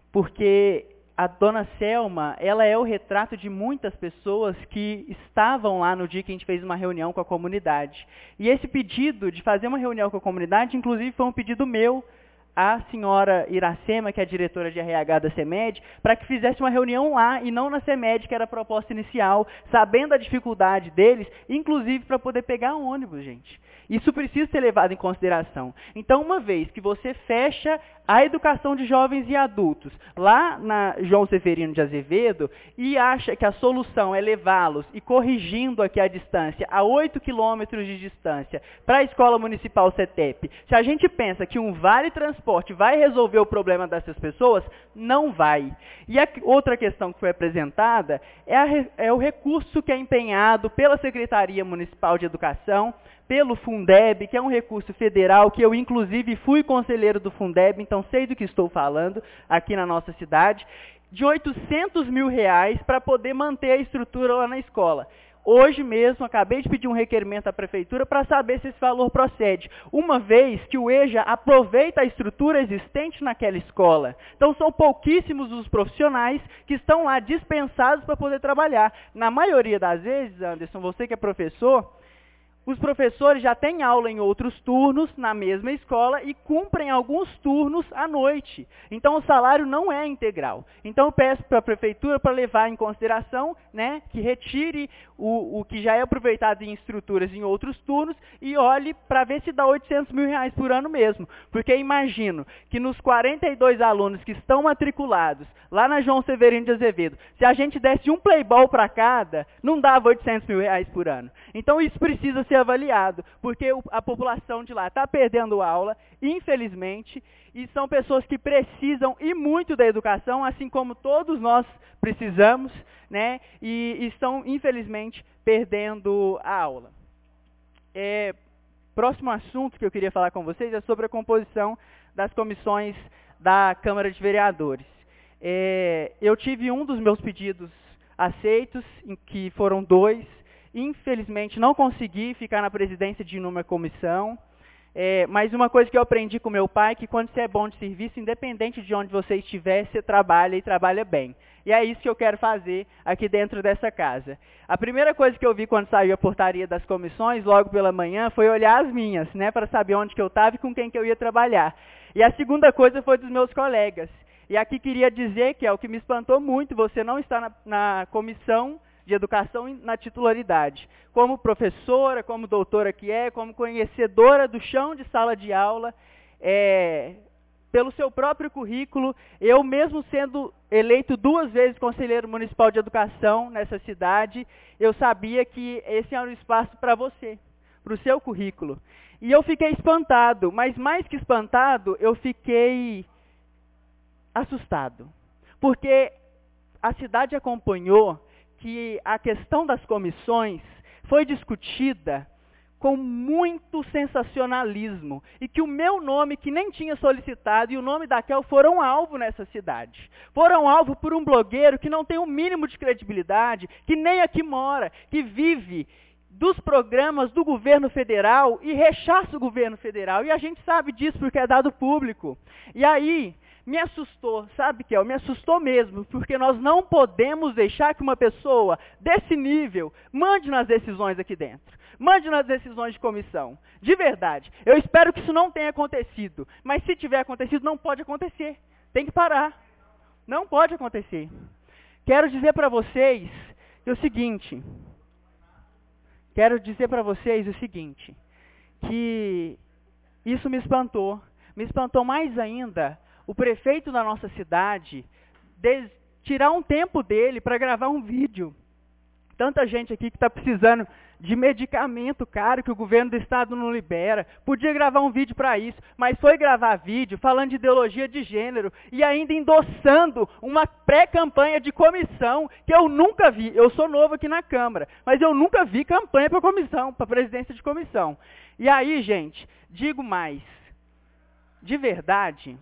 N: porque a dona Selma, ela é o retrato de muitas pessoas que estavam lá no dia que a gente fez uma reunião com a comunidade. E esse pedido de fazer uma reunião com a comunidade, inclusive, foi um pedido meu à senhora Iracema, que é a diretora de RH da CEMED, para que fizesse uma reunião lá e não na CEMED, que era a proposta inicial, sabendo a dificuldade deles, inclusive para poder pegar ônibus, gente. Isso precisa ser levado em consideração. Então, uma vez que você fecha a educação de jovens e adultos lá na João Severino de Azevedo e acha que a solução é levá-los e corrigindo aqui a distância, a 8 quilômetros de distância, para a Escola Municipal CETEP, se a gente pensa que um vale transporte vai resolver o problema dessas pessoas, não vai. E a outra questão que foi apresentada é o recurso que é empenhado pela Secretaria Municipal de Educação, pelo Fundeb, que é um recurso federal, que eu inclusive fui conselheiro do Fundeb, então sei do que estou falando aqui na nossa cidade, de R$800 mil para poder manter a estrutura lá na escola. Hoje mesmo, acabei de pedir um requerimento à prefeitura para saber se esse valor procede, uma vez que o EJA aproveita a estrutura existente naquela escola. Então, são pouquíssimos os profissionais que estão lá dispensados para poder trabalhar. Na maioria das vezes, Anderson, você que é professor, os professores já têm aula em outros turnos na mesma escola e cumprem alguns turnos à noite. Então, o salário não é integral. Então, eu peço para a prefeitura para levar em consideração, né, que retire o que já é aproveitado em estruturas em outros turnos e olhe para ver se dá R$800 mil por ano mesmo. Porque imagino que nos 42 alunos que estão matriculados lá na João Severino de Azevedo, se a gente desse um playball para cada, não dava R$800 mil por ano. Então, isso precisa ser avaliado, porque a população de lá está perdendo aula, infelizmente, e são pessoas que precisam e muito da educação, assim como todos nós precisamos, né, e estão, infelizmente, perdendo a aula. Próximo assunto que eu queria falar com vocês é sobre a composição das comissões da Câmara de Vereadores. Eu tive um dos meus pedidos aceitos, que foram 2, infelizmente não consegui ficar na presidência de uma comissão, mas uma coisa que eu aprendi com meu pai é que quando você é bom de serviço, independente de onde você estiver, você trabalha e trabalha bem. E é isso que eu quero fazer aqui dentro dessa casa. A primeira coisa que eu vi quando saiu a portaria das comissões, logo pela manhã, foi olhar as minhas, né, para saber onde que eu estava e com quem que eu ia trabalhar. E a segunda coisa foi dos meus colegas. E aqui queria dizer que é o que me espantou muito, você não está na comissão de educação na titularidade. Como professora, como doutora que é, como conhecedora do chão de sala de aula, pelo seu próprio currículo, eu mesmo sendo eleito 2 vezes conselheiro municipal de educação nessa cidade, eu sabia que esse era um espaço para você, para o seu currículo. E eu fiquei espantado, mas mais que espantado, eu fiquei assustado. Porque a cidade acompanhou que a questão das comissões foi discutida com muito sensacionalismo e que o meu nome, que nem tinha solicitado, e o nome da Kel foram alvo nessa cidade. Foram alvo por um blogueiro que não tem o mínimo de credibilidade, que nem aqui mora, que vive dos programas do governo federal e rechaça o governo federal. E a gente sabe disso porque é dado público. E aí me assustou, sabe, Kel? Me assustou mesmo, porque nós não podemos deixar que uma pessoa desse nível mande nas decisões aqui dentro. mande nas decisões de comissão. De verdade. Eu espero que isso não tenha acontecido. Mas se tiver acontecido, não pode acontecer. Tem que parar. Não pode acontecer. Quero dizer para vocês o seguinte. Que isso me espantou. Me espantou mais ainda o prefeito da nossa cidade tirar um tempo dele para gravar um vídeo. Tanta gente aqui que está precisando de medicamento caro que o governo do estado não libera. Podia gravar um vídeo para isso, mas foi gravar vídeo falando de ideologia de gênero e ainda endossando uma pré-campanha de comissão que eu nunca vi. Eu sou novo aqui na Câmara, mas eu nunca vi campanha para comissão, para presidência de comissão. E aí, gente, digo mais. De verdade,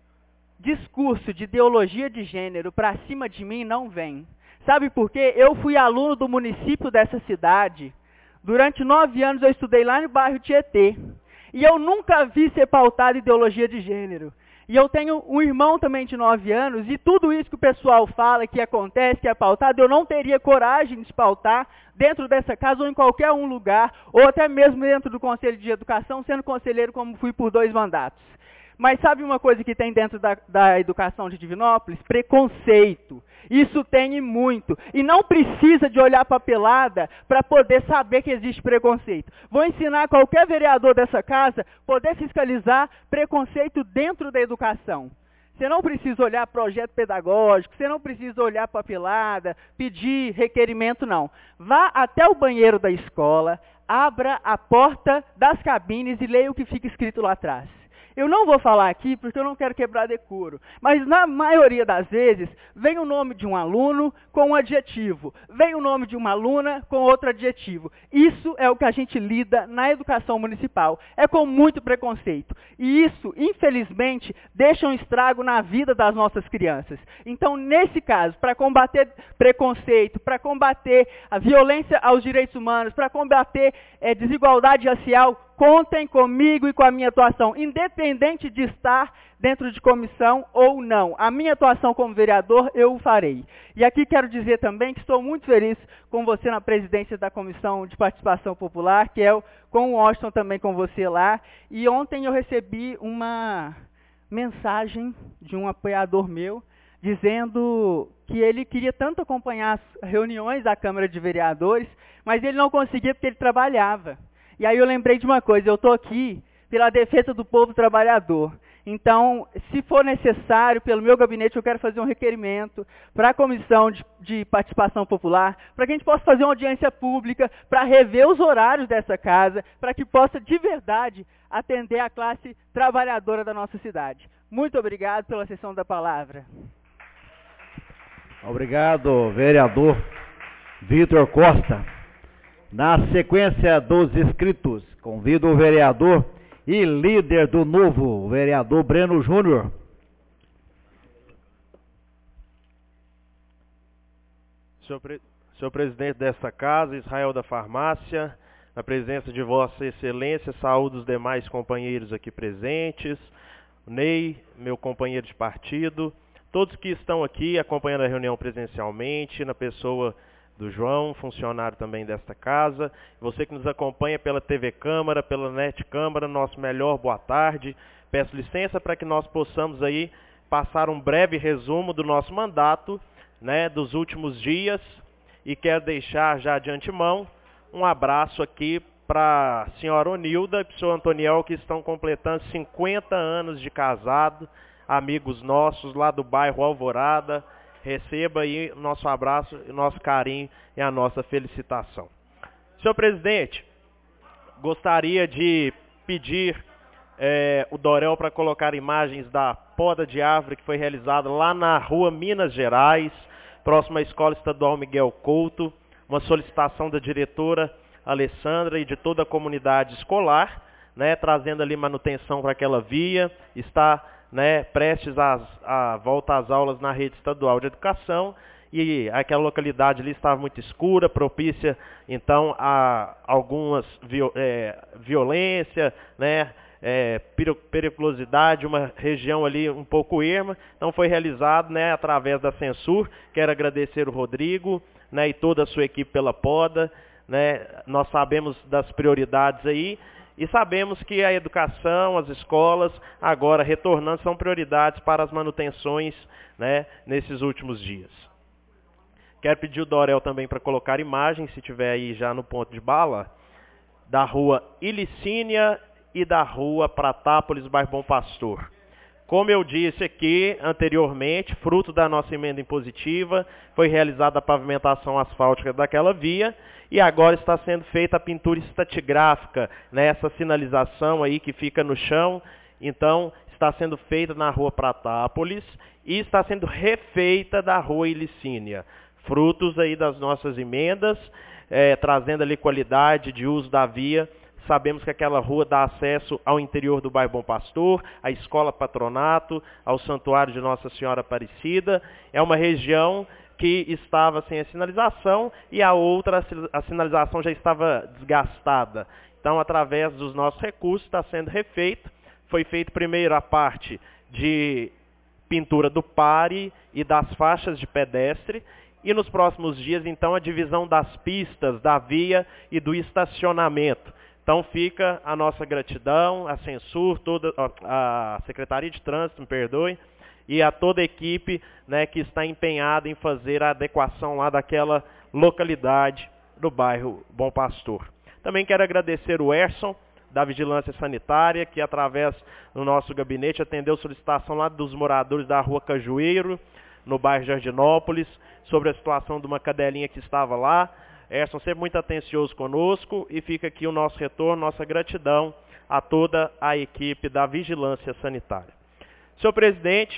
N: discurso de ideologia de gênero para cima de mim não vem. Sabe por quê? Eu fui aluno do município dessa cidade. Durante 9 anos eu estudei lá no bairro Tietê. E eu nunca vi ser pautado ideologia de gênero. E eu tenho um irmão também de 9 anos, e tudo isso que o pessoal fala, que acontece, que é pautado, eu não teria coragem de pautar dentro dessa casa ou em qualquer um lugar, ou até mesmo dentro do Conselho de Educação, sendo conselheiro como fui por 2 mandatos. Mas sabe uma coisa que tem dentro da educação de Divinópolis? Preconceito. Isso tem muito. E não precisa de olhar papelada para poder saber que existe preconceito. Vou ensinar qualquer vereador dessa casa a poder fiscalizar preconceito dentro da educação. Você não precisa olhar projeto pedagógico, você não precisa olhar papelada, pedir requerimento, não. Vá até o banheiro da escola, abra a porta das cabines e leia o que fica escrito lá atrás. Eu não vou falar aqui porque eu não quero quebrar decoro, mas na maioria das vezes vem o nome de um aluno com um adjetivo, vem o nome de uma aluna com outro adjetivo. Isso é o que a gente lida na educação municipal, é com muito preconceito. E isso, infelizmente, deixa um estrago na vida das nossas crianças. Então, nesse caso, para combater preconceito, para combater a violência aos direitos humanos, para combater desigualdade racial, contem comigo e com a minha atuação, independente de estar dentro de comissão ou não. A minha atuação como vereador, eu o farei. E aqui quero dizer também que estou muito feliz com você na presidência da Comissão de Participação Popular, que é com o Washington também com você lá. E ontem eu recebi uma mensagem de um apoiador meu, dizendo que ele queria tanto acompanhar as reuniões da Câmara de Vereadores, mas ele não conseguia porque ele trabalhava. E aí eu lembrei de uma coisa, eu estou aqui pela defesa do povo trabalhador. Então, se for necessário, pelo meu gabinete, eu quero fazer um requerimento para a Comissão de Participação Popular, para que a gente possa fazer uma audiência pública, para rever os horários dessa casa, para que possa, de verdade, atender a classe trabalhadora da nossa cidade. Muito obrigado pela sessão da palavra.
B: Obrigado, vereador Vitor Costa. Na sequência dos inscritos, convido o vereador e líder do Novo, o vereador Breno Júnior.
E: Senhor presidente desta casa, Israel da Farmácia, na presença de Vossa Excelência, saúdo os demais companheiros aqui presentes, Ney, meu companheiro de partido, todos que estão aqui acompanhando a reunião presencialmente, na pessoa do João, funcionário também desta casa, você que nos acompanha pela TV Câmara, pela NET Câmara, nosso melhor boa tarde. Peço licença para que nós possamos aí passar um breve resumo do nosso mandato, né, dos últimos dias, e quero deixar já de antemão um abraço aqui para a senhora Onilda e para o senhor Antoniel, que estão completando 50 anos de casado, amigos nossos lá do bairro Alvorada. Receba aí o nosso abraço, o nosso carinho e a nossa felicitação. Senhor presidente, gostaria de pedir o Dorel para colocar imagens da poda de árvore que foi realizada lá na rua Minas Gerais, próxima à Escola Estadual Miguel Couto, uma solicitação da diretora Alessandra e de toda a comunidade escolar, né, trazendo ali manutenção para aquela via, está prestes a volta às aulas na rede estadual de educação, e aquela localidade ali estava muito escura, propícia então a algumas violência, periculosidade, uma região ali um pouco erma. Então foi realizado através da Censur. Quero agradecer o Rodrigo e toda a sua equipe pela poda. né? Nós sabemos das prioridades aí e sabemos que a educação, as escolas, agora retornando, são prioridades para as manutenções, né, nesses últimos dias. Quero pedir o Dorel também para colocar imagem, se tiver aí já no ponto de bala, da rua Ilicínia e da rua Pratápolis, bairro Bom Pastor. Como eu disse aqui anteriormente, fruto da nossa emenda impositiva, foi realizada a pavimentação asfáltica daquela via e agora está sendo feita a pintura estratigráfica, né, essa sinalização aí que fica no chão. Então, está sendo feita na rua Pratápolis e está sendo refeita da rua Ilicínia. Frutos aí das nossas emendas, trazendo ali qualidade de uso da via. Sabemos que aquela rua dá acesso ao interior do bairro Bom Pastor, à escola Patronato, ao santuário de Nossa Senhora Aparecida. É uma região que estava sem a sinalização e a sinalização já estava desgastada. Então, através dos nossos recursos, está sendo refeito. Foi feito primeiro a parte de pintura do pare e das faixas de pedestre. E nos próximos dias, então, a divisão das pistas, da via e do estacionamento. Então fica a nossa gratidão, a Censur, toda a Secretaria de Trânsito, me perdoe, e a toda a equipe, né, que está empenhada em fazer a adequação lá daquela localidade do bairro Bom Pastor. Também quero agradecer o Erson, da Vigilância Sanitária, que através do nosso gabinete atendeu solicitação lá dos moradores da rua Cajueiro, no bairro Jardinópolis, sobre a situação de uma cadelinha que estava lá. Erson sempre muito atencioso conosco e fica aqui o nosso retorno, nossa gratidão a toda a equipe da Vigilância Sanitária. Senhor presidente,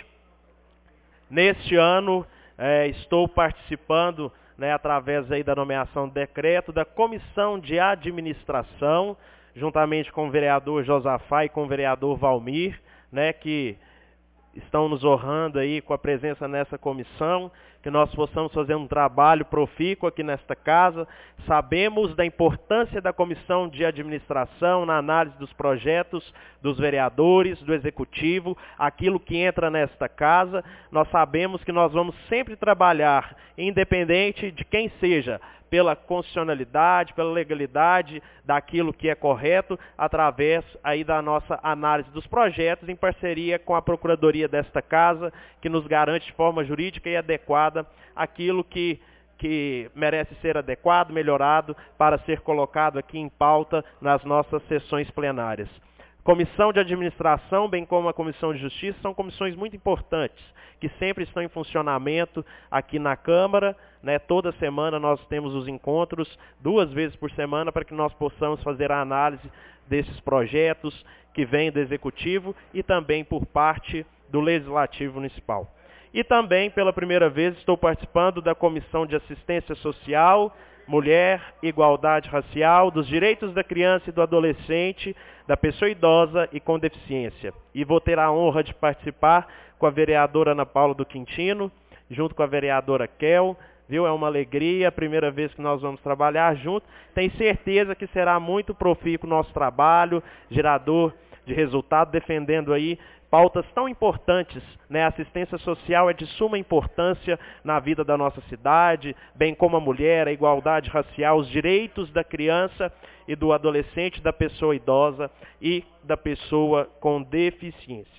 E: neste ano estou participando, né, através aí da nomeação do decreto da Comissão de Administração, juntamente com o vereador Josafá e com o vereador Valmir, né, que estão nos honrando aí com a presença nessa comissão, que nós possamos fazer um trabalho profícuo aqui nesta casa. Sabemos da importância da comissão de administração na análise dos projetos dos vereadores, do executivo, aquilo que entra nesta casa. Nós sabemos que nós vamos sempre trabalhar, independente de quem seja, pela constitucionalidade, pela legalidade daquilo que é correto, através aí da nossa análise dos projetos, em parceria com a Procuradoria desta casa, que nos garante de forma jurídica e adequada aquilo que merece ser adequado, melhorado, para ser colocado aqui em pauta nas nossas sessões plenárias. Comissão de Administração, bem como a Comissão de Justiça, são comissões muito importantes, que sempre estão em funcionamento aqui na Câmara, né? Toda semana nós temos os encontros, 2 vezes por semana, para que nós possamos fazer a análise desses projetos que vêm do Executivo e também por parte do Legislativo Municipal. E também, pela primeira vez, estou participando da Comissão de Assistência Social, Mulher, Igualdade Racial, dos Direitos da Criança e do Adolescente, da Pessoa Idosa e com Deficiência. E vou ter a honra de participar com a vereadora Ana Paula do Quintino, junto com a vereadora Kel, viu? É uma alegria, a primeira vez que nós vamos trabalhar junto. Tenho certeza que será muito profícuo o nosso trabalho, gerador de resultado, defendendo aí pautas tão importantes, né? A assistência social é de suma importância na vida da nossa cidade, bem como a mulher, a igualdade racial, os direitos da criança e do adolescente, da pessoa idosa e da pessoa com deficiência.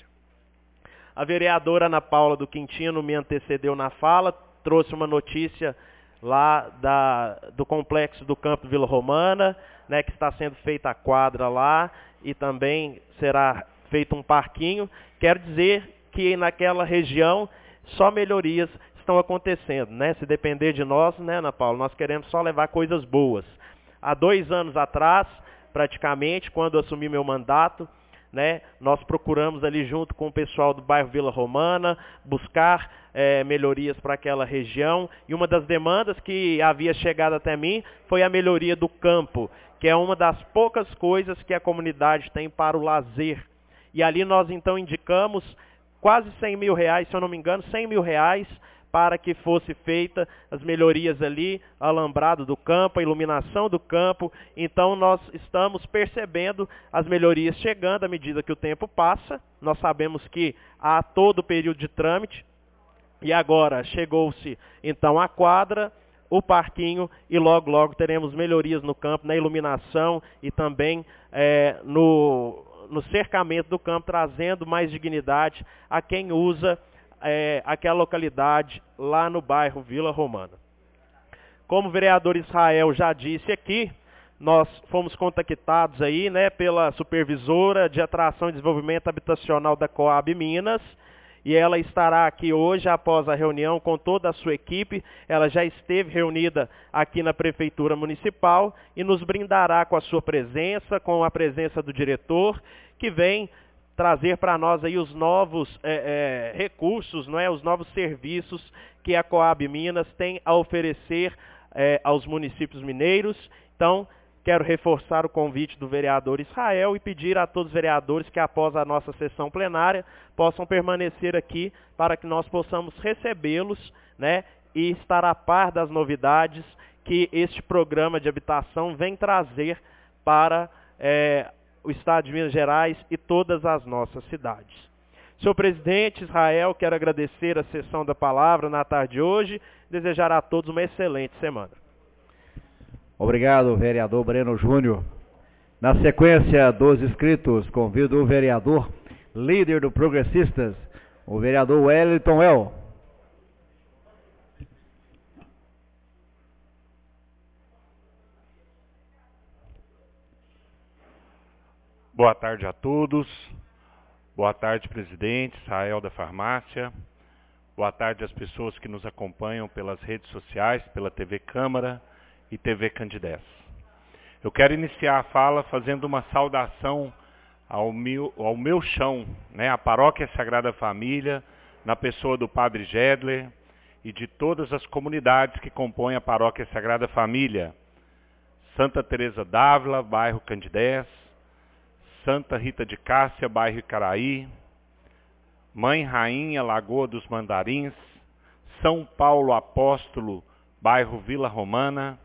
E: A vereadora Ana Paula do Quintino me antecedeu na fala, trouxe uma notícia lá do complexo do Campo Vila Romana, né, que está sendo feita a quadra lá e também será feito um parquinho. Quero dizer que naquela região só melhorias estão acontecendo, né? Se depender de nós, né, Ana Paula, nós queremos só levar coisas boas. Há 2 anos atrás, praticamente, quando eu assumi meu mandato, né, nós procuramos ali junto com o pessoal do bairro Vila Romana buscar melhorias para aquela região, e uma das demandas que havia chegado até mim foi a melhoria do campo, que é uma das poucas coisas que a comunidade tem para o lazer. E ali nós então indicamos quase 100 mil reais, se eu não me engano, 100 mil reais para que fosse feita as melhorias ali, alambrado do campo, a iluminação do campo. Então nós estamos percebendo as melhorias chegando à medida que o tempo passa. Nós sabemos que há todo o período de trâmite e agora chegou-se então a quadra, o parquinho e logo, logo teremos melhorias no campo, na iluminação e também no cercamento do campo, trazendo mais dignidade a quem usa aquela localidade lá no bairro Vila Romana. Como o vereador Israel já disse aqui, nós fomos contactados aí, né, pela supervisora de atração e desenvolvimento habitacional da Coab Minas, e ela estará aqui hoje após a reunião com toda a sua equipe. Ela já esteve reunida aqui na Prefeitura Municipal e nos brindará com a sua presença, com a presença do diretor, que vem trazer para nós aí os novos recursos, não é, os novos serviços que a Coab Minas tem a oferecer aos municípios mineiros. Então, quero reforçar o convite do vereador Israel e pedir a todos os vereadores que após a nossa sessão plenária possam permanecer aqui para que nós possamos recebê-los, né, e estar a par das novidades que este programa de habitação vem trazer para o Estado de Minas Gerais e todas as nossas cidades. Senhor presidente Israel, quero agradecer a sessão da palavra na tarde de hoje e desejar a todos uma excelente semana.
B: Obrigado, vereador Breno Júnior. Na sequência dos inscritos, convido o vereador, líder do Progressistas, o vereador Wellington El.
C: Boa tarde a todos. Boa tarde, presidente Israel da Farmácia. Boa tarde às pessoas que nos acompanham pelas redes sociais, pela TV Câmara e TV Candidez. Eu quero iniciar a fala fazendo uma saudação ao meu chão, né, a Paróquia Sagrada Família, na pessoa do Padre Gedler e de todas as comunidades que compõem a Paróquia Sagrada Família. Santa Teresa d'Ávila, bairro Candidez, Santa Rita de Cássia, bairro Icaraí, Mãe Rainha, Lagoa dos Mandarins, São Paulo Apóstolo, bairro Vila Romana,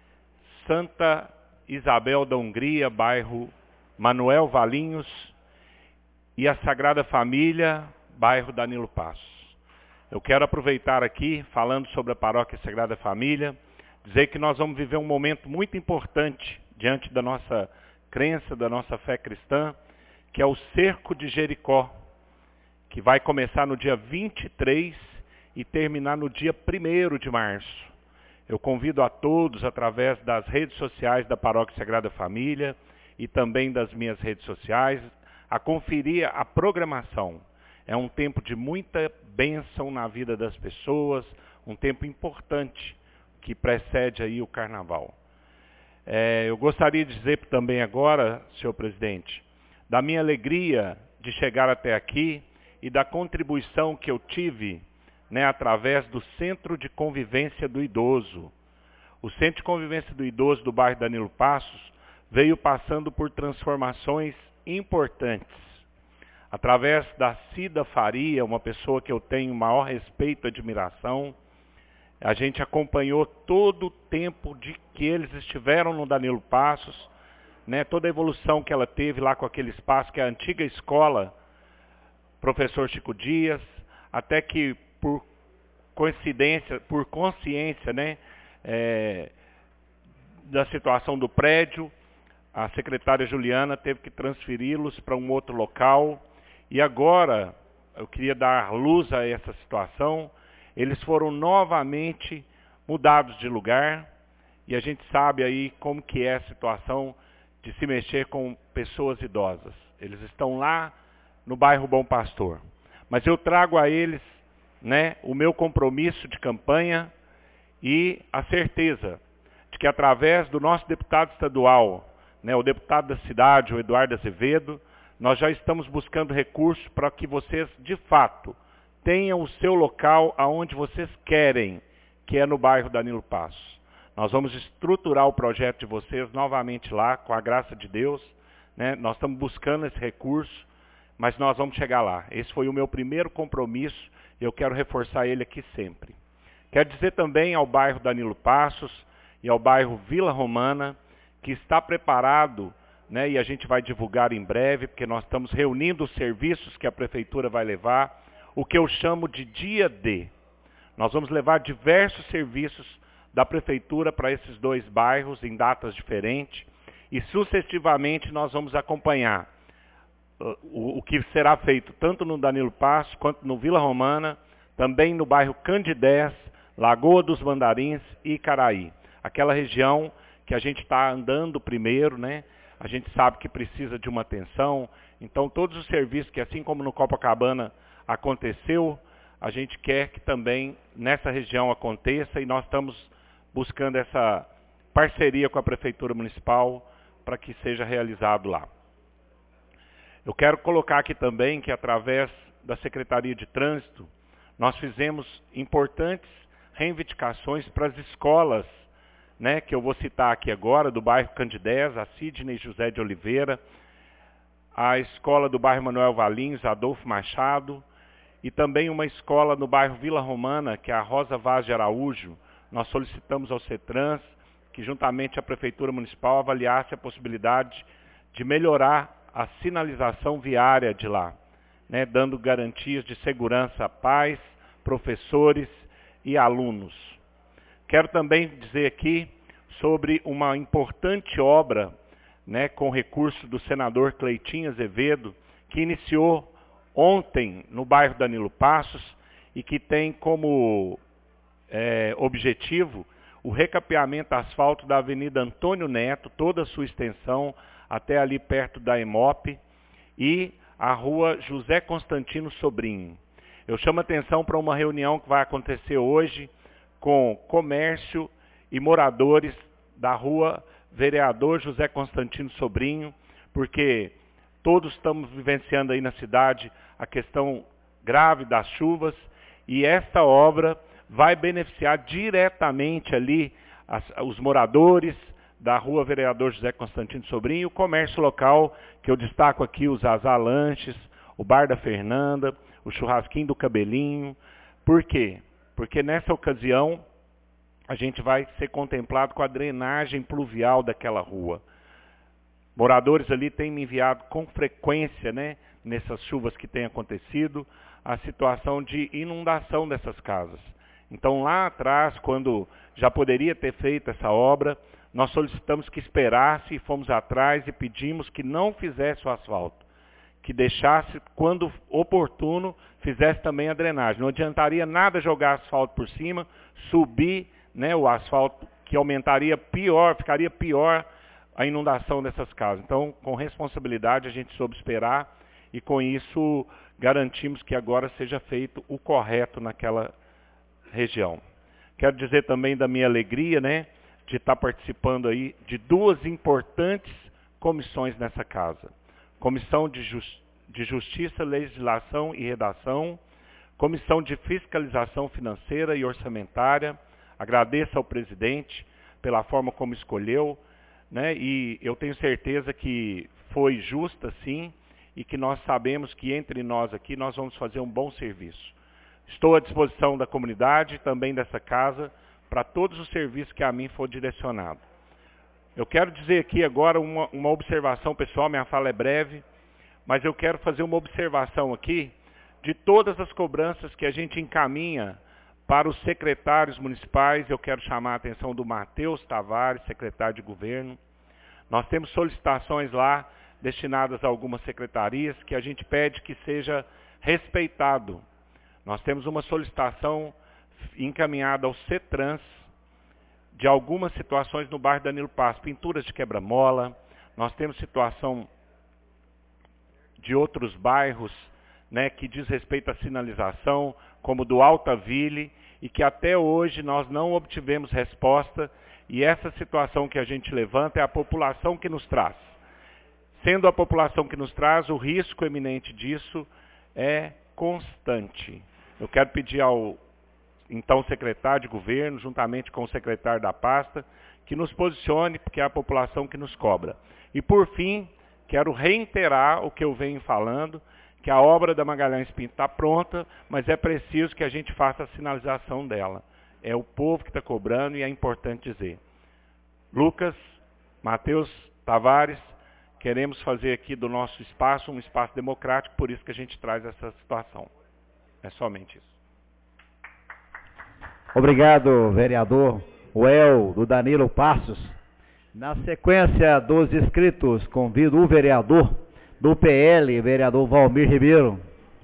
C: Santa Isabel da Hungria, bairro Manuel Valinhos, e a Sagrada Família, bairro Danilo Passos. Eu quero aproveitar aqui, falando sobre a Paróquia Sagrada Família, dizer que nós vamos viver um momento muito importante diante da nossa crença, da nossa fé cristã, que é o Cerco de Jericó, que vai começar no dia 23 e terminar no dia 1º de março. Eu convido a todos, através das redes sociais da Paróquia Sagrada Família e também das minhas redes sociais, a conferir a programação. É um tempo de muita bênção na vida das pessoas, um tempo importante que precede aí o Carnaval. Eu gostaria de dizer também agora, senhor presidente, da minha alegria de chegar até aqui e da contribuição que eu tive, né, através do Centro de Convivência do Idoso. O Centro de Convivência do Idoso do bairro Danilo Passos veio passando por transformações importantes. Através da Cida Faria, uma pessoa que eu tenho maior respeito e admiração, a gente acompanhou todo o tempo de que eles estiveram no Danilo Passos, né, toda a evolução que ela teve lá com aquele espaço, que é a antiga escola Professor Chico Dias, até que por coincidência, por consciência, né, da situação do prédio, a secretária Juliana teve que transferi-los para um outro local. E agora, eu queria dar luz a essa situação, eles foram novamente mudados de lugar, e a gente sabe aí como que é a situação de se mexer com pessoas idosas. Eles estão lá no bairro Bom Pastor. Mas eu trago a eles, né, o meu compromisso de campanha e a certeza de que através do nosso deputado estadual, né, o deputado da cidade, o Eduardo Azevedo, nós já estamos buscando recursos para que vocês, de fato, tenham o seu local aonde vocês querem, que é no bairro Danilo Passos. Nós vamos estruturar o projeto de vocês novamente lá, com a graça de Deus, né? Nós estamos buscando esse recurso, mas nós vamos chegar lá. Esse foi o meu primeiro compromisso e eu quero reforçar ele aqui sempre. Quero dizer também ao bairro Danilo Passos e ao bairro Vila Romana, que está preparado, né, e a gente vai divulgar em breve, porque nós estamos reunindo os serviços que a prefeitura vai levar, o que eu chamo de dia D. Nós vamos levar diversos serviços da Prefeitura para esses 2 bairros em datas diferentes e sucessivamente nós vamos acompanhar o que será feito tanto no Danilo Passos quanto no Vila Romana, também no bairro Candidés, Lagoa dos Mandarins e Icaraí. Aquela região que a gente está andando primeiro, né? A gente sabe que precisa de uma atenção, então todos os serviços que assim como no Copacabana aconteceu, a gente quer que também nessa região aconteça e nós estamos buscando essa parceria com a Prefeitura Municipal para que seja realizado lá. Eu quero colocar aqui também que através da Secretaria de Trânsito, nós fizemos importantes reivindicações para as escolas, né, que eu vou citar aqui agora, do bairro Candidés, a Sidney José de Oliveira, a escola do bairro Manuel Valins, Adolfo Machado, e também uma escola no bairro Vila Romana, que é a Rosa Vaz de Araújo. Nós solicitamos ao CETRANS que juntamente a Prefeitura Municipal avaliasse a possibilidade de melhorar a sinalização viária de lá, né, dando garantias de segurança a pais, professores e alunos. Quero também dizer aqui sobre uma importante obra, né, com recurso do senador Cleitinho Azevedo, que iniciou ontem no bairro Danilo Passos e que tem como objetivo o recapeamento asfalto da Avenida Antônio Neto, toda a sua extensão, até ali perto da EMOP, e a rua José Constantino Sobrinho. Eu chamo a atenção para uma reunião que vai acontecer hoje com comércio e moradores da rua Vereador José Constantino Sobrinho, porque todos estamos vivenciando aí na cidade a questão grave das chuvas e esta obra vai beneficiar diretamente ali os moradores da rua Vereador José Constantino Sobrinho e o comércio local, que eu destaco aqui os Zazá Lanches, o Bar da Fernanda, o Churrasquinho do Cabelinho. Por quê? Porque nessa ocasião a gente vai ser contemplado com a drenagem pluvial daquela rua. Moradores ali têm me enviado com frequência, né, nessas chuvas que têm acontecido, a situação de inundação dessas casas. Então lá atrás, quando já poderia ter feito essa obra, nós solicitamos que esperasse e fomos atrás e pedimos que não fizesse o asfalto, que deixasse, quando oportuno, fizesse também a drenagem. Não adiantaria nada jogar asfalto por cima, subir, né, o asfalto, que aumentaria pior, ficaria pior a inundação dessas casas. Então, com responsabilidade, a gente soube esperar e com isso garantimos que agora seja feito o correto naquela região. Quero dizer também da minha alegria, né, de estar participando aí de 2 importantes comissões nessa casa. Comissão de Justiça, Legislação e Redação, Comissão de Fiscalização Financeira e Orçamentária. Agradeço ao presidente pela forma como escolheu, né, e eu tenho certeza que foi justa sim, e que nós sabemos que entre nós aqui nós vamos fazer um bom serviço. Estou à disposição da comunidade e também dessa casa para todos os serviços que a mim for direcionado. Eu quero dizer aqui agora uma observação pessoal, minha fala é breve, mas eu quero fazer uma observação aqui de todas as cobranças que a gente encaminha para os secretários municipais. Eu quero chamar a atenção do Matheus Tavares, secretário de governo. Nós temos solicitações lá destinadas a algumas secretarias que a gente pede que seja respeitado. Nós temos uma solicitação encaminhada ao CETRANS de algumas situações no bairro Danilo Passos, pinturas de quebra-mola. Nós temos situação de outros bairros, né, que diz respeito à sinalização, como do Altaville, e que até hoje nós não obtivemos resposta, e essa situação que a gente levanta é a população que nos traz. Sendo a população que nos traz, o risco eminente disso é constante. Eu quero pedir ao então secretário de governo, juntamente com o secretário da pasta, que nos posicione, porque é a população que nos cobra. E por fim, quero reiterar o que eu venho falando, que a obra da Magalhães Pinto está pronta, mas é preciso que a gente faça a sinalização dela. É o povo que está cobrando e é importante dizer. Lucas, Matheus Tavares, queremos fazer aqui do nosso espaço um espaço democrático, por isso que a gente traz essa situação. É somente isso.
B: Obrigado, vereador. o El, do Danilo Passos. Na sequência dos inscritos, convido o vereador do PL, vereador Valmir Ribeiro.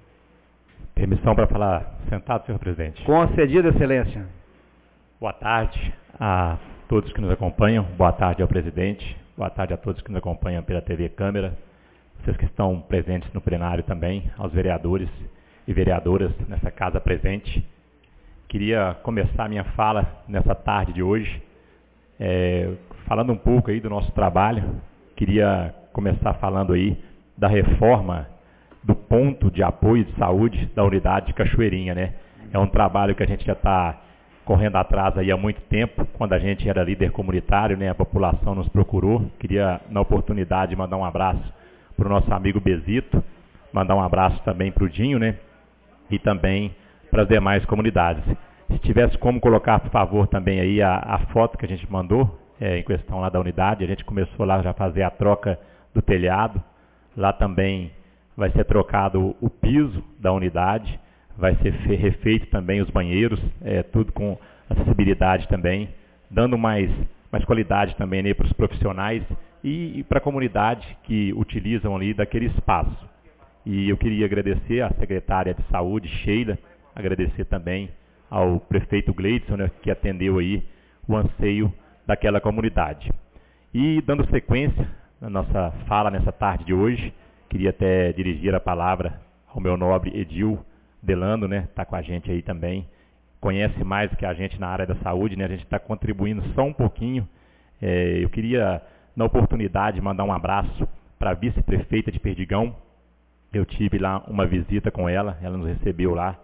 D: Permissão para falar sentado, senhor presidente.
B: Concedido, excelência.
D: Boa tarde a todos que nos acompanham. Boa tarde ao presidente. Boa tarde a todos que nos acompanham pela TV Câmara. Vocês que estão presentes no plenário também, aos vereadores e vereadoras nessa casa presente. Queria começar minha fala nessa tarde de hoje, falando um pouco aí do nosso trabalho. Queria começar falando aí da reforma do ponto de apoio de saúde da unidade de Cachoeirinha, né? É um trabalho que a gente já está correndo atrás aí há muito tempo, quando a gente era líder comunitário, né? A população nos procurou. Queria, na oportunidade, mandar um abraço para o nosso amigo Bezito, mandar um abraço também para o Dinho, né? E também para as demais comunidades. Se tivesse como colocar, por favor, também aí a foto que a gente mandou, em questão lá da unidade, a gente começou lá já a fazer a troca do telhado, lá também vai ser trocado o piso da unidade, vai ser refeito também os banheiros, tudo com acessibilidade também, dando mais qualidade também, né, para os profissionais e para a comunidade que utilizam ali daquele espaço. E eu queria agradecer à secretária de saúde, Sheila, agradecer também ao prefeito Gleidson, né, que atendeu aí o anseio daquela comunidade. E dando sequência na nossa fala nessa tarde de hoje, queria até dirigir a palavra ao meu nobre Edil Delano, né, está com a gente aí também, conhece mais que a gente na área da saúde, né, a gente está contribuindo só um pouquinho. Eu queria, na oportunidade, mandar um abraço para a vice-prefeita de Perdigão. Eu tive lá uma visita com ela nos recebeu lá,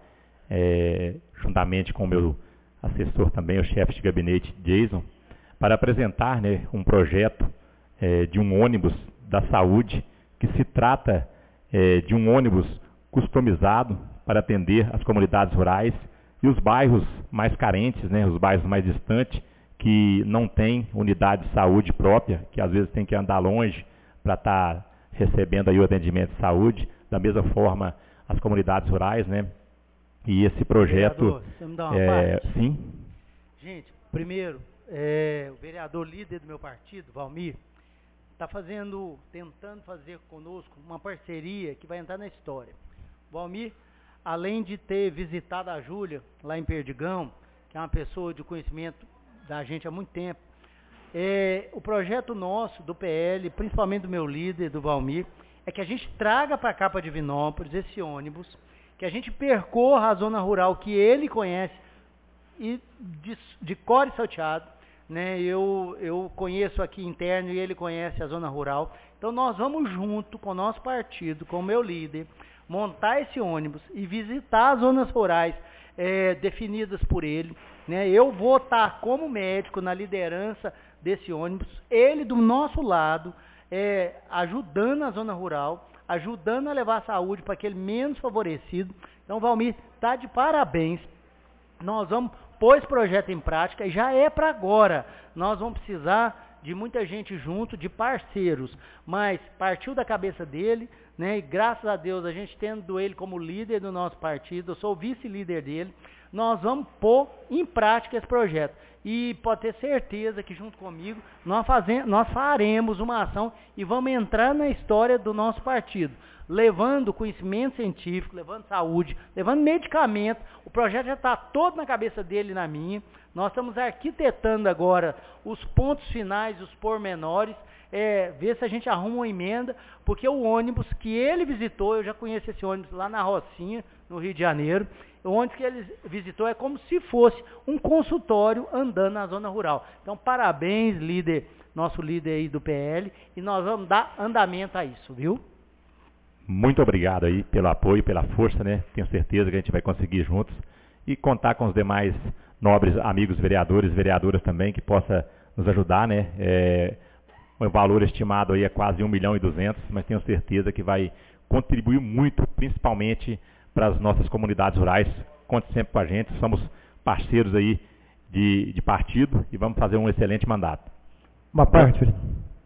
D: juntamente com o meu assessor também, o chefe de gabinete, Jason, para apresentar, né, um projeto de um ônibus da saúde, que se trata de um ônibus customizado para atender as comunidades rurais e os bairros mais carentes, né, os bairros mais distantes, que não têm unidade de saúde própria, que às vezes tem que andar longe para estar recebendo aí o atendimento de saúde. Da mesma forma, as comunidades rurais, né? E esse projeto...
K: Vereador, você me dá uma parte?
D: Sim.
K: Gente, primeiro, o vereador líder do meu partido, Valmir, está tentando fazer conosco uma parceria que vai entrar na história. Valmir, além de ter visitado a Júlia, lá em Perdigão, que é uma pessoa de conhecimento da gente há muito tempo, o projeto nosso, do PL, principalmente do meu líder, do Valmir, é que a gente traga para cá, para Divinópolis, esse ônibus, que a gente percorra a zona rural que ele conhece, e de cor e salteado, né? Eu conheço aqui interno e ele conhece a zona rural. Então nós vamos junto com o nosso partido, com o meu líder, montar esse ônibus e visitar as zonas rurais definidas por ele, né? Eu vou estar como médico na liderança desse ônibus, ele do nosso lado, ajudando a zona rural, ajudando a levar a saúde para aquele menos favorecido. Então, Valmir, está de parabéns. Nós vamos pôr esse projeto em prática e já é para agora. Nós vamos precisar de muita gente junto, de parceiros, mas partiu da cabeça dele, né? E graças a Deus, a gente tendo ele como líder do nosso partido, eu sou o vice-líder dele, nós vamos pôr em prática esse projeto. E pode ter certeza que junto comigo nós faremos uma ação e vamos entrar na história do nosso partido, levando conhecimento científico, levando saúde, levando medicamento. O projeto já está todo na cabeça dele e na minha. Nós estamos arquitetando agora os pontos finais, os pormenores, ver se a gente arruma uma emenda, porque o ônibus que ele visitou, eu já conheço esse ônibus lá na Rocinha, no Rio de Janeiro, o ônibus que ele visitou é como se fosse um consultório andando na zona rural. Então, parabéns, líder, nosso líder aí do PL, e nós vamos dar andamento a isso, viu?
D: Muito obrigado aí pelo apoio, pela força, né? Tenho certeza que a gente vai conseguir juntos e contar com os demais nobres amigos vereadores, vereadoras também, que possa nos ajudar, né? O valor estimado aí é quase 1.200.000, mas tenho certeza que vai contribuir muito, principalmente para as nossas comunidades rurais. Conte sempre com a gente, somos parceiros aí de partido e vamos fazer um excelente mandato.
L: Uma parte, vereador.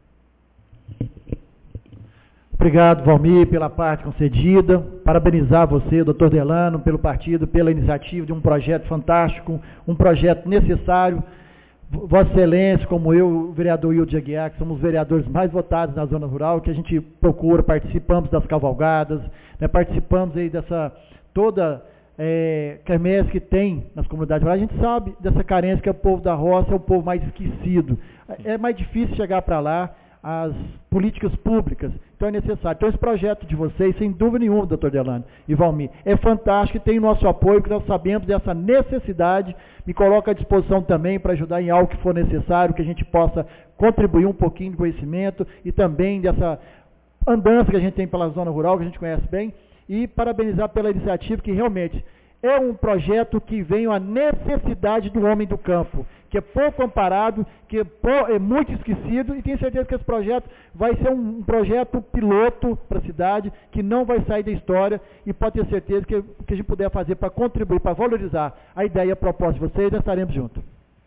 L: Obrigado, Valmir, pela parte concedida. Parabenizar você, doutor Delano, pelo partido, pela iniciativa de um projeto fantástico, um projeto necessário. Vossa Excelência, como eu, o vereador Hilde Aguiar, que somos os vereadores mais votados na zona rural, que a gente procura, participamos das cavalgadas, né, participamos aí dessa toda quermesse que tem nas comunidades rurais. A gente sabe dessa carência que o povo da roça é o povo mais esquecido. É mais difícil chegar para lá, as políticas públicas, então é necessário. Então esse projeto de vocês, sem dúvida nenhuma, doutor Delano e Valmir, é fantástico e tem o nosso apoio, porque nós sabemos dessa necessidade, me coloca à disposição também para ajudar em algo que for necessário, que a gente possa contribuir um pouquinho de conhecimento e também dessa andança que a gente tem pela zona rural, que a gente conhece bem, e parabenizar pela iniciativa, que realmente é um projeto que vem a necessidade do homem do campo, que é pouco amparado, que é muito esquecido, e tenho certeza que esse projeto vai ser um projeto piloto para a cidade, que não vai sair da história, e pode ter certeza que o que a gente puder fazer para contribuir, para valorizar a ideia e a proposta de vocês, nós estaremos juntos.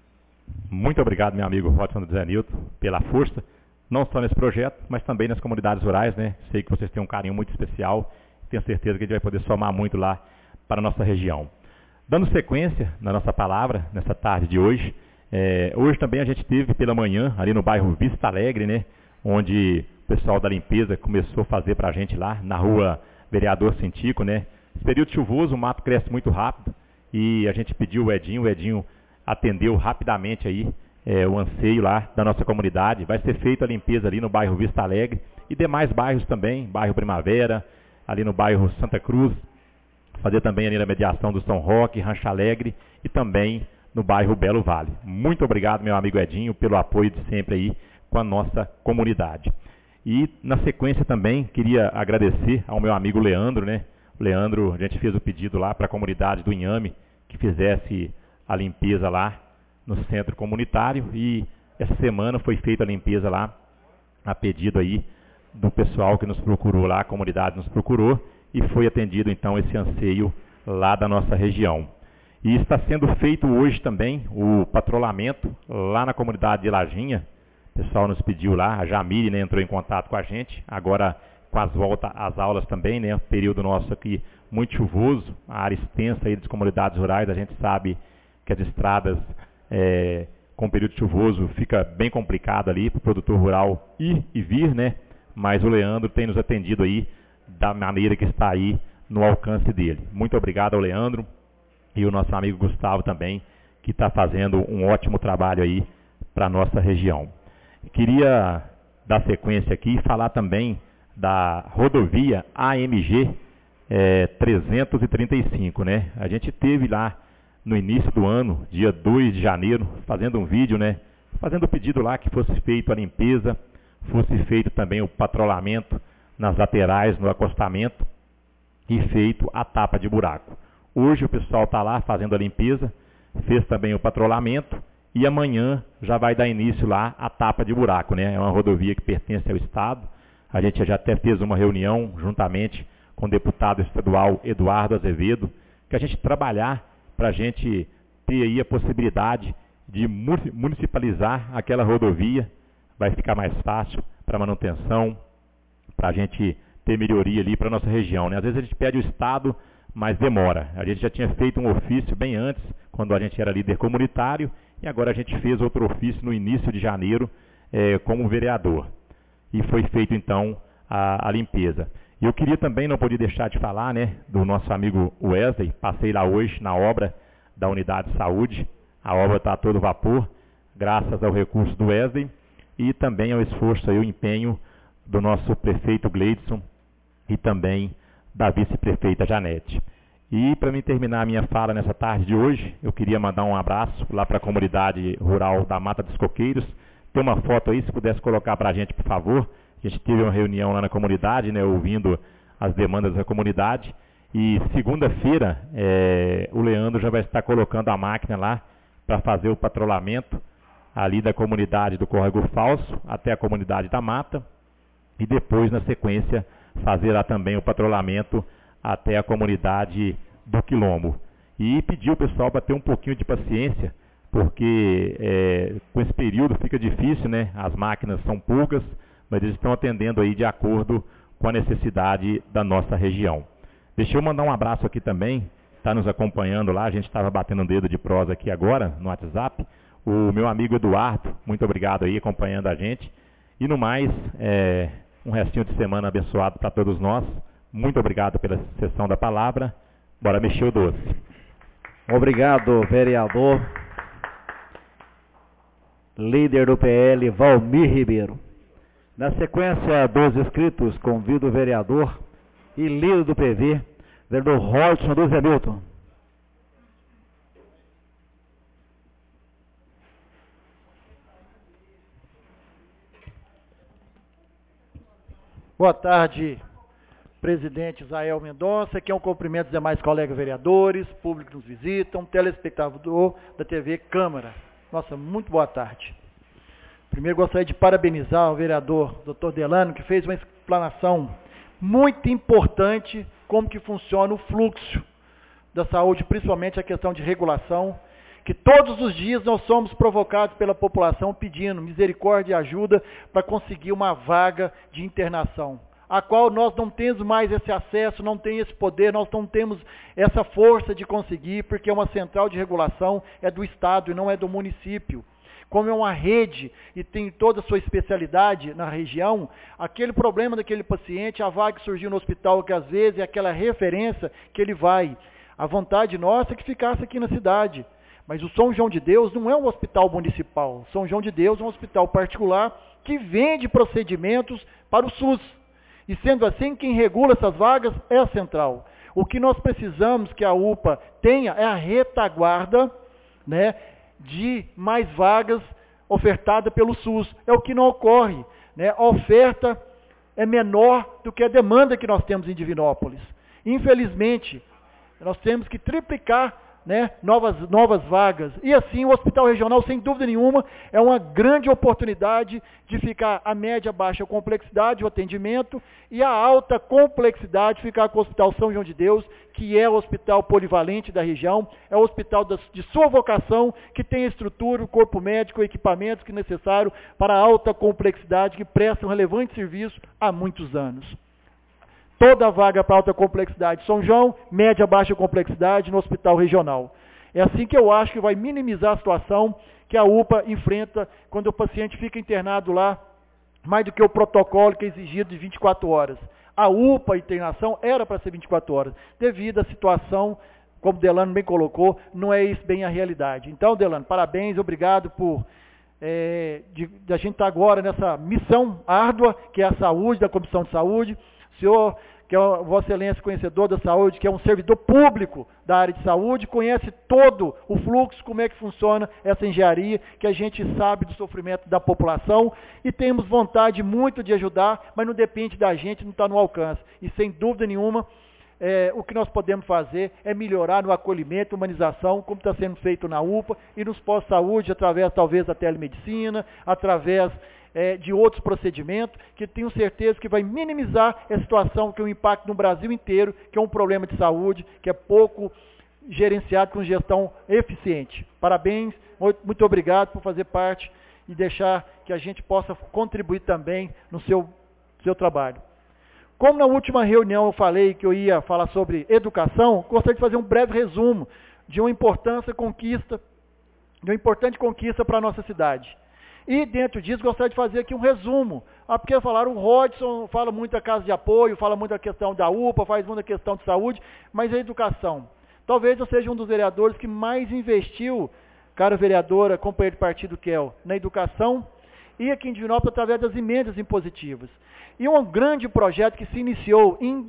D: Muito obrigado, meu amigo Robson do Zé Nilton, pela força, não só nesse projeto, mas também nas comunidades rurais, né? Sei que vocês têm um carinho muito especial, tenho certeza que a gente vai poder somar muito lá para a nossa região. Dando sequência na nossa palavra, nessa tarde de hoje, hoje também a gente teve pela manhã, ali no bairro Vista Alegre, né, onde o pessoal da limpeza começou a fazer para a gente lá, na rua Vereador Cintico, né. Esse período chuvoso, o mato cresce muito rápido, e a gente pediu o Edinho atendeu rapidamente aí o anseio lá da nossa comunidade. Vai ser feita a limpeza ali no bairro Vista Alegre, e demais bairros também, bairro Primavera, ali no bairro Santa Cruz, fazer também ali na mediação do São Roque, Rancho Alegre e também no bairro Belo Vale. Muito obrigado, meu amigo Edinho, pelo apoio de sempre aí com a nossa comunidade. E na sequência também queria agradecer ao meu amigo Leandro, né? O Leandro, a gente fez o pedido lá para a comunidade do Inhame que fizesse a limpeza lá no centro comunitário, e essa semana foi feita a limpeza lá, a pedido aí do pessoal que nos procurou lá, a comunidade nos procurou, e foi atendido então esse anseio lá da nossa região. E está sendo feito hoje também o patrulhamento lá na comunidade de Lajinha. O pessoal nos pediu lá, a Jamile, né, entrou em contato com a gente, agora com as voltas às aulas também, né, período nosso aqui muito chuvoso, a área extensa aí das comunidades rurais, a gente sabe que as estradas com período chuvoso fica bem complicado ali para o produtor rural ir e vir, né, mas o Leandro tem nos atendido aí da maneira que está aí no alcance dele. Muito obrigado ao Leandro e o nosso amigo Gustavo também, que está fazendo um ótimo trabalho aí para a nossa região. Queria dar sequência aqui e falar também da rodovia AMG 335, né? A gente teve lá no início do ano, dia 2 de janeiro, fazendo um vídeo, né? Fazendo o pedido lá que fosse feita a limpeza, fosse feito também o patrulhamento nas laterais, no acostamento, e feito a tapa de buraco. Hoje o pessoal está lá fazendo a limpeza, fez também o patrulhamento, e amanhã já vai dar início lá a tapa de buraco, né? É uma rodovia que pertence ao Estado. A gente já até fez uma reunião juntamente com o deputado estadual Eduardo Azevedo, que a gente trabalhar para a gente ter aí a possibilidade de municipalizar aquela rodovia. Vai ficar mais fácil para manutenção, para a gente ter melhoria ali para a nossa região, né? Às vezes a gente pede o Estado, mas demora. A gente já tinha feito um ofício bem antes, quando a gente era líder comunitário, e agora a gente fez outro ofício no início de janeiro como vereador. E foi feito então a limpeza. E eu queria também, não podia deixar de falar, né, do nosso amigo Wesley. Passei lá hoje na obra da unidade de saúde. A obra está a todo vapor, graças ao recurso do Wesley e também ao esforço e ao empenho do nosso prefeito Gleidson e também da vice-prefeita Janete. E para mim terminar a minha fala nessa tarde de hoje, eu queria mandar um abraço lá para a comunidade rural da Mata dos Coqueiros. Tem uma foto aí, se pudesse colocar para a gente, por favor. A gente teve uma reunião lá na comunidade, né, ouvindo as demandas da comunidade. E segunda-feira, o Leandro já vai estar colocando a máquina lá para fazer o patrulhamento ali da comunidade do Córrego Falso até a comunidade da Mata. E depois, na sequência, fazer lá também o patrulhamento até a comunidade do Quilombo. E pedir o pessoal para ter um pouquinho de paciência, porque com esse período fica difícil, né? As máquinas são poucas, mas eles estão atendendo aí de acordo com a necessidade da nossa região. Deixa eu mandar um abraço aqui também, está nos acompanhando lá, a gente estava batendo um dedo de prosa aqui agora no WhatsApp, o meu amigo Eduardo, muito obrigado aí acompanhando a gente. E no mais, um restinho de semana abençoado para todos nós. Muito obrigado pela sessão da palavra. Bora mexer o doce.
B: Obrigado, vereador. Líder do PL, Valmir Ribeiro. Na sequência dos inscritos, convido o vereador e líder do PV, vereador Rodson do Zé Milton.
L: Boa tarde, presidente Israel Mendonça, aqui é um cumprimento dos demais colegas vereadores, público que nos visitam, telespectador da TV Câmara. Nossa, muito boa tarde. Primeiro gostaria de parabenizar o vereador Dr. Delano, que fez uma explanação muito importante como que funciona o fluxo da saúde, principalmente a questão de regulação, que todos os dias nós somos provocados pela população pedindo misericórdia e ajuda para conseguir uma vaga de internação, a qual nós não temos mais esse acesso, não tem esse poder, nós não temos essa força de conseguir, porque uma central de regulação é do Estado e não é do município. Como é uma rede e tem toda a sua especialidade na região, aquele problema daquele paciente, a vaga que surgiu no hospital, que às vezes é aquela referência que ele vai. A vontade nossa é que ficasse aqui na cidade. Mas o São João de Deus não é um hospital municipal. São João de Deus é um hospital particular que vende procedimentos para o SUS. E sendo assim, quem regula essas vagas é a central. O que nós precisamos que a UPA tenha é a retaguarda, né, de mais vagas ofertada pelo SUS. É o que não ocorre, né? A oferta é menor do que a demanda que nós temos em Divinópolis. Infelizmente, nós temos que triplicar, né, novas vagas. E assim, o Hospital Regional, sem dúvida nenhuma, é uma grande oportunidade de ficar a média, baixa complexidade, o atendimento, e a alta complexidade ficar com o Hospital São João de Deus, que é o hospital polivalente da região, é o hospital de sua vocação, que tem a estrutura, o corpo médico, o equipamento que é necessário para a alta complexidade, que presta um relevante serviço há muitos anos. Toda a vaga para alta complexidade São João, média, baixa complexidade no hospital regional. É assim que eu acho que vai minimizar a situação que a UPA enfrenta quando o paciente fica internado lá, mais do que o protocolo que é exigido de 24 horas. A UPA, a internação, era para ser 24 horas. Devido à situação, como o Delano bem colocou, não é isso bem a realidade. Então, Delano, parabéns, obrigado por a gente estar agora nessa missão árdua, que é a saúde, da Comissão de Saúde. O senhor, que é o Vossa Excelência conhecedor da saúde, que é um servidor público da área de saúde, conhece todo o fluxo, como é que funciona essa engenharia, que a gente sabe do sofrimento da população e temos vontade muito de ajudar, mas não depende da gente, não está no alcance. E sem dúvida nenhuma, o que nós podemos fazer é melhorar no acolhimento, humanização, como está sendo feito na UPA e nos pós-saúde, através talvez da telemedicina, através de outros procedimentos, que tenho certeza que vai minimizar a situação, que é um impacto no Brasil inteiro, que é um problema de saúde, que é pouco gerenciado com gestão eficiente. Parabéns, muito obrigado por fazer parte e deixar que a gente possa contribuir também no seu trabalho. Como na última reunião eu falei que eu ia falar sobre educação, gostaria de fazer um breve resumo de uma importante conquista para a nossa cidade. E dentro disso, gostaria de fazer aqui um resumo. Porque falaram, o Rodson fala muito da casa de apoio, fala muito da questão da UPA, faz muito da questão de saúde, mas a educação. Talvez eu seja um dos vereadores que mais investiu, cara vereadora, companheiro de partido Kel, na educação e aqui em Divinópolis através das emendas impositivas. E um grande projeto que se iniciou em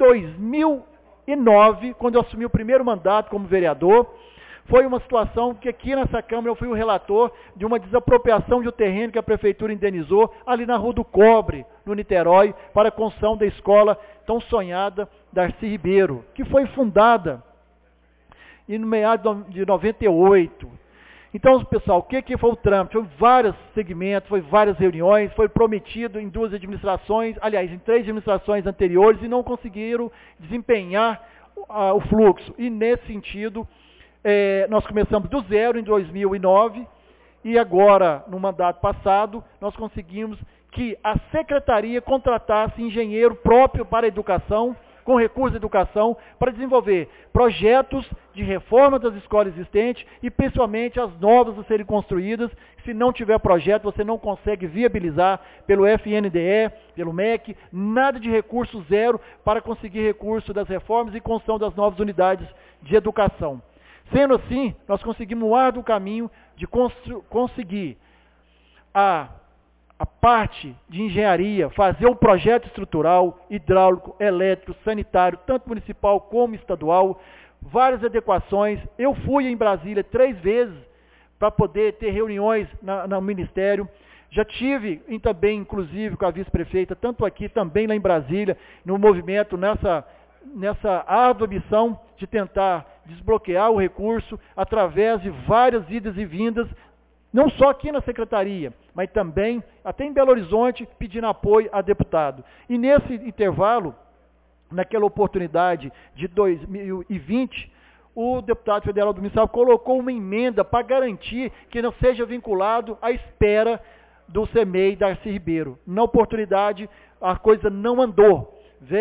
L: 2009, quando eu assumi o primeiro mandato como vereador, foi uma situação que aqui nessa Câmara eu fui o relator de uma desapropriação de um terreno que a Prefeitura indenizou ali na Rua do Cobre, no Niterói, para a construção da escola tão sonhada Darcy Ribeiro, que foi fundada no meado de 98. Então, pessoal, o que foi o trâmite? Foi vários segmentos, foi várias reuniões, foi prometido em 2 administrações, aliás, em 3 administrações anteriores, e não conseguiram desempenhar o fluxo. E nesse sentido, nós começamos do zero em 2009 e agora, no mandato passado, nós conseguimos que a secretaria contratasse engenheiro próprio para a educação, com recursos de educação para desenvolver projetos de reforma das escolas existentes e principalmente as novas a serem construídas. Se não tiver projeto, você não consegue viabilizar pelo FNDE, pelo MEC, nada de recurso zero para conseguir recurso das reformas e construção das novas unidades de educação. Sendo assim, nós conseguimos um árduo caminho de conseguir a parte de engenharia, fazer um projeto estrutural, hidráulico, elétrico, sanitário, tanto municipal como estadual, várias adequações. Eu fui em Brasília 3 vezes para poder ter reuniões no Ministério. Já tive também, inclusive, com a vice-prefeita, tanto aqui também lá em Brasília, no movimento, nessa árdua missão de tentar desbloquear o recurso através de várias idas e vindas, não só aqui na secretaria, mas também até em Belo Horizonte, pedindo apoio a deputado. E nesse intervalo, naquela oportunidade de 2020, o deputado federal do Municipal colocou uma emenda para garantir que não seja vinculado à espera do CEMEI Darcy Ribeiro. Na oportunidade, a coisa não andou.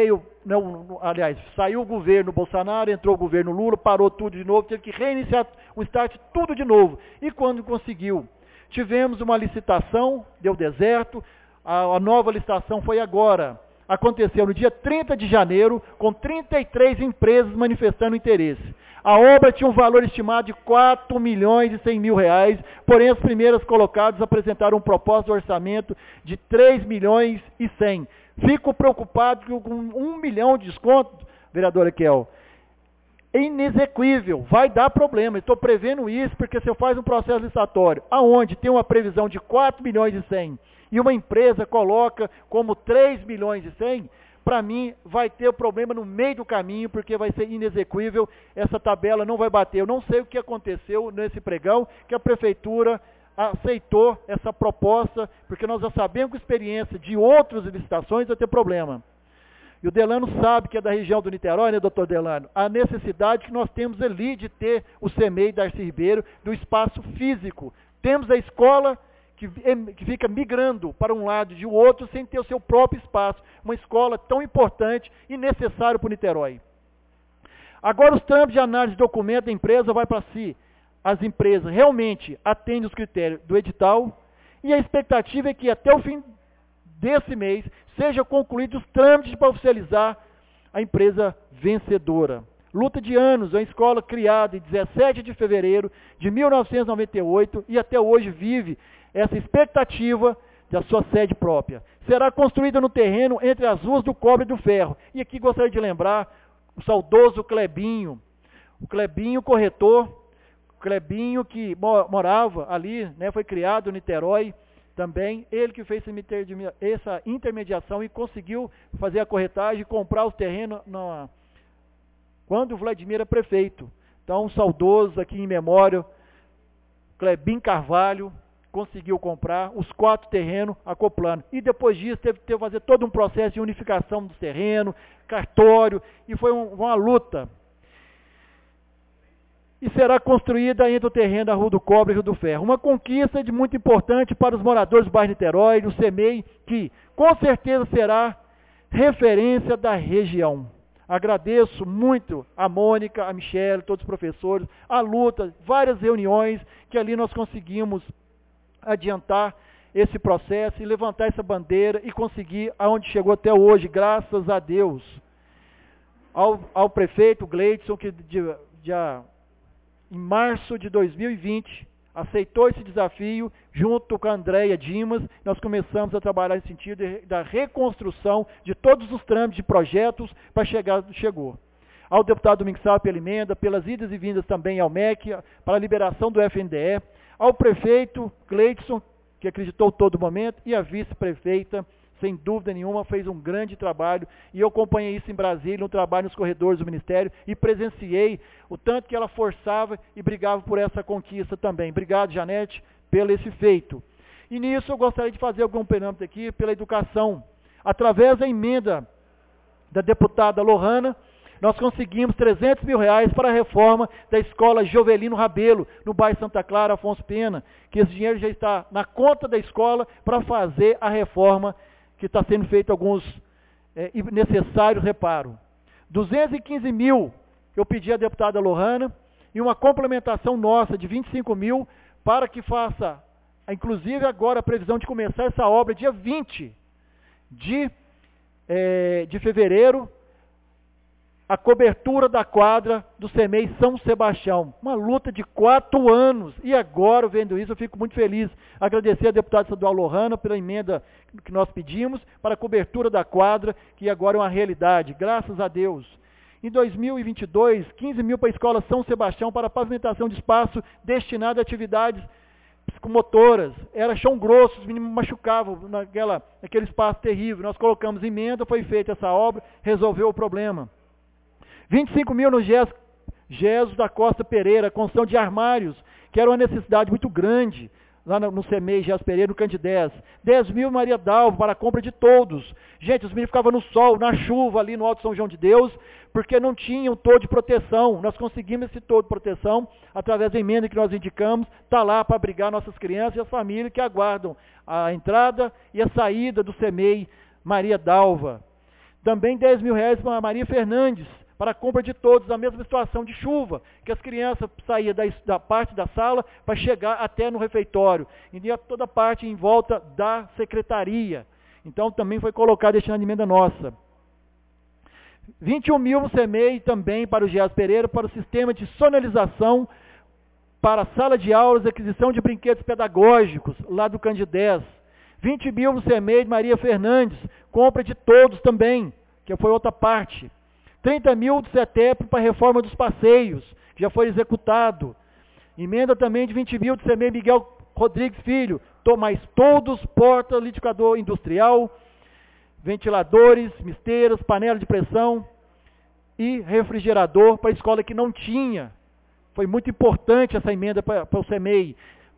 L: Saiu o governo Bolsonaro, entrou o governo Lula, parou tudo de novo, teve que reiniciar o start tudo de novo. E quando conseguiu? Tivemos uma licitação, deu deserto, a nova licitação foi agora. Aconteceu no dia 30 de janeiro, com 33 empresas manifestando interesse. A obra tinha um valor estimado de R$4.100.000, porém as primeiras colocadas apresentaram um propósito de orçamento de R$3.100.000. Fico preocupado com 1 milhão de desconto, vereadora Kel. É inexequível, vai dar problema. Estou prevendo isso porque você faz um processo licitatório, aonde tem uma previsão de R$4.100.000 e uma empresa coloca como R$3.100.000, para mim vai ter problema no meio do caminho, porque vai ser inexequível, essa tabela não vai bater. Eu não sei o que aconteceu nesse pregão, que a prefeitura aceitou essa proposta, porque nós já sabemos com experiência de outras licitações vai ter problema. E o Delano sabe que é da região do Niterói, né, doutor Delano? A necessidade que nós temos ali de ter o CEMEI Darcy Ribeiro, do espaço físico. Temos a escola que fica migrando para um lado e de outro sem ter o seu próprio espaço. Uma escola tão importante e necessária para o Niterói. Agora os trâmites de análise de documento da empresa vai para si. As empresas realmente atendem os critérios do edital e a expectativa é que até o fim desse mês sejam concluídos os trâmites para oficializar a empresa vencedora. Luta de anos, uma escola criada em 17 de fevereiro de 1998 e até hoje vive essa expectativa da sua sede própria. Será construída no terreno entre as ruas do Cobre e do Ferro. E aqui gostaria de lembrar o saudoso Clebinho, o Clebinho corretor, o Clebinho que morava ali, né, foi criado em Niterói também, ele que fez essa intermediação e conseguiu fazer a corretagem e comprar os terrenos quando o Vladimir era prefeito. Então, um saudoso aqui em memória, Clebinho Carvalho, conseguiu comprar os 4 terrenos acoplando. E depois disso teve que fazer todo um processo de unificação dos terrenos, cartório, e foi uma luta. E será construída entre o terreno da Rua do Cobre e Rio do Ferro. Uma conquista muito importante para os moradores do bairro Niterói, do CEMEI, que com certeza será referência da região. Agradeço muito a Mônica, a Michele, todos os professores, a luta, várias reuniões, que ali nós conseguimos adiantar esse processo e levantar essa bandeira e conseguir aonde chegou até hoje, graças a Deus. Ao prefeito Gleidson, que em março de 2020 aceitou esse desafio, junto com a Andréia Dimas, nós começamos a trabalhar no sentido da reconstrução de todos os trâmites de projetos para chegou. Ao deputado Domingos Sá pela emenda, pelas idas e vindas também ao MEC, para a liberação do FNDE, ao prefeito Cleidson, que acreditou todo momento, e a vice-prefeita, sem dúvida nenhuma, fez um grande trabalho, e eu acompanhei isso em Brasília, um trabalho nos corredores do Ministério, e presenciei o tanto que ela forçava e brigava por essa conquista também. Obrigado, Janete, pelo esse feito. E nisso eu gostaria de fazer algum parâmetro aqui pela educação. Através da emenda da deputada Lohana, nós conseguimos R$300 mil para a reforma da escola Jovelino Rabelo, no bairro Santa Clara, Afonso Pena, que esse dinheiro já está na conta da escola para fazer a reforma que está sendo feito alguns necessários reparos. 215 mil eu pedi à deputada Lohana e uma complementação nossa de 25 mil para que faça, inclusive agora a previsão de começar essa obra dia 20 de fevereiro, a cobertura da quadra do CEMEI São Sebastião. Uma luta de 4 anos. E agora, vendo isso, eu fico muito feliz. Agradecer a deputada estadual Lohana pela emenda que nós pedimos para a cobertura da quadra, que agora é uma realidade. Graças a Deus. Em 2022, 15 mil para a Escola São Sebastião para a pavimentação de espaço destinado a atividades psicomotoras. Era chão grosso, os meninos machucavam naquele espaço terrível. Nós colocamos emenda, foi feita essa obra, resolveu o problema. 25 mil no GESO da Costa Pereira, construção de armários, que era uma necessidade muito grande, lá no CEMEI, GES Pereira, no Candidez. 10 mil Maria Dalva, para a compra de todos. Gente, os meninos ficavam no sol, na chuva, ali no Alto São João de Deus, porque não tinham todo de proteção. Nós conseguimos esse todo de proteção, através da emenda que nós indicamos, está lá para abrigar nossas crianças e as famílias que aguardam a entrada e a saída do CEMEI Maria Dalva. Também 10 mil reais para a Maria Fernandes, para a compra de todos, na mesma situação de chuva, que as crianças saíam da parte da sala para chegar até no refeitório. E toda a parte em volta da secretaria. Então também foi colocado destinado de emenda nossa. 21 mil no CEMEI também para o GES Pereira, para o sistema de sonorização, para a sala de aulas, aquisição de brinquedos pedagógicos, lá do Candidez. 20 mil no CEMEI de Maria Fernandes, compra de todos também, que foi outra parte. 30 mil do CETEP para a reforma dos passeios, que já foi executado. Emenda também de 20 mil do CEMEI Miguel Rodrigues Filho, mais todos, porta, liquidificador industrial, ventiladores, misteiras, panela de pressão e refrigerador para a escola que não tinha. Foi muito importante essa emenda para o CEMEI.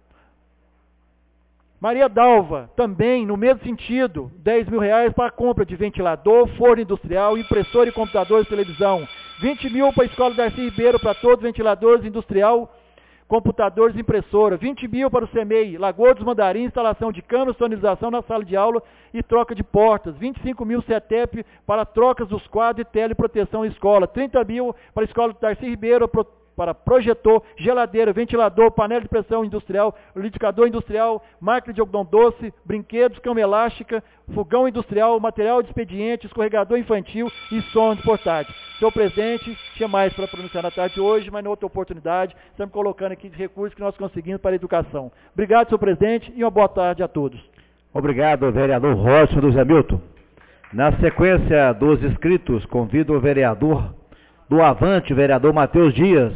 L: Maria Dalva, também, no mesmo sentido, 10 mil reais para a compra de ventilador, forno industrial, impressora e computadores de televisão. 20 mil para a Escola Darcy Ribeiro, para todos, ventiladores industrial, computadores e impressora. 20 mil para o CEMEI, Lagoa dos Mandarins, instalação de câmeras, sonorização na sala de aula e troca de portas. 25 mil CETEP para trocas dos quadros e teleproteção em escola. 30 mil para a Escola Darcy Ribeiro, para projetor, geladeira, ventilador, panela de pressão industrial, liquidificador industrial, máquina de algodão doce, brinquedos, cama elástica, fogão industrial, material de expediente, escorregador infantil e som de portátil. Senhor presidente, tinha mais para pronunciar na tarde de hoje, mas na outra oportunidade, estamos colocando aqui recursos que nós conseguimos para a educação. Obrigado, senhor presidente, e uma boa tarde a todos.
B: Obrigado, vereador Rocha do Zé Milton. Na sequência dos inscritos, convido o vereador do Avante, vereador Matheus Dias.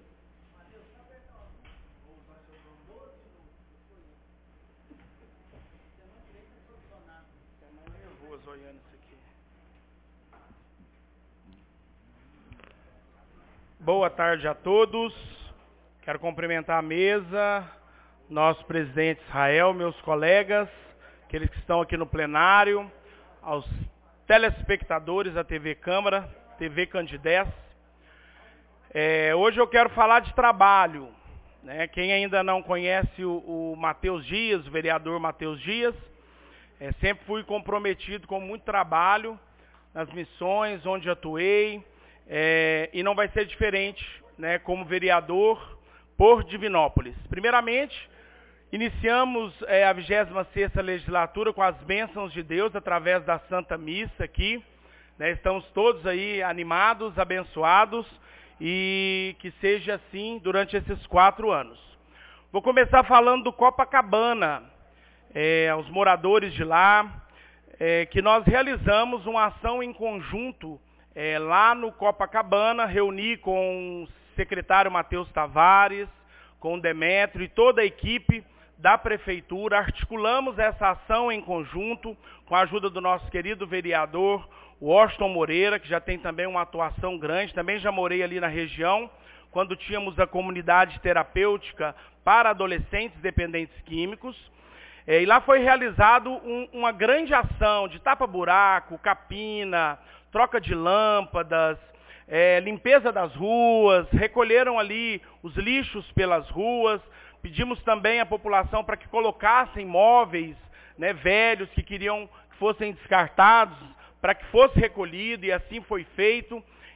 O: Boa tarde a todos. Quero cumprimentar a mesa, nosso presidente Israel, meus colegas, aqueles que estão aqui no plenário, aos telespectadores da TV Câmara, TV Candidez. Hoje eu quero falar de trabalho. Né? Quem ainda não conhece o Matheus Dias, o vereador Matheus Dias, sempre fui comprometido com muito trabalho nas missões onde atuei, e não vai ser diferente, né, como vereador por Divinópolis. Primeiramente, iniciamos a 26ª legislatura com as bênçãos de Deus através da Santa Missa aqui. Né? Estamos todos aí animados, abençoados, e que seja assim durante esses 4 anos. Vou começar falando do Copacabana, aos moradores de lá, que nós realizamos uma ação em conjunto lá no Copacabana, reuni com o secretário Matheus Tavares, com o Demétrio e toda a equipe da prefeitura, articulamos essa ação em conjunto com a ajuda do nosso querido vereador Washington Moreira, que já tem também uma atuação grande, também já morei ali na região, quando tínhamos a comunidade terapêutica para adolescentes dependentes químicos, e lá foi realizado uma grande ação de tapa-buraco, capina, troca de lâmpadas, limpeza das ruas, recolheram ali os lixos pelas ruas, pedimos também à população para que colocassem móveis, né, velhos que queriam que fossem descartados, para que fosse recolhido, e assim foi feito.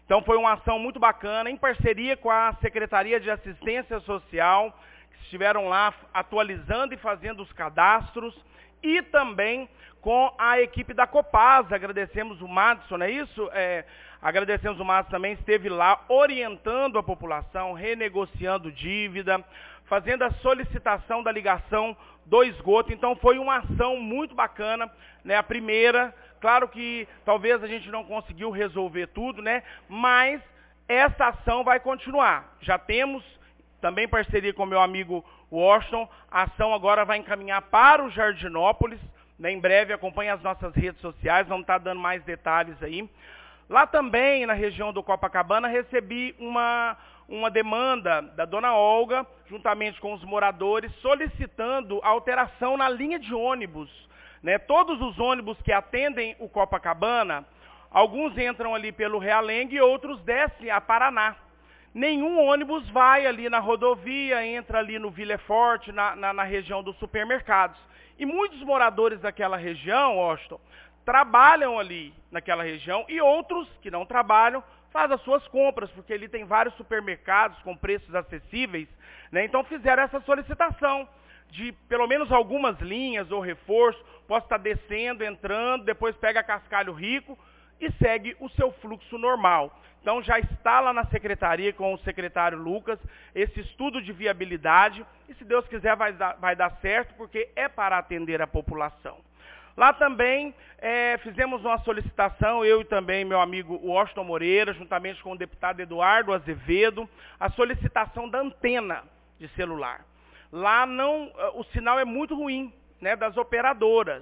O: Então foi uma ação muito bacana, em parceria com a Secretaria de Assistência Social, que estiveram lá atualizando e fazendo os cadastros, e também com a equipe da Copasa. Agradecemos o Madison, não é isso? Agradecemos o Madison também, esteve lá orientando a população, renegociando dívida, fazendo a solicitação da ligação do esgoto. Então foi uma ação muito bacana, né? A primeira, claro que talvez a gente não conseguiu resolver tudo, né? Mas essa ação vai continuar. Já temos também parceria com meu amigo Washington, a ação agora vai encaminhar para o Jardinópolis, né? Em breve acompanhe as nossas redes sociais, vamos estar dando mais detalhes aí. Lá também, na região do Copacabana, recebi uma demanda da dona Olga, juntamente com os moradores, solicitando alteração na linha de ônibus, né? Todos os ônibus que atendem o Copacabana, alguns entram ali pelo Realengue e outros descem a Paraná. Nenhum ônibus vai ali na rodovia, entra ali no Vila Forte, na região dos supermercados. E muitos moradores daquela região, Washington, trabalham ali naquela região, e outros que não trabalham fazem as suas compras, porque ali tem vários supermercados com preços acessíveis, né? Então fizeram essa solicitação de pelo menos algumas linhas ou reforço, possa estar descendo, entrando, depois pega Cascalho Rico e segue o seu fluxo normal. Então já está lá na secretaria com o secretário Lucas, esse estudo de viabilidade, e se Deus quiser vai dar certo, porque é para atender a população. Lá também fizemos uma solicitação, eu e também meu amigo Washington Moreira, juntamente com o deputado Eduardo Azevedo, a solicitação da antena de celular. Lá o sinal é muito ruim, né, das operadoras.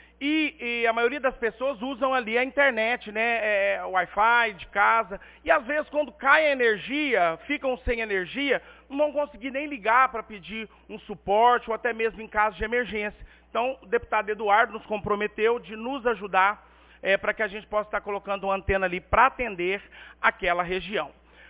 O: E a maioria das pessoas usam ali a internet, né, Wi-Fi de casa, e às vezes quando cai a energia, ficam sem energia, não vão conseguir nem ligar para pedir um suporte ou até mesmo em caso de emergência. Então o deputado Eduardo nos comprometeu de nos ajudar para que a gente possa estar colocando uma antena ali para atender aquela região.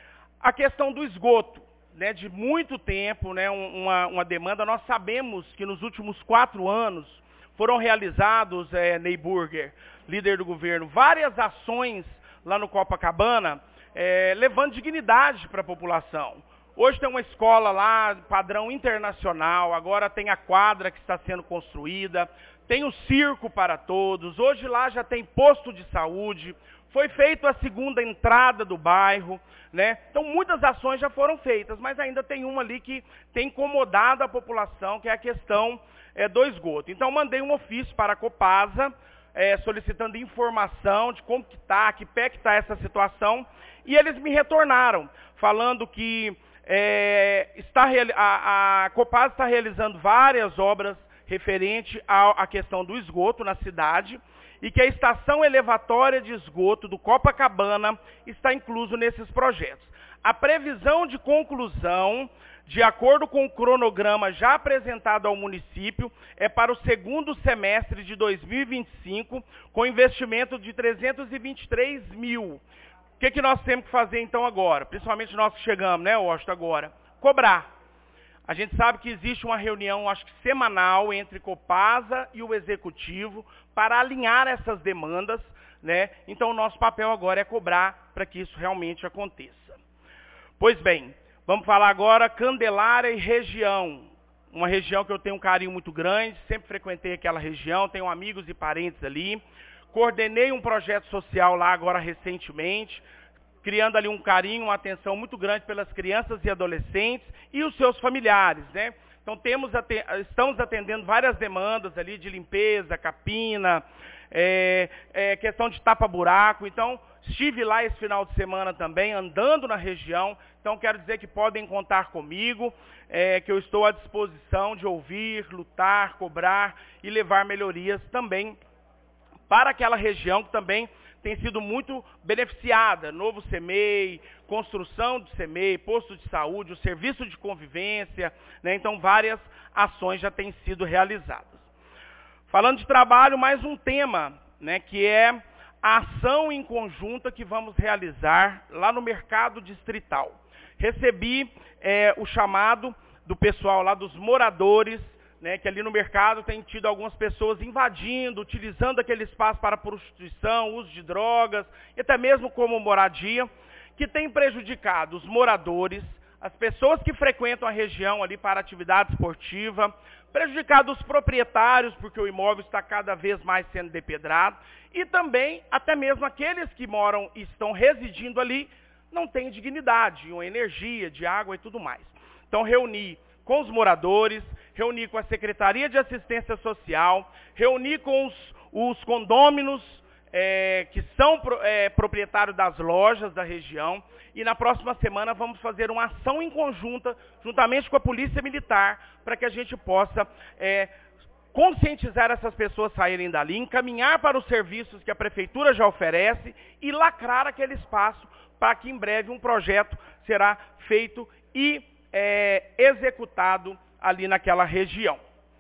O: A questão do esgoto, né, de muito tempo, né, uma demanda, nós sabemos que nos últimos 4 anos, foram realizados, Ney Burger, líder do governo, várias ações lá no Copacabana, levando dignidade para a população. Hoje tem uma escola lá, padrão internacional, agora tem a quadra que está sendo construída, tem o circo para todos, hoje lá já tem posto de saúde, foi feita a segunda entrada do bairro, né? Então muitas ações já foram feitas, mas ainda tem uma ali que tem incomodado a população, que é a questão do esgoto. Então mandei um ofício para a Copasa, solicitando informação de como que está, que pé que está essa situação, e eles me retornaram, falando que a Copasa está realizando várias obras referente à questão do esgoto na cidade, e que a estação elevatória de esgoto do Copacabana está incluso nesses projetos. A previsão de conclusão, de acordo com o cronograma já apresentado ao município, é para o 2º semestre de 2025, com investimento de 323 mil. O que nós temos que fazer então agora? Principalmente nós que chegamos, né, Washington, agora? Cobrar. A gente sabe que existe uma reunião, acho que semanal, entre Copasa e o Executivo para alinhar essas demandas, né? Então o nosso papel agora é cobrar para que isso realmente aconteça. Pois bem, vamos falar agora Candelária e região. Uma região que eu tenho um carinho muito grande, sempre frequentei aquela região, tenho amigos e parentes ali. Coordenei um projeto social lá agora recentemente, criando ali um carinho, uma atenção muito grande pelas crianças e adolescentes e os seus familiares, né? Então estamos atendendo várias demandas ali de limpeza, capina, questão de tapa-buraco. Então estive lá esse final de semana também, andando na região. Então quero dizer que podem contar comigo, que eu estou à disposição de ouvir, lutar, cobrar e levar melhorias também para aquela região que também tem sido muito beneficiada. Novo CEMEI, construção do CEMEI, posto de saúde, o serviço de convivência, né? Então várias ações já têm sido realizadas. Falando de trabalho, mais um tema, né, que é a ação em conjunta que vamos realizar lá no mercado distrital. Recebi o chamado do pessoal lá, dos moradores, né, que ali no mercado tem tido algumas pessoas invadindo, utilizando aquele espaço para prostituição, uso de drogas, e até mesmo como moradia. que tem prejudicado os moradores, as pessoas que frequentam a região ali para atividade esportiva, prejudicado os proprietários, porque o imóvel está cada vez mais sendo depedrado, e também até mesmo aqueles que moram e estão residindo ali, não têm dignidade, uma energia, de água e tudo mais. Então, reunir com os moradores, reunir com a Secretaria de Assistência Social, reunir com os condôminos que são proprietários das lojas da região, e na próxima semana vamos fazer uma ação em conjunta, juntamente com a Polícia Militar, para que a gente possa conscientizar essas pessoas a saírem dali, encaminhar para os serviços que a Prefeitura já oferece e lacrar aquele espaço para que em breve um projeto será feito e executado ali naquela região.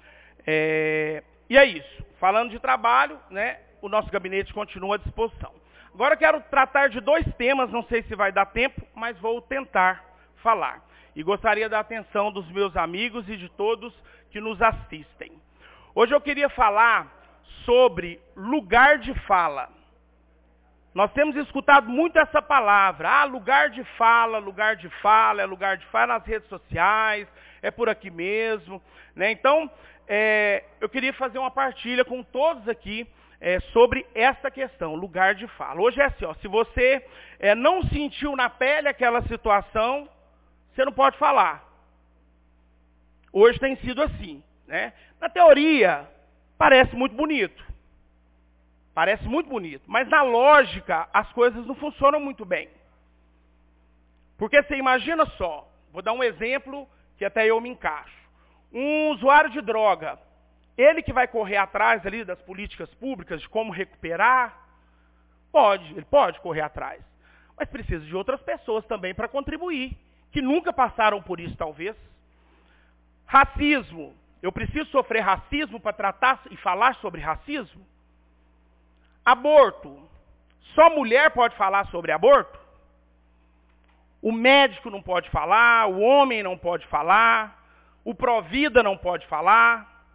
O: E é isso. Falando de trabalho, né, o nosso gabinete continua à disposição. Agora eu quero tratar de 2 temas, não sei se vai dar tempo, mas vou tentar falar. E gostaria da atenção dos meus amigos e de todos que nos assistem. Hoje eu queria falar sobre lugar de fala. Nós temos escutado muito essa palavra, lugar de fala, é lugar de fala nas redes sociais, é por aqui mesmo, né? Então, eu queria fazer uma partilha com todos aqui sobre essa questão, lugar de fala. Hoje é assim, ó, se você não sentiu na pele aquela situação, você não pode falar. Hoje tem sido assim, né? Na teoria, parece muito bonito. Parece muito bonito, mas na lógica as coisas não funcionam muito bem. Porque você imagina só, vou dar um exemplo que até eu me encaixo. Um usuário de droga, ele que vai correr atrás ali das políticas públicas, de como recuperar, ele pode correr atrás. Mas precisa de outras pessoas também para contribuir, que nunca passaram por isso talvez. Racismo, eu preciso sofrer racismo para tratar e falar sobre racismo? Aborto. Só mulher pode falar sobre aborto? O médico não pode falar, o homem não pode falar, o pró-vida não pode falar.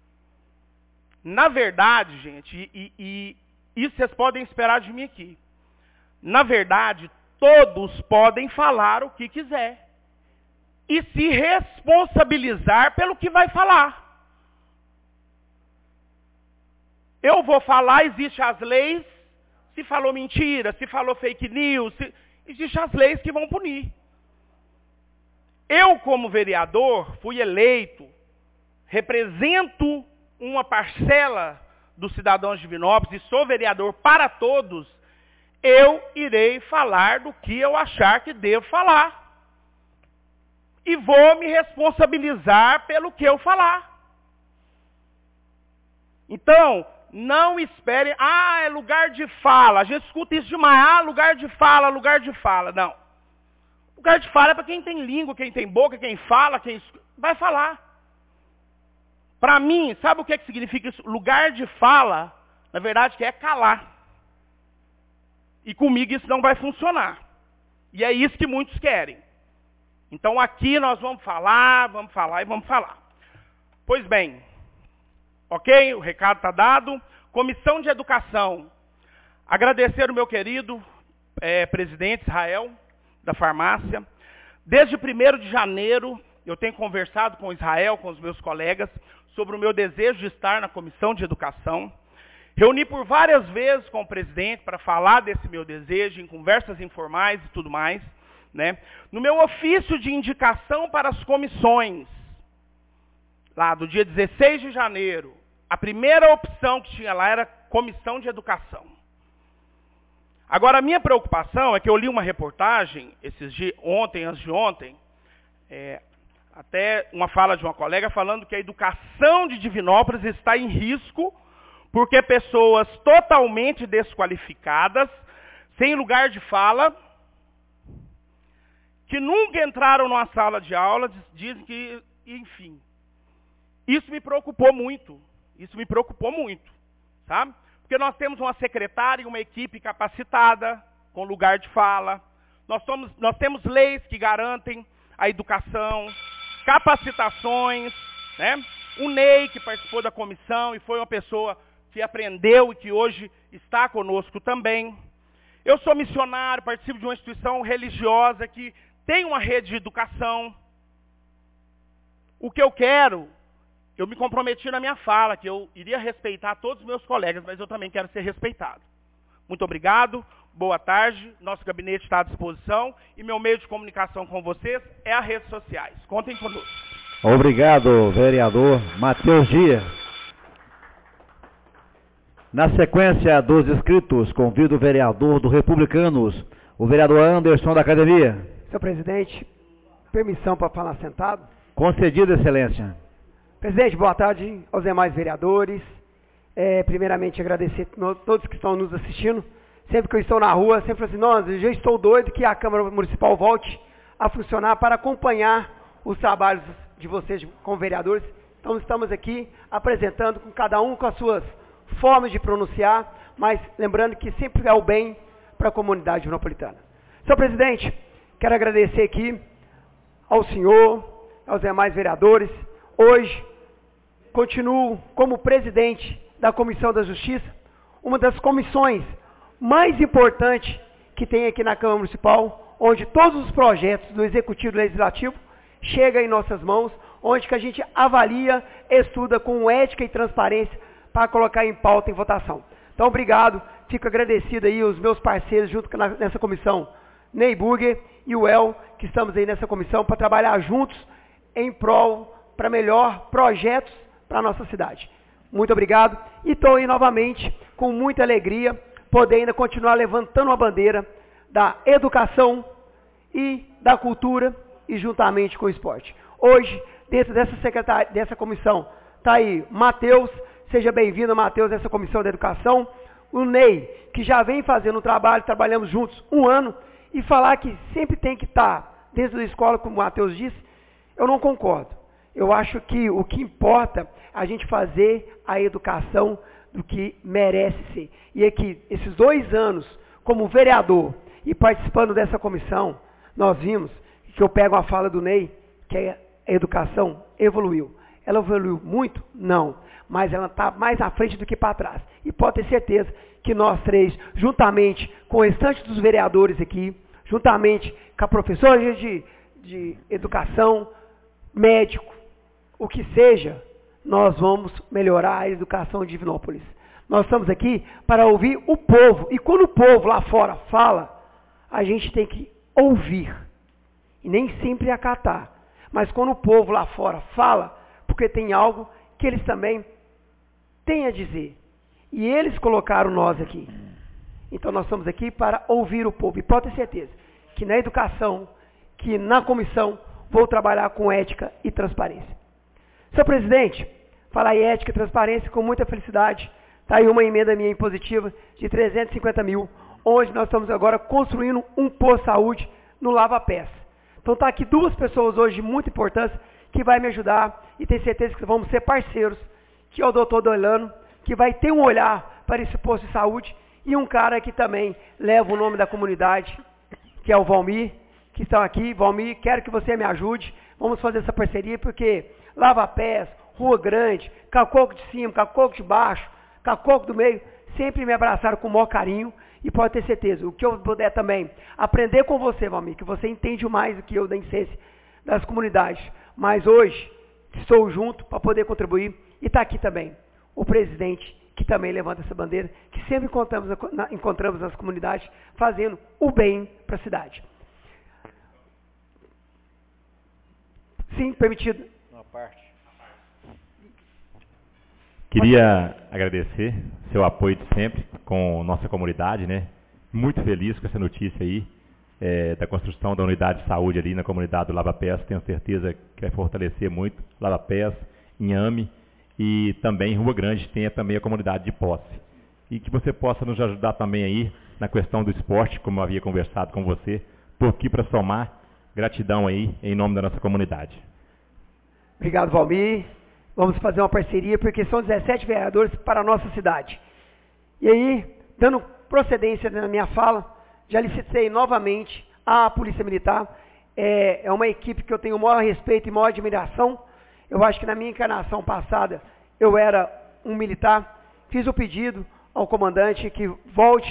O: Na verdade, gente, e isso vocês podem esperar de mim aqui. Na verdade, todos podem falar o que quiser. E se responsabilizar pelo que vai falar. Eu vou falar, existem as leis, se falou mentira, se falou fake news, existem as leis que vão punir. Eu, como vereador, fui eleito, represento uma parcela dos cidadãos de Divinópolis e sou vereador para todos, eu irei falar do que eu achar que devo falar. E vou me responsabilizar pelo que eu falar. Então, não esperem, é lugar de fala. A gente escuta isso demais, lugar de fala, lugar de fala. Não. Lugar de fala é para quem tem língua, quem tem boca, quem fala, quem vai falar. Para mim, sabe o que significa isso? Lugar de fala, na verdade, que é calar. E comigo isso não vai funcionar. E é isso que muitos querem. Então aqui nós vamos falar e vamos falar. Pois bem, ok? O recado está dado. Comissão de Educação. Agradecer o meu querido presidente Israel, da farmácia. Desde 1º de janeiro, eu tenho conversado com Israel, com os meus colegas, sobre o meu desejo de estar na Comissão de Educação. Reuni por várias vezes com o presidente para falar desse meu desejo, em conversas informais e tudo mais. Né? No meu ofício de indicação para as comissões, lá do dia 16 de janeiro, a primeira opção que tinha lá era Comissão de Educação. Agora, a minha preocupação é que eu li uma reportagem, antes de ontem, até uma fala de uma colega falando que a educação de Divinópolis está em risco porque pessoas totalmente desqualificadas, sem lugar de fala, que nunca entraram numa sala de aula, dizem que, enfim. Isso me preocupou muito, sabe? Porque nós temos uma secretária e uma equipe capacitada, com lugar de fala. Nós temos leis que garantem a educação, capacitações, né? O Ney, que participou da comissão e foi uma pessoa que aprendeu e que hoje está conosco também. Eu sou missionário, participo de uma instituição religiosa que tem uma rede de educação. O que eu quero, eu me comprometi na minha fala, que eu iria respeitar todos os meus colegas, mas eu também quero ser respeitado. Muito obrigado, boa tarde, nosso gabinete está à disposição e meu meio de comunicação com vocês é as redes sociais. Contem conosco.
B: Obrigado, vereador Matheus Dias. Na sequência dos inscritos, convido o vereador do Republicanos, o vereador Anderson da Academia.
P: Senhor presidente, permissão para falar sentado?
B: Concedido, excelência.
P: Presidente, boa tarde aos demais vereadores. Primeiramente, agradecer a todos que estão nos assistindo. Sempre que eu estou na rua, sempre falo assim, nossa, eu já estou doido que a Câmara Municipal volte a funcionar para acompanhar os trabalhos de vocês como vereadores. Então, estamos aqui apresentando com cada um com as suas formas de pronunciar, mas lembrando que sempre é o bem para a comunidade divinópolitana. Senhor presidente, quero agradecer aqui ao senhor, aos demais vereadores. Hoje, continuo como presidente da Comissão da Justiça, uma das comissões mais importantes que tem aqui na Câmara Municipal, onde todos os projetos do Executivo e do Legislativo chegam em nossas mãos, onde que a gente avalia, estuda com ética e transparência para colocar em pauta em votação. Então, obrigado, fico agradecido aí aos meus parceiros junto nessa comissão, Ney Burger e o El, que estamos aí nessa comissão para trabalhar juntos em prol para melhor projetos para a nossa cidade. Muito obrigado e estou aí novamente com muita alegria poder ainda continuar levantando a bandeira da educação e da cultura e juntamente com o esporte. Hoje, dentro dessa comissão, está aí Matheus, seja bem-vindo, Matheus, nessa comissão da educação. O Ney, que já vem fazendo um trabalho, trabalhamos juntos 1 ano, e falar que sempre tem que estar dentro da escola, como o Matheus disse, eu não concordo. Eu acho que o que importa é a gente fazer a educação do que merece ser. E aqui, esses 2 anos, como vereador e participando dessa comissão, nós vimos que eu pego a fala do Ney, que a educação evoluiu. Ela evoluiu muito? Não. Mas ela está mais à frente do que para trás. E pode ter certeza que nós 3, juntamente com o restante dos vereadores aqui, juntamente com a professora de educação, médico, o que seja, nós vamos melhorar a educação de Divinópolis. Nós estamos aqui para ouvir o povo. E quando o povo lá fora fala, a gente tem que ouvir. E nem sempre acatar. Mas quando o povo lá fora fala, porque tem algo que eles também têm a dizer. E eles colocaram nós aqui. Então nós estamos aqui para ouvir o povo. E pode ter certeza que na educação, que na comissão, vou trabalhar com ética e transparência. Senhor presidente, falar em ética e transparência com muita felicidade. Está aí uma emenda minha impositiva de 350 mil, onde nós estamos agora construindo um posto de saúde no Lava Pés. Então está aqui 2 pessoas hoje de muita importância que vai me ajudar e tenho certeza que vamos ser parceiros, que é o doutor Doilano, que vai ter um olhar para esse posto de saúde, e um cara que também leva o nome da comunidade, que é o Valmir, que estão aqui. Valmir, quero que você me ajude, vamos fazer essa parceria, porque Lava Pés, Rua Grande, Cacoco de cima, Cacoco de baixo, Cacoco do meio, sempre me abraçaram com o maior carinho, e pode ter certeza, o que eu puder também aprender com você, Valmir, que você entende mais do que eu da essência das comunidades, mas hoje estou junto para poder contribuir, e está aqui também o presidente, que também levanta essa bandeira, que sempre encontramos nas comunidades, fazendo o bem para a cidade. Sim, permitido.
D: Uma parte. Queria agradecer seu apoio de sempre com nossa comunidade, né? Muito feliz com essa notícia aí, da construção da unidade de saúde ali na comunidade do Lava Pés. Tenho certeza que vai fortalecer muito Lava Pés, Inhame e também Rua Grande, tenha também a comunidade de Posse. E que você possa nos ajudar também aí na questão do esporte, como eu havia conversado com você, por aqui para somar. Gratidão aí em nome da nossa comunidade.
P: Obrigado, Valmir. Vamos fazer uma parceria, porque são 17 vereadores para a nossa cidade. E aí, dando procedência na minha fala, já licitei novamente a Polícia Militar. É uma equipe que eu tenho o maior respeito e maior admiração. Eu acho que na minha encarnação passada, eu era um militar. Fiz o pedido ao comandante que volte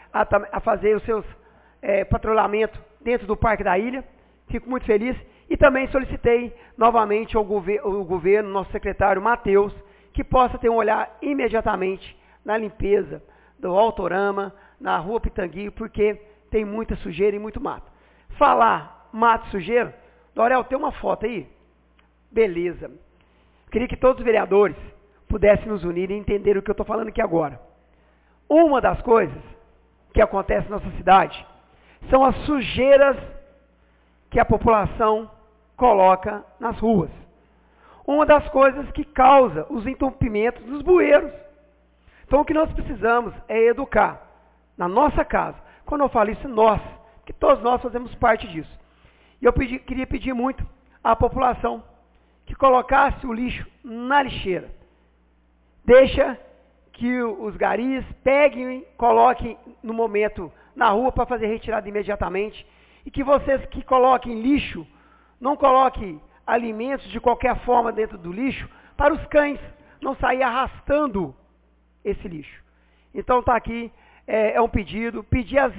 P: a fazer os seus patrulhamento dentro do Parque da Ilha. Fico muito feliz. E também solicitei novamente ao governo, nosso secretário Matheus, que possa ter um olhar imediatamente na limpeza do Autorama, na Rua Pitangui, porque tem muita sujeira e muito mato. Falar mato e sujeira, Dorel, tem uma foto aí? Beleza. Queria que todos os vereadores pudessem nos unir e entender o que eu estou falando aqui agora. Uma das coisas que acontece na nossa cidade são as sujeiras que a população coloca nas ruas. Uma das coisas que causa os entupimentos dos bueiros. Então o que nós precisamos é educar na nossa casa. Quando eu falo isso, nós, que todos nós fazemos parte disso. E eu queria pedir muito à população que colocasse o lixo na lixeira. Deixa que os garis peguem e coloquem no momento na rua para fazer retirada imediatamente. E que vocês que coloquem lixo, não coloquem alimentos de qualquer forma dentro do lixo para os cães não sair arrastando esse lixo. Então está aqui, é um pedido, pedir às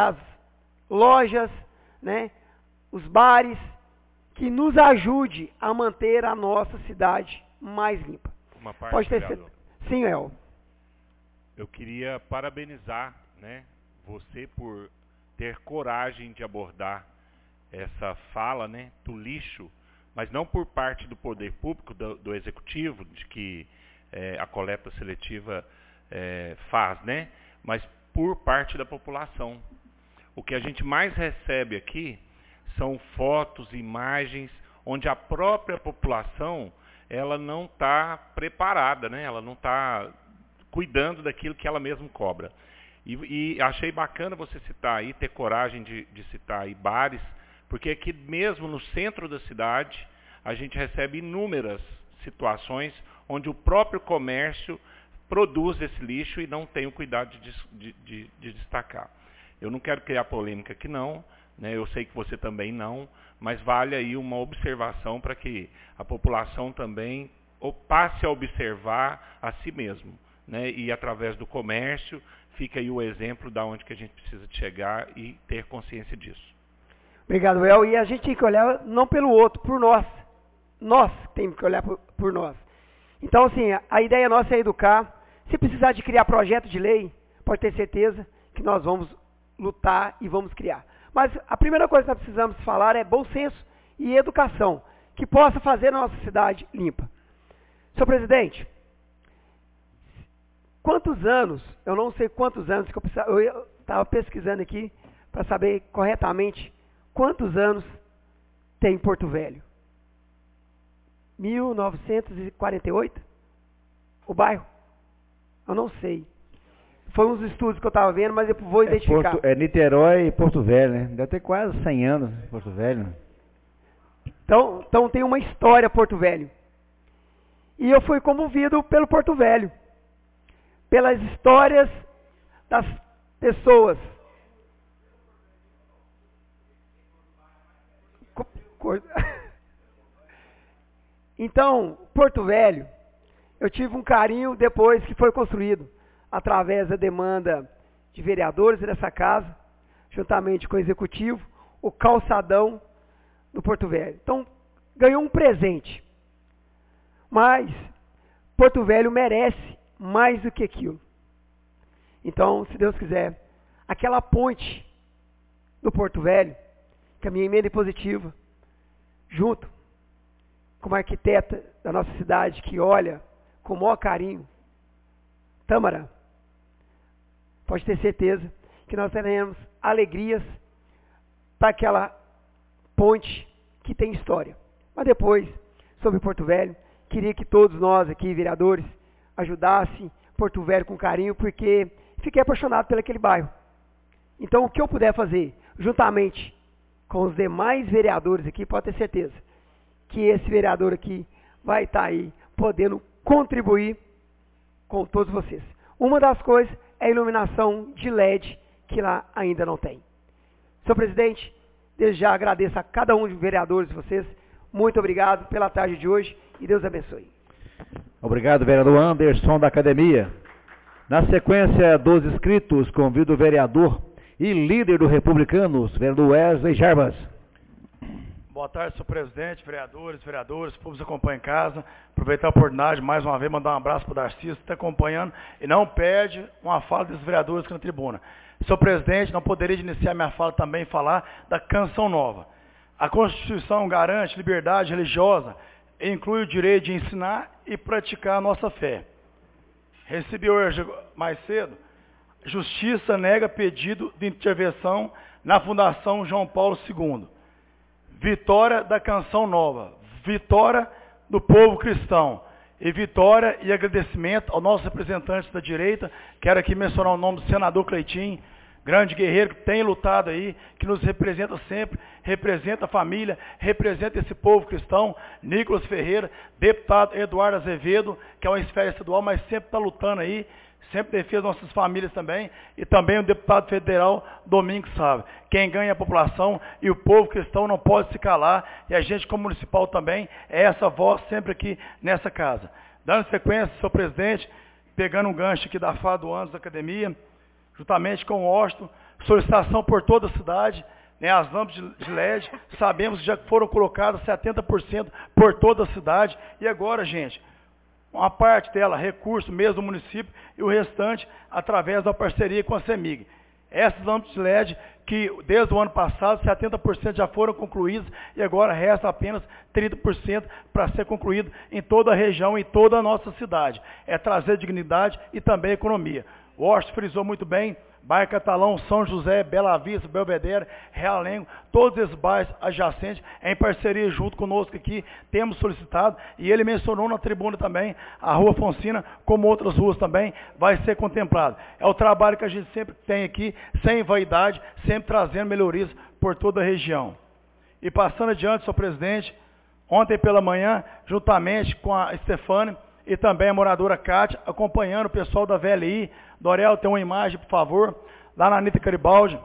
P: lojas, né, os bares, que nos ajude a manter a nossa cidade mais limpa.
C: Uma parte,
P: pode ter
C: vereador.
P: Sim, El.
C: Eu queria parabenizar, né, você por ter coragem de abordar essa fala, né, do lixo, mas não por parte do poder público, do executivo, de que a coleta seletiva faz, né, mas por parte da população. O que a gente mais recebe aqui são fotos, imagens, onde a própria população ela não está preparada, né, ela não está cuidando daquilo que ela mesma cobra. E achei bacana você citar aí, ter coragem de citar aí bares, porque aqui mesmo no centro da cidade, a gente recebe inúmeras situações onde o próprio comércio produz esse lixo e não tem o cuidado de destacar. Eu não quero criar polêmica aqui não, né? Eu sei que você também não, mas vale aí uma observação para que a população também passe a observar a si mesmo, né? E através do comércio, fica aí o exemplo da onde que a gente precisa chegar e ter consciência disso.
P: Obrigado, El. E a gente tem que olhar não pelo outro, por nós. Nós temos que olhar por nós. Então, assim, a ideia nossa é educar. Se precisar de criar projeto de lei, pode ter certeza que nós vamos lutar e vamos criar. Mas a primeira coisa que nós precisamos falar é bom senso e educação, que possa fazer a nossa cidade limpa. Senhor presidente, quantos anos, eu não sei quantos anos, que eu estava pesquisando aqui para saber corretamente quantos anos tem Porto Velho. 1948? O bairro? Eu não sei. Foi uns estudos que eu estava vendo, mas eu vou identificar.
B: É Niterói e Porto Velho, né? Deve ter quase 100 anos, Porto Velho.
P: Então tem uma história Porto Velho. E eu fui comovido pelo Porto Velho. Pelas histórias das pessoas. Então, Porto Velho, eu tive um carinho depois que foi construído, através da demanda de vereadores dessa casa, juntamente com o executivo, o calçadão do Porto Velho. Então, ganhou um presente. Mas, Porto Velho merece mais do que aquilo. Então, se Deus quiser, aquela ponte do Porto Velho, que a minha emenda é positiva, junto com uma arquiteta da nossa cidade que olha com o maior carinho, Tâmara, pode ter certeza que nós teremos alegrias para aquela ponte que tem história. Mas depois, sobre Porto Velho, queria que todos nós aqui, vereadores, ajudassem Porto Velho com carinho, porque fiquei apaixonado por aquele bairro. Então, o que eu puder fazer, juntamente com os demais vereadores aqui, pode ter certeza que esse vereador aqui vai estar aí podendo contribuir com todos vocês. Uma das coisas é a iluminação de LED, que lá ainda não tem. Senhor presidente, desde já agradeço a cada um dos vereadores de vocês. Muito obrigado pela tarde de hoje e Deus abençoe.
B: Obrigado, vereador Anderson da Academia. Na sequência dos inscritos, convido o vereador e líder do Republicanos, vereador Wesley Jarbas.
Q: Boa tarde, senhor presidente, vereadores, público que acompanha em casa. Aproveitar a oportunidade, mais uma vez, mandar um abraço para o Darcy, que está acompanhando, e não perde uma fala desses vereadores aqui na tribuna. Senhor presidente, não poderia iniciar minha fala também e falar da Canção Nova. A Constituição garante liberdade religiosa e inclui o direito de ensinar e praticar a nossa fé. Recebi hoje, mais cedo, Justiça nega pedido de intervenção na Fundação João Paulo II. Vitória da Canção Nova, vitória do povo cristão e vitória e agradecimento aos nossos representantes da direita. Quero aqui mencionar o nome do senador Cleitinho, grande guerreiro que tem lutado aí, que nos representa sempre, representa a família, representa esse povo cristão. Nicolas Ferreira, deputado Eduardo Azevedo, que é uma esfera estadual, mas sempre está lutando aí, sempre defende nossas famílias também, e também o deputado federal Domingos Sávio. Quem ganha é a população e o povo cristão não pode se calar, e a gente como municipal também é essa voz sempre aqui nessa casa. Dando sequência, senhor presidente, pegando um gancho aqui da fala do Anos da Academia, juntamente com o Washington, solicitação por toda a cidade, né, as lâmpadas de LED, sabemos que já foram colocadas 70% por toda a cidade, e agora, gente, uma parte dela, recurso mesmo do município, e o restante através da parceria com a CEMIG. Essas lâmpadas de LED, que desde o ano passado, 70% já foram concluídas, e agora resta apenas 30% para ser concluído em toda a região, em toda a nossa cidade. É trazer dignidade e também economia. O Washington frisou muito bem, bairro Catalão, São José, Bela Vista, Belvedere, Realengo, todos esses bairros adjacentes, em parceria junto conosco aqui, temos solicitado, e ele mencionou na tribuna também, a Rua Fonsina, como outras ruas também, vai ser contemplado. É o trabalho que a gente sempre tem aqui, sem vaidade, sempre trazendo melhorias por toda a região. E passando adiante, senhor presidente, ontem pela manhã, juntamente com a Stefane, e também a moradora Cátia, acompanhando o pessoal da VLI. Dorel, tem uma imagem, por favor, lá na Anitta Garibaldi.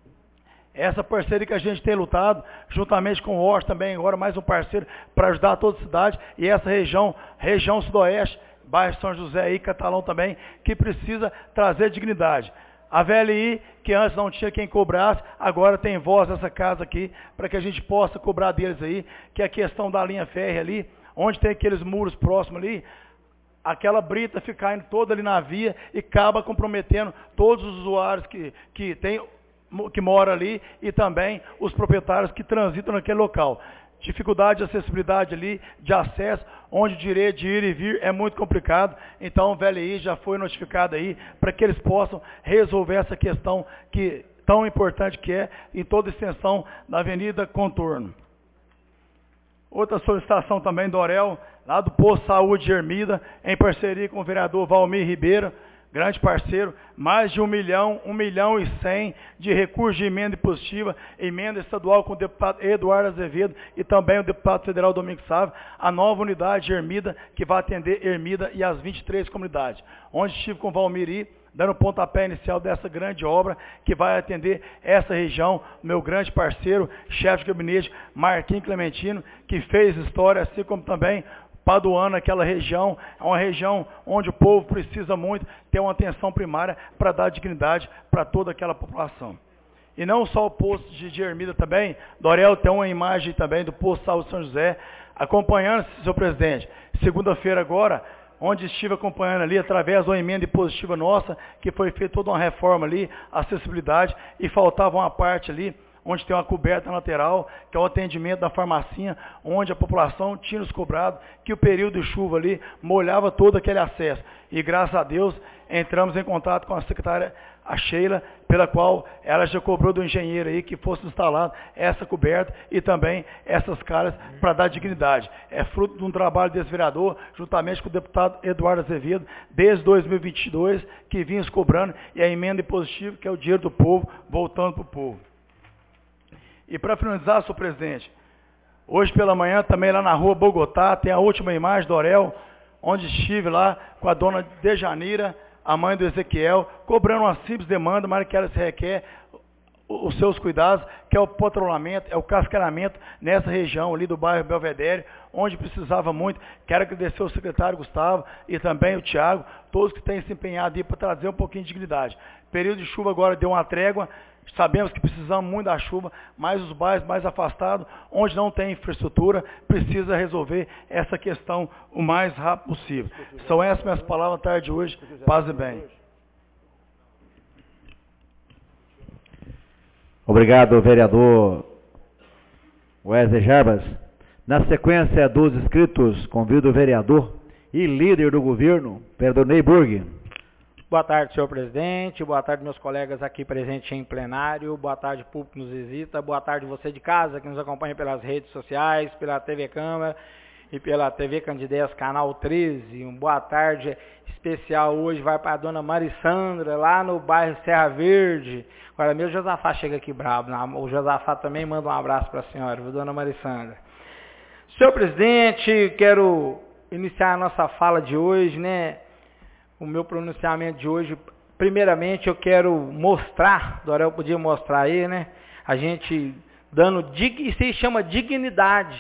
Q: Essa parceria que a gente tem lutado, juntamente com o Washington também, agora mais um parceiro, para ajudar toda a cidade, e essa região sudoeste, bairro São José e Catalão também, que precisa trazer dignidade. A VLI, que antes não tinha quem cobrasse, agora tem voz nessa casa aqui, para que a gente possa cobrar deles aí, que é a questão da linha férrea ali, onde tem aqueles muros próximos ali, aquela brita fica indo toda ali na via e acaba comprometendo todos os usuários que moram ali e também os proprietários que transitam naquele local. Dificuldade de acessibilidade ali, de acesso, onde o direito de ir e vir é muito complicado. Então o VLI já foi notificado aí para que eles possam resolver essa questão que tão importante que é em toda a extensão da Avenida Contorno. Outra solicitação também do Orel, lá do Posto Saúde de Ermida, em parceria com o vereador Valmir Ribeiro, grande parceiro, mais de 1 milhão e 100 de recursos de emenda impositiva, emenda estadual com o deputado Eduardo Azevedo e também o deputado federal Domingos Sávio, a nova unidade de Ermida, que vai atender Ermida e as 23 comunidades, onde estive com o Valmir, dando o pontapé inicial dessa grande obra que vai atender essa região, meu grande parceiro, chefe de gabinete, Marquinhos Clementino, que fez história, assim como também Paduano, aquela região, é uma região onde o povo precisa muito ter uma atenção primária para dar dignidade para toda aquela população. E não só o posto de Ermida também, Dorel tem uma imagem também do posto de saúde São José, acompanhando, senhor presidente, segunda-feira agora, onde estive acompanhando ali, através de uma emenda impositiva nossa, que foi feita toda uma reforma ali, acessibilidade, e faltava uma parte ali, onde tem uma coberta lateral, que é o atendimento da farmacinha, onde a população tinha nos cobrado que o período de chuva ali molhava todo aquele acesso. E graças a Deus, entramos em contato com a secretária, a Sheila, pela qual ela já cobrou do engenheiro aí que fosse instalada essa coberta e também essas calhas para dar dignidade. É fruto de um trabalho desse vereador, juntamente com o deputado Eduardo Azevedo, desde 2022, que vinha se cobrando, e a emenda impositiva, que é o dinheiro do povo, voltando para o povo. E para finalizar, senhor presidente, hoje pela manhã, também lá na rua Bogotá, tem a última imagem do Orel, onde estive lá com a dona Dejanira, a mãe do Ezequiel, cobrando uma simples demanda, mas que ela se requer os seus cuidados, que é o patrulhamento, é o cascaramento nessa região ali do bairro Belvedere, onde precisava muito. Quero agradecer ao secretário Gustavo e também o Tiago, todos que têm se empenhado aí para trazer um pouquinho de dignidade. Período de chuva agora deu uma trégua, sabemos que precisamos muito da chuva, mas os bairros mais afastados, onde não tem infraestrutura, precisa resolver essa questão o mais rápido possível. São essas minhas palavras à tarde de hoje. Paz e bem.
B: Obrigado, vereador Wesley Jarbas. Na sequência dos inscritos, convido o vereador e líder do governo, vereador Ney Burg.
R: Boa tarde, senhor presidente. Boa tarde, meus colegas aqui presentes em plenário. Boa tarde, público que nos visita. Boa tarde, você de casa que nos acompanha pelas redes sociais, pela TV Câmara e pela TV Candidez, canal 13. Boa tarde especial hoje vai para a dona Marissandra, lá no bairro Serra Verde. Agora mesmo o Josafá chega aqui bravo. O Josafá também manda um abraço para a senhora, viu, dona Marissandra. Senhor presidente, quero iniciar a nossa fala de hoje, né? O meu pronunciamento de hoje, primeiramente eu quero mostrar, Dorel podia mostrar aí, né? A gente dando, isso se chama dignidade.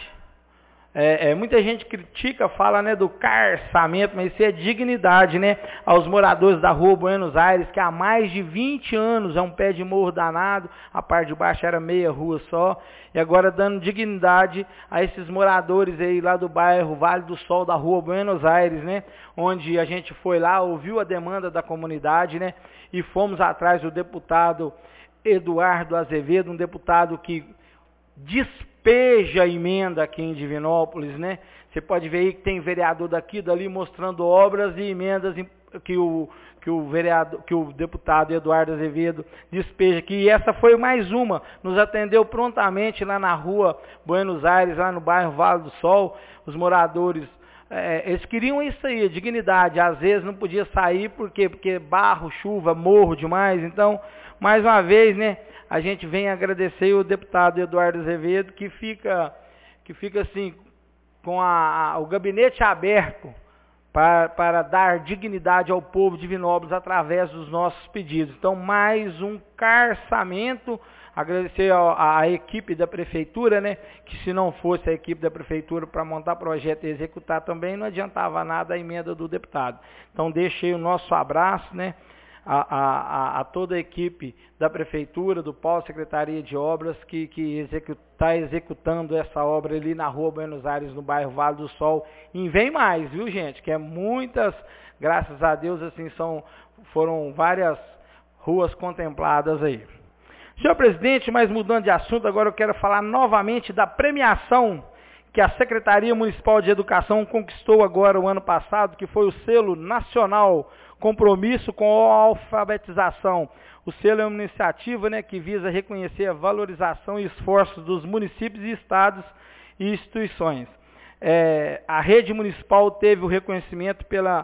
R: Muita gente critica, fala, né, do carçamento, mas isso é dignidade, né? Aos moradores da rua Buenos Aires, que há mais de 20 anos é um pé de morro danado, a parte de baixo era meia rua só, e agora dando dignidade a esses moradores aí lá do bairro Vale do Sol, da rua Buenos Aires, né? Onde a gente foi lá, ouviu a demanda da comunidade, né? E fomos atrás do deputado Eduardo Azevedo, um deputado que despeja a emenda aqui em Divinópolis, né? Você pode ver aí que tem vereador daqui e dali mostrando obras e emendas que o deputado Eduardo Azevedo despeja aqui. E essa foi mais uma, nos atendeu prontamente lá na rua Buenos Aires, lá no bairro Vale do Sol. Os moradores, eles queriam isso aí, dignidade. Às vezes não podia sair, porque barro, chuva, morro demais. Então, mais uma vez, né? A gente vem agradecer o deputado Eduardo Azevedo, que fica assim, com o gabinete aberto para dar dignidade ao povo de Divinópolis através dos nossos pedidos. Então, mais um carçamento, agradecer à equipe da prefeitura, né, que se não fosse a equipe da prefeitura para montar projeto e executar também, não adiantava nada a emenda do deputado. Então, deixei o nosso abraço, né, a toda a equipe da Prefeitura, do Polo Secretaria de Obras, que está executando essa obra ali na rua Buenos Aires, no bairro Vale do Sol. E vem mais, viu, gente? Que é muitas, graças a Deus, assim, foram várias ruas contempladas aí. Senhor presidente, mas mudando de assunto, agora eu quero falar novamente da premiação que a Secretaria Municipal de Educação conquistou agora o ano passado, que foi o selo nacional Compromisso com a Alfabetização. O selo é uma iniciativa, né, que visa reconhecer a valorização e esforços dos municípios e estados e instituições. A rede municipal teve o reconhecimento pela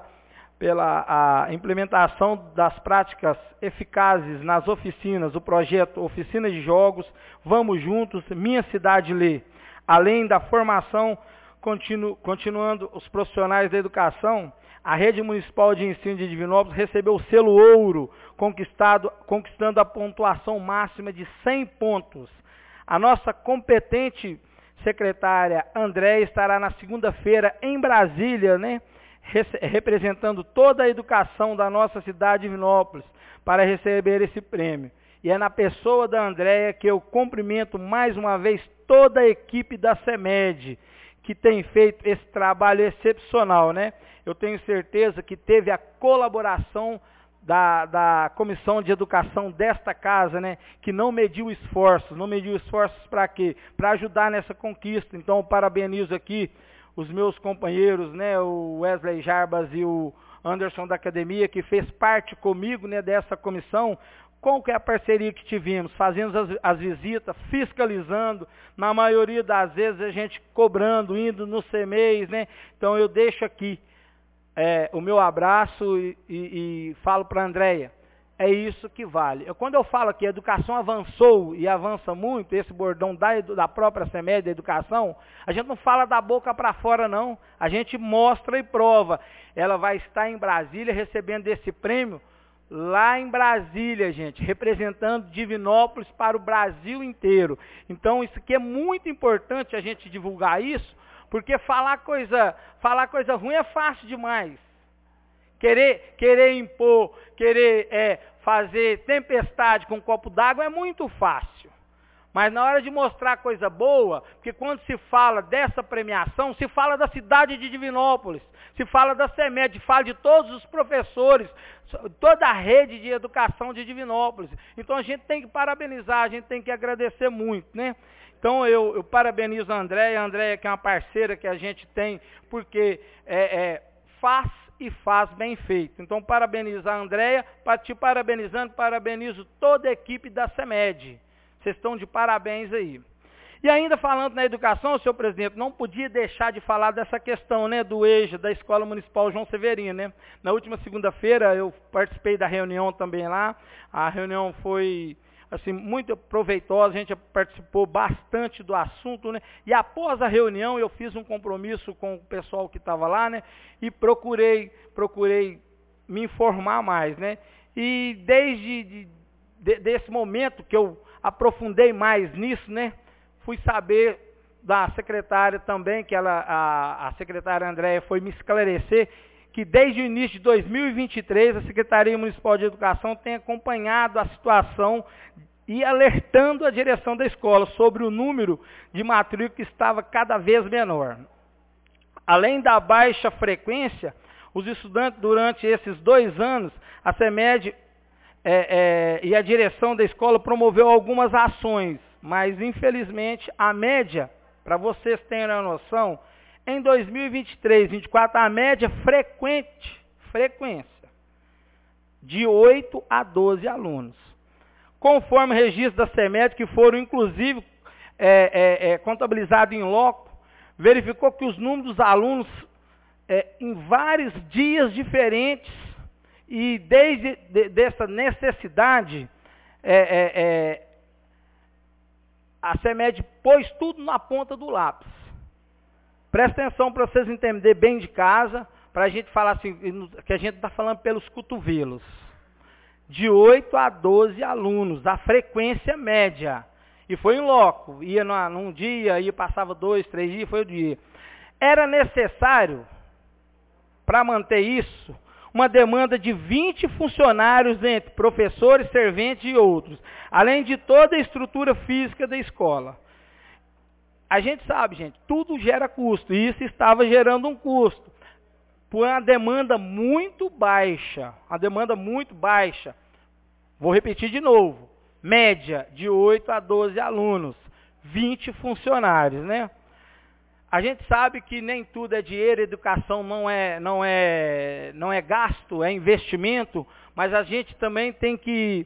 R: a implementação das práticas eficazes nas oficinas, o projeto Oficina de Jogos, Vamos Juntos, Minha Cidade Lê. Além da formação, continuando os profissionais da educação, a Rede Municipal de Ensino de Divinópolis recebeu o selo ouro, conquistando a pontuação máxima de 100 pontos. A nossa competente secretária Andréia estará na segunda-feira em Brasília, né, representando toda a educação da nossa cidade de Divinópolis para receber esse prêmio. E é na pessoa da Andréia que eu cumprimento mais uma vez toda a equipe da CEMED, que tem feito esse trabalho excepcional, né? Eu tenho certeza que teve a colaboração da Comissão de Educação desta casa, né? Que não mediu esforços. Não mediu esforços para quê? Para ajudar nessa conquista. Então, eu parabenizo aqui os meus companheiros, né? O Wesley Jarbas e o Anderson da Academia, que fez parte comigo, né, dessa comissão. Qual que é a parceria que tivemos? Fazendo as visitas, fiscalizando, na maioria das vezes a gente cobrando, indo no CEMEIs, né? Então eu deixo aqui o meu abraço e falo para a Andréia, é isso que vale. Quando eu falo que a educação avançou e avança muito, esse bordão da própria CEMED, da educação, a gente não fala da boca para fora não, a gente mostra e prova. Ela vai estar em Brasília recebendo esse prêmio lá em Brasília, gente, representando Divinópolis para o Brasil inteiro. Então, isso aqui é muito importante a gente divulgar isso, porque falar coisa ruim é fácil demais. Querer impor, fazer tempestade com um copo d'água é muito fácil. Mas na hora de mostrar coisa boa, porque quando se fala dessa premiação, se fala da cidade de Divinópolis, se fala da CEMED, fala de todos os professores, toda a rede de educação de Divinópolis. Então a gente tem que parabenizar, a gente tem que agradecer muito, né? Então eu parabenizo a Andréia que é uma parceira que a gente tem, porque faz e faz bem feito. Então parabenizar a Andréia, te parabenizando, parabenizo toda a equipe da CEMED. Vocês estão de parabéns aí. E ainda falando na educação, senhor presidente, não podia deixar de falar dessa questão, né, do EJA, da Escola Municipal João Severino, né? Na última segunda-feira eu participei da reunião também lá. A reunião foi assim muito proveitosa, a gente participou bastante do assunto, né? E após a reunião eu fiz um compromisso com o pessoal que estava lá, né? E procurei me informar mais, né? E desde desse momento que eu aprofundei mais nisso, né? Fui saber da secretária também, que a secretária Andréia foi me esclarecer, que desde o início de 2023 a Secretaria Municipal de Educação tem acompanhado a situação e alertando a direção da escola sobre o número de matrícula que estava cada vez menor. Além da baixa frequência, os estudantes durante esses 2 anos, a CEMED e a direção da escola promoveu algumas ações, mas infelizmente a média, para vocês terem uma noção, em 2023, 2024, a média frequência de 8 a 12 alunos. Conforme o registro da CEMED, que foram inclusive contabilizados em loco, verificou que os números dos alunos em vários dias diferentes, e desde dessa necessidade, a CEMED pôs tudo na ponta do lápis. Presta atenção para vocês entenderem bem de casa, para a gente falar assim, que a gente está falando pelos cotovelos. De 8 a 12 alunos, a frequência média. E foi em loco, ia num dia, passava 2, 3 dias, foi o dia. Era necessário, para manter isso, uma demanda de 20 funcionários entre professores, serventes e outros, além de toda a estrutura física da escola. A gente sabe, gente, tudo gera custo, e isso estava gerando um custo, por uma demanda muito baixa, Vou repetir de novo, média de 8 a 12 alunos, 20 funcionários, né? A gente sabe que nem tudo é dinheiro, educação não é gasto, é investimento, mas a gente também tem que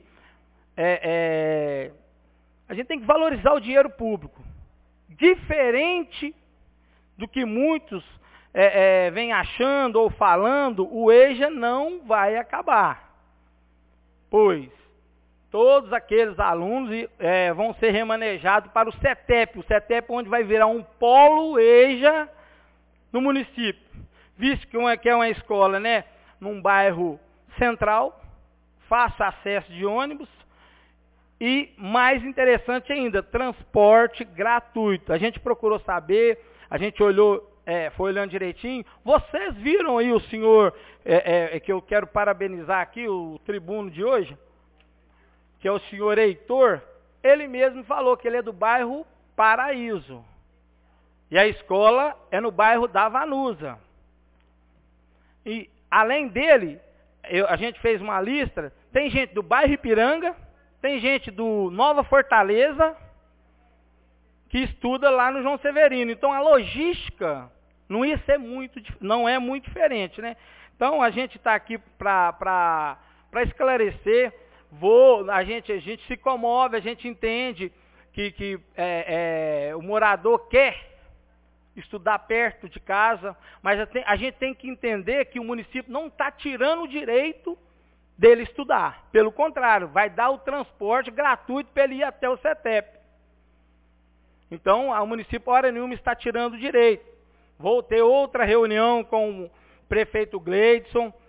R: valorizar o dinheiro público. Diferente do que muitos vêm achando ou falando, o EJA não vai acabar, pois todos aqueles alunos vão ser remanejados para o CETEP, onde vai virar um polo EJA no município. Visto que é uma escola, né, num bairro central, fácil acesso de ônibus e, mais interessante ainda, transporte gratuito. A gente procurou saber, a gente foi olhando direitinho. Vocês viram aí o senhor, que eu quero parabenizar aqui, o tribuno de hoje, que é o senhor Heitor, ele mesmo falou que ele é do bairro Paraíso. E a escola é no bairro da Vanusa. E, além dele, a gente fez uma lista, tem gente do bairro Ipiranga, tem gente do Nova Fortaleza, que estuda lá no João Severino. Então, a logística não é muito diferente, né? Então, a gente está aqui para esclarecer. A gente se comove, a gente entende que o morador quer estudar perto de casa, mas a gente tem que entender que o município não está tirando o direito dele estudar. Pelo contrário, vai dar o transporte gratuito para ele ir até o CETEP. Então, o município, hora nenhuma, está tirando o direito. Vou ter outra reunião com o prefeito Gleidson,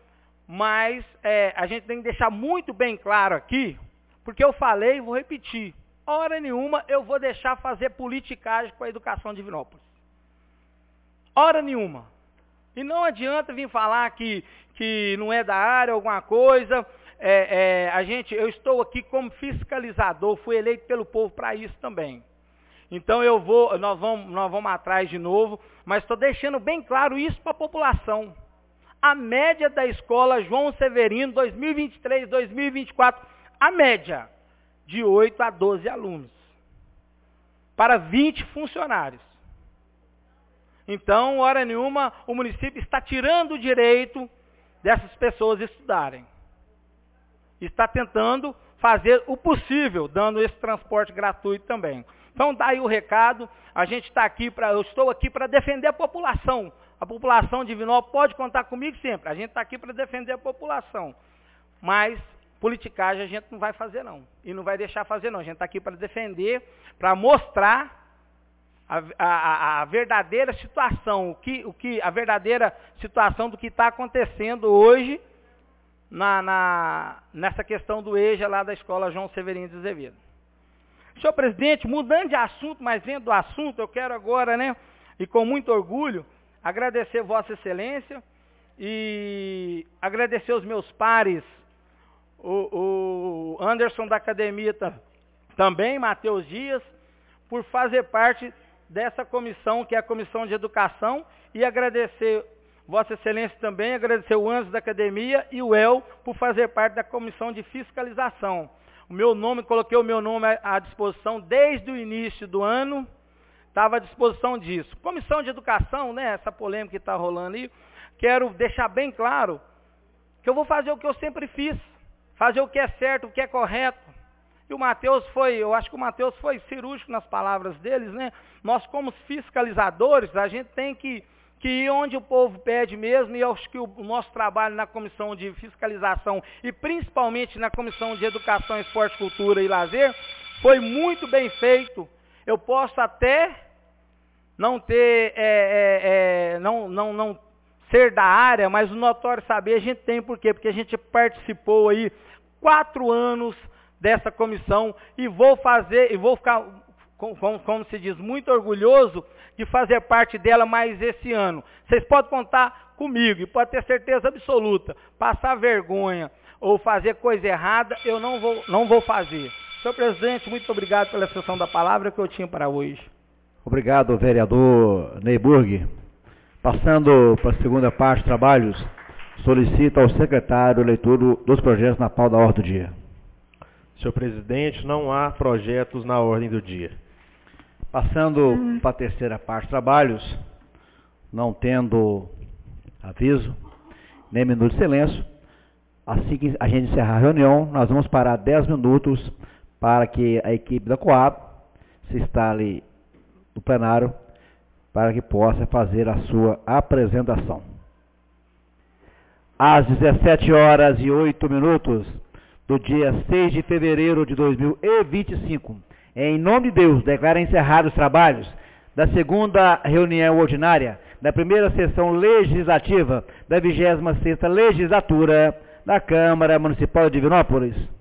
R: mas a gente tem que deixar muito bem claro aqui, porque eu falei e vou repetir, hora nenhuma eu vou deixar fazer politicagem com a educação de Divinópolis. Hora nenhuma. E não adianta vir falar que não é da área, alguma coisa. Eu estou aqui como fiscalizador, fui eleito pelo povo para isso também. Então nós vamos atrás de novo, mas estou deixando bem claro isso para a população. A média da escola João Severino, 2023, 2024, a média de 8 a 12 alunos, para 20 funcionários. Então, hora nenhuma, o município está tirando o direito dessas pessoas estudarem. Está tentando fazer o possível, dando esse transporte gratuito também. Então, daí o recado, eu estou aqui para defender a população. A população de Divinópolis pode contar comigo sempre. A gente está aqui para defender a população. Mas politicagem a gente não vai fazer não. E não vai deixar fazer não. A gente está aqui para defender, para mostrar a verdadeira situação, a verdadeira situação do que está acontecendo hoje nessa questão do EJA lá da escola João Severino de Azevedo. Senhor presidente, mudando de assunto, mas dentro do assunto, eu quero agora, e com muito orgulho, agradecer Vossa Excelência e agradecer os meus pares, o Anderson da Academia também, Matheus Dias, por fazer parte dessa comissão, que é a Comissão de Educação, e agradecer Vossa Excelência também, agradecer o Anderson da Academia e o El por fazer parte da Comissão de Fiscalização. Coloquei o meu nome à disposição desde o início do ano, estava à disposição disso. Comissão de Educação, essa polêmica que está rolando aí, quero deixar bem claro que eu vou fazer o que eu sempre fiz, fazer o que é certo, o que é correto. E eu acho que o Matheus foi cirúrgico nas palavras deles, Nós, como fiscalizadores, a gente tem que ir onde o povo pede mesmo, e eu acho que o nosso trabalho na Comissão de Fiscalização, e principalmente na Comissão de Educação, Esporte, Cultura e Lazer, foi muito bem feito. Eu posso até não ter, não ser da área, mas o notório saber a gente tem. Por quê? Porque a gente participou aí 4 anos dessa comissão e vou ficar, como se diz, muito orgulhoso de fazer parte dela mais esse ano. Vocês podem contar comigo e pode ter certeza absoluta, passar vergonha ou fazer coisa errada, eu não vou fazer. Senhor presidente, muito obrigado pela expressão da palavra que eu tinha para hoje.
B: Obrigado, vereador Neyburg. Passando para a segunda parte, trabalhos, solicita ao secretário a leitura dos projetos na pauta da ordem do dia.
E: Senhor presidente, não há projetos na ordem do dia.
B: Passando para a terceira parte, trabalhos, não tendo aviso, nem minuto de silêncio, assim que a gente encerrar a reunião, nós vamos parar 10 minutos para que a equipe da Coab se instale no plenário para que possa fazer a sua apresentação. Às 17h08, do dia 6 de fevereiro de 2025, em nome de Deus, declaro encerrados os trabalhos da segunda reunião ordinária da primeira sessão legislativa da 26ª legislatura da Câmara Municipal de Divinópolis.